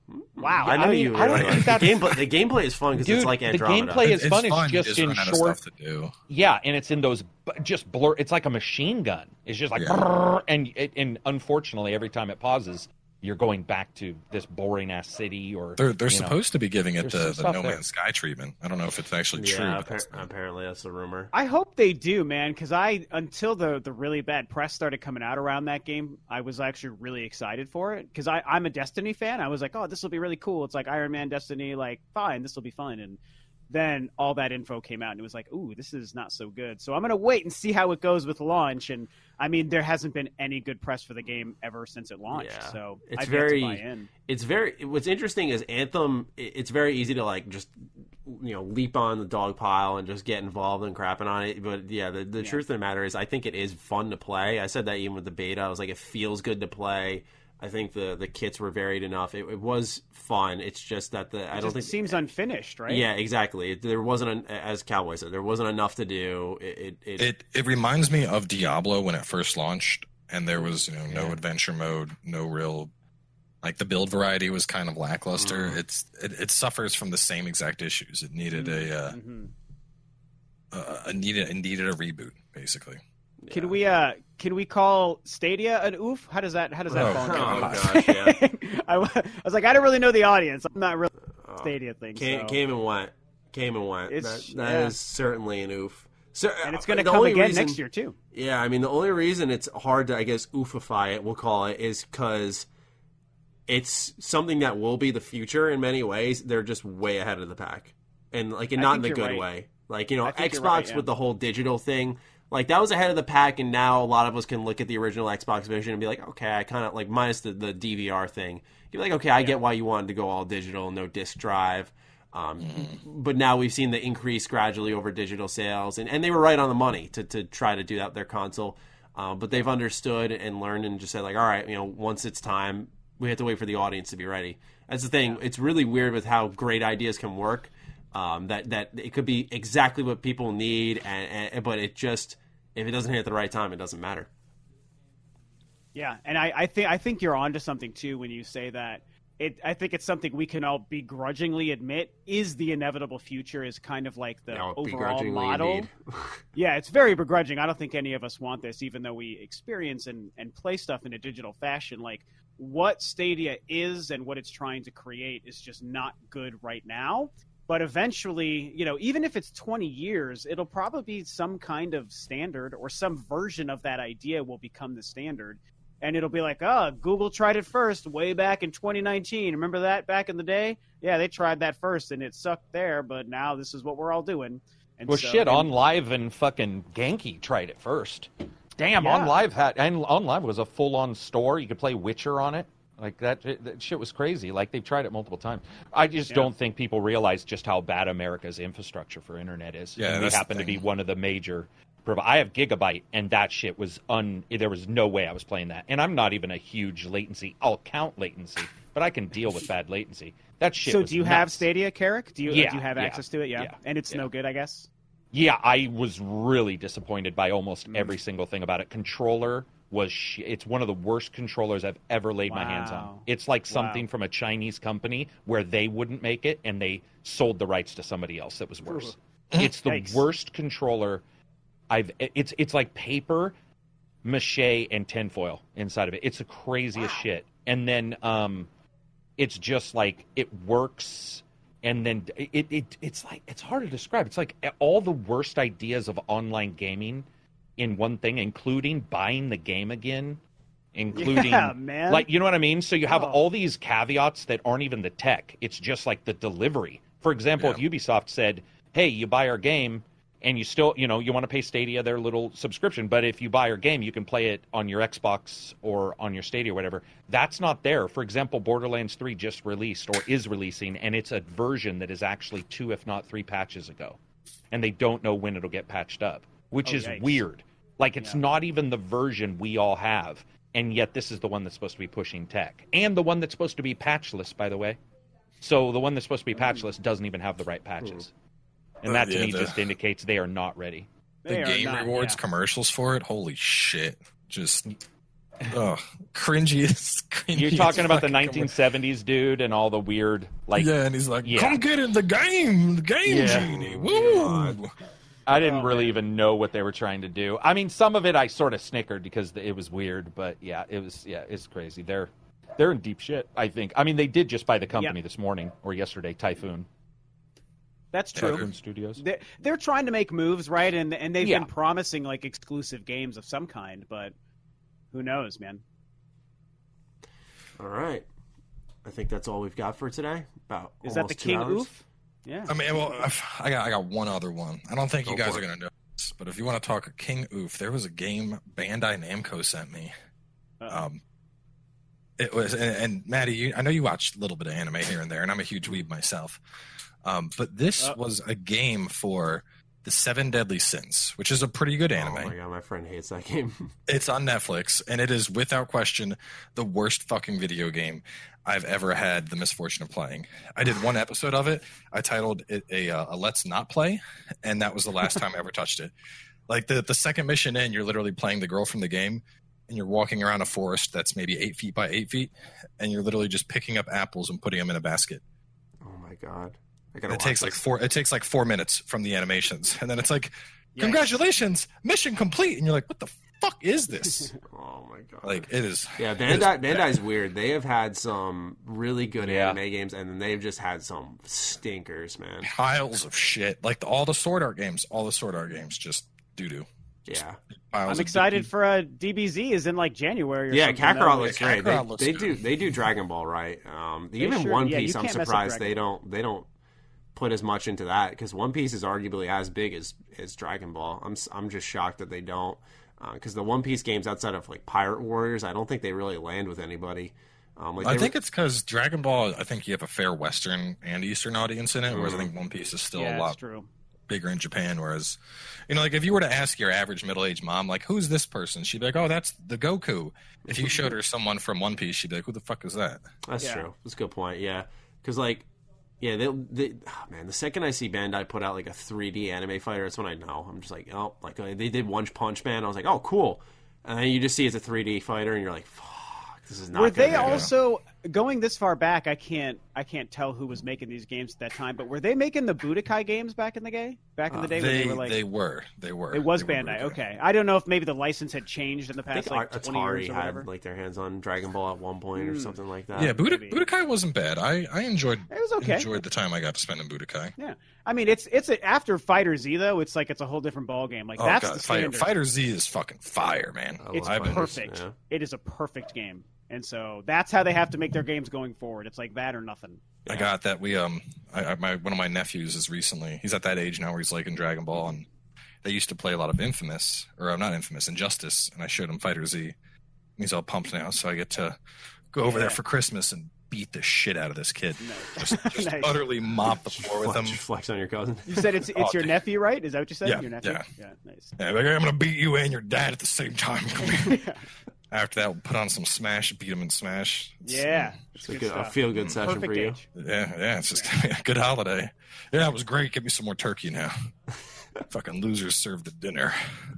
Wow.
I know
I mean,
you.
I don't
Really
think
like. The
that's-
gameplay. The gameplay is fun because
Dude,
it's like Andromeda.
the gameplay is
It's
fun.
fun.
It's
You
just,
just
in
run out of
short.
stuff to do.
Yeah, and it's in those b- just blur. It's like a machine gun. It's just like,
Yeah.
brrr, and it, and unfortunately, every time it pauses, you're going back to this boring ass city. Or
They're they're
you know.
supposed to be giving it
There's
the,
some
the
stuff
No
there.
Man's Sky treatment. I don't know if it's actually true.
Yeah,
but that's
appar- apparently that's the rumor.
I hope they do, man, because I until the the really bad press started coming out around that game, I was actually really excited for it because I I'm a Destiny fan. I was like, oh, this will be really cool. It's like Iron Man, Destiny, like fine, this will be fun. And then all that info came out, and it was like, ooh, this is not so good. So I'm gonna wait and see how it goes with launch. And I mean, there hasn't been any good press for the game ever since it launched.
Yeah.
So
It's
I've
very-
yet to buy in.
It's very. What's interesting is Anthem. it- It's very easy to like just you know leap on the dog pile and just get involved and crapping on it. But yeah, the the
Yeah.
truth of the matter is, I think it is fun to play. I said that even with the beta. I was like, it feels good to play. I think the the kits were varied enough. It, it was fun. It's just that the I
It
don't
just
think
seems unfinished, right?
Yeah, exactly. It- There wasn't, an, as Cowboy said, there wasn't enough to do. It, it, it,
It it reminds me of Diablo when it first launched, and there was you know no
Yeah.
adventure mode, no real like the build variety was kind of lackluster.
Mm.
It's it, it suffers from the same exact issues. It needed a uh,
Mhm.
a, a needed it needed a reboot basically.
Can
yeah.
we uh can we call Stadia an oof? How does that how does that
Oh,
fall?
oh,
into
gosh,
place? I, wa- I was like, I don't really know the audience. I'm not really
Oh,
Stadia thing.
came,
so.
came and went. Came and went.
It's-
that that is
yeah.
certainly an oof. So,
and it's going to
the
come
only
again
reason-
next year too.
Yeah, I mean, the only reason it's hard to, I guess, oofify it, we'll call it, is because it's something that will be the future in many ways. They're just way ahead of the pack. And, like, and
I
not in
think
the
you're
good
right.
way. Like, you know,
I think
Xbox
you're right, yeah.
with the whole digital thing, like, that was ahead of the pack, and now a lot of us can look at the original Xbox vision and be like, okay, I kind of, like, minus the, the D V R thing. You're like, okay, I get why you wanted to go all digital, no disc drive. Um, But now we've seen the increase gradually over digital sales, and, and they were right on the money to, to try to do that with their console. Uh, but they've understood and learned and just said, like, all right, you know, once it's time, we have to wait for the audience to be ready. That's the thing. It's really weird with how great ideas can work. Um, that that it could be exactly what people need, and, and but it just if it doesn't hit at the right time, it doesn't matter.
Yeah, and I, I think I think you're onto something too when you say that. It I think it's something we can all begrudgingly admit is the inevitable future, is kind of like the
Yeah,
overall
begrudgingly
model.
indeed.
Yeah, it's very begrudging. I don't think any of us want this, even though we experience and, and play stuff in a digital fashion. Like, what Stadia is and what it's trying to create is just not good right now. But eventually, you know, even if it's twenty years, it'll probably be some kind of standard, or some version of that idea will become the standard. And it'll be like, oh, Google tried it first way back in twenty nineteen. Remember that back in the day? Yeah, they tried that first and it sucked there, but now this is what we're all doing. And
Well,
so-
shit,
and-
On Live and fucking Genki tried it first. Damn,
Yeah.
On Live had and On Live was a full-on store. You could play Witcher on it. Like that, that shit was crazy. Like they've tried it multiple times. I just
Yeah.
don't think people realize just how bad America's infrastructure for internet is.
Yeah,
and we
that's the
happen to be
thing.
one of the major. provi- I have Gigabyte, and that shit was un. There was no way I was playing that. And I'm not even a huge latency. I'll count latency, but I can deal with bad latency. That shit.
So
was
do you have
nuts.
Stadia, Carrick? Do you,
Yeah,
do you have
yeah,
access to it? Yeah.
yeah,
And it's
yeah.
no good, I guess?
Yeah, I was really disappointed by almost
Mm.
every single thing about it. Controller was sh- it's one of the worst controllers I've ever laid my hands on.
Wow.
It's like
Wow.
something from a Chinese company where they wouldn't make it and they sold the rights to somebody else that was worse. It's the
Yikes.
worst controller I've it's it's like paper, mache and tinfoil inside of it. It's the craziest shit. And then um it's just like it works. And then it, it it's like it's hard to describe. It's like all the worst ideas of online gaming in one thing, including buying the game again, including
Yeah, man.
like you know what I mean. So you have
Oh.
all these caveats that aren't even the tech. It's just like the delivery. For example,
Yeah.
if Ubisoft said, "Hey, you buy our game." And you still, you know, you want to pay Stadia their little subscription, but if you buy your game, you can play it on your Xbox or on your Stadia or whatever. That's not there. For example, Borderlands three just released or is releasing, and it's a version that is actually two, if not three patches ago. And they don't know when it'll get patched up, which
Oh,
is
yikes.
weird. Like, it's
Yeah.
not even the version we all have, and yet this is the one that's supposed to be pushing tech. And the one that's supposed to be patchless, by the way. So the one that's supposed to be patchless doesn't even have the right patches. And that to
Uh, yeah,
me
the-
just indicates they are not ready.
They
the
are
game
not,
rewards
yeah.
commercials for it, holy shit! Just Oh, cringiest, cringiest.
You're talking about the
fucking-
nineteen seventies dude and all the weird, like,
Yeah, and he's like,
Yeah.
"Come get in the game, the game
Yeah.
genie." Woo!
I didn't
Oh,
really
man.
even know what they were trying to do. I mean, some of it I sort of snickered because it was weird, but yeah, it was yeah, it's crazy. They're they're in deep shit, I think. I mean, they did just buy the company
Yep.
this morning or yesterday, Typhoon.
That's true.
Typhoon Studios.
They're, they're trying to make moves, right? And and they've
Yeah.
been promising like exclusive games of some kind, but who knows, man?
All right. I think that's all we've got for today. About
Is that the
almost two
King
hours.
Oof? Yeah.
I mean, well, I got I got one other one. I don't think you
Go
guys
for
are
it.
gonna know this, but if you want to talk King Oof, there was a game Bandai Namco sent me.
Uh-oh.
Um, it was, and, and Maddie, you, I know you watch a little bit of anime here and there, and I'm a huge weeb myself. Um, but this
Uh.
was a game for the Seven Deadly Sins, which is a pretty good anime.
Oh my god, my friend hates that game.
It's on Netflix, and it is without question the worst fucking video game I've ever had the misfortune of playing. I did one episode of it. I titled it a, uh, a Let's Not Play, and that was the last time I ever touched it. Like the, the second mission in, you're literally playing the girl from the game, and you're walking around a forest that's maybe eight feet by eight feet, and you're literally just picking up apples and putting them in a basket.
Oh my god. I
And
gotta
it takes
watch
like
this.
four. It takes like four minutes from the animations, and then it's like,
Yikes.
"Congratulations, mission complete!" And you're like, "What the fuck is this?"
Oh my god.
Like it is.
Yeah,
it is
Bandai Bandai's weird. They have had some really good
Yeah.
anime games, and then they've just had some stinkers, man.
piles of shit. Like the, all the Sword Art games, all the Sword Art games, just doo doo.
Yeah,
I'm excited for uh, D B Z is in like January. Or
yeah.
something,
Kakarot
though.
looks
Yeah,
great. They,
Kakarot looks
they
good.
do they do Dragon Ball right. Um,
They
even
sure-
One
yeah, you
Piece, I'm
can't mess up
surprised
Dragon
they don't they don't put as much into that because One Piece is arguably as big as as Dragon Ball. I'm s- I'm just shocked that they don't because the One Piece games outside of like Pirate Warriors, I don't think they really land with anybody. Um, like
I
they
think
were-
it's because Dragon Ball. I think you have a fair Western and Eastern audience in it, whereas I think One Piece is still
Yeah,
a
that's
lot
true.
bigger in Japan. Whereas, you know, like if you were to ask your average middle-aged mom, like, "Who's this person?" She'd be like, "Oh, that's the Goku." If you showed her someone from One Piece, she'd be like, "Who the fuck is that?"
That's
Yeah.
true. That's a good point. Yeah, because like, yeah, they, they oh, man. The second I see Bandai put out like a three D anime fighter, that's when I know. I'm just like, oh, like uh, they did One Punch Man. I was like, oh, cool. And then you just see it's a three D fighter, and you're like, fuck, this is not.
Were
gonna
they
be good.
also going this far back? I can't. I can't tell who was making these games at that time. But were they making the Budokai games back in the day? Back in the day when
They
they were like.
they were they were.
it was
They were
Bandai.
Budokai.
Okay, I don't know if maybe the license had changed in the
I
past
think
like
Ar-
twenty
Atari
years or
had
whatever.
like their hands on Dragon Ball at one point or something like that.
Yeah, Budo-
maybe.
Budokai wasn't bad. I, I enjoyed
It was okay.
enjoyed the time I got to spend in Budokai.
Yeah, I mean it's it's a, after Fighter Z though. It's like it's a whole different ball game. Like
Oh
that's
god,
the
Fighter,
standard.
Fighter Z is fucking fire, man.
I
It's
love
I've been-
fighters,
perfect.
yeah.
It is a perfect game, and so that's how they have to make their games going forward. It's like that or nothing.
I got that. We um, I, I, my one of my nephews is recently. He's at that age now where he's like in Dragon Ball, and they used to play a lot of Infamous, or uh, not Infamous, Injustice, and I showed him Fighter Z. And he's all pumped now, so I get to go over there
Yeah.
for Christmas and beat the shit out of this kid. Just, just
Nice.
utterly mop the floor with
Flex,
him.
flex on your cousin.
You said it's it's
Oh,
your
dude.
nephew, right? Is that what you said?
Yeah,
Your nephew.
yeah.
Yeah, nice.
Yeah, like, I'm gonna beat you and your dad at the same time. Come here. After that, we'll put on some Smash, beat him in Smash. It's,
Yeah,
It's
it's
a,
good
good, a
stuff.
feel good session
Perfect
for you.
age.
Yeah, yeah, it's just a good holiday. Yeah, it was great. Give me some more turkey now. Fucking losers serve the dinner.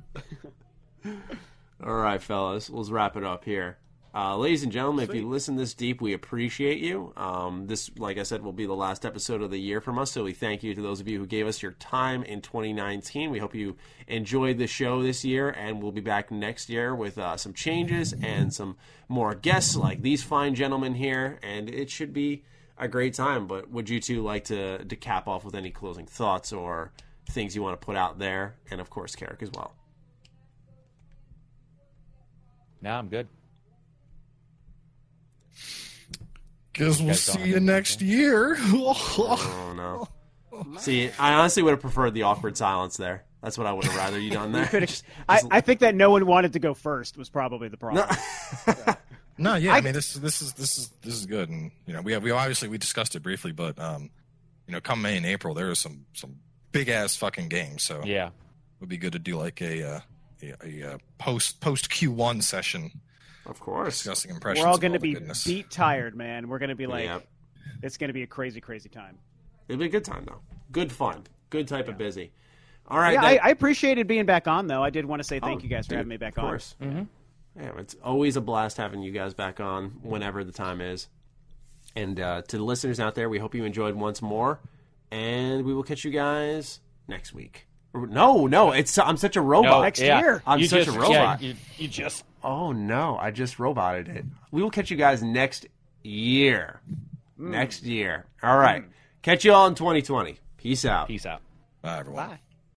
All right, fellas, let's wrap it up here. Uh, ladies and gentlemen, if you listen this deep, we appreciate you. Um, this, like I said, will be the last episode of the year from us, so we thank you to those of you who gave us your time in twenty nineteen. We hope you enjoyed the show this year, and we'll be back next year with uh, some changes and some more guests like these fine gentlemen here, and it should be a great time. But would you two like to, to cap off with any closing thoughts or things you want to put out there? And, of course, Carrick as well.
No, I'm good.
Guess we'll
guys don't
see
have
you
anything
next year.
Oh, no. See, I honestly would have preferred the awkward silence there. That's what I would have rather you done there. Just-
I,
just-
I think that no one wanted to go first was probably the problem.
No, yeah, I,
I-
mean this this is this is this is good, and you know we have we obviously we discussed it briefly, but um, you know, come May and April there are some some big ass fucking games, so
Yeah.
it would be good to do like a uh, a, a, uh post post Q one session
Of course.
discussing impressions.
We're all
of
going to
the
be
goodness.
beat tired, man. We're going to be like,
Yep.
it's going to be a crazy, crazy time.
It'll be a good time, though. Good fun. Good type of busy. All right.
Yeah,
that-
I, I appreciated being back on, though. I did want to say thank
Oh,
you guys for
dude,
having me back
of
on.
course. Yeah, it's always a blast having you guys back on whenever the time is. And uh, to the listeners out there, we hope you enjoyed once more. And we will catch you guys next week. No, no, it's I'm such a robot.
No,
Next
yeah.
year.
I'm
You
such
just-
a robot.
Yeah, you, you just
Oh, no, I just roboted it. We will catch you guys next year.
Mm.
Next year. All right. Catch you all in twenty twenty. Peace out.
peace out.
Bye, everyone.
Bye.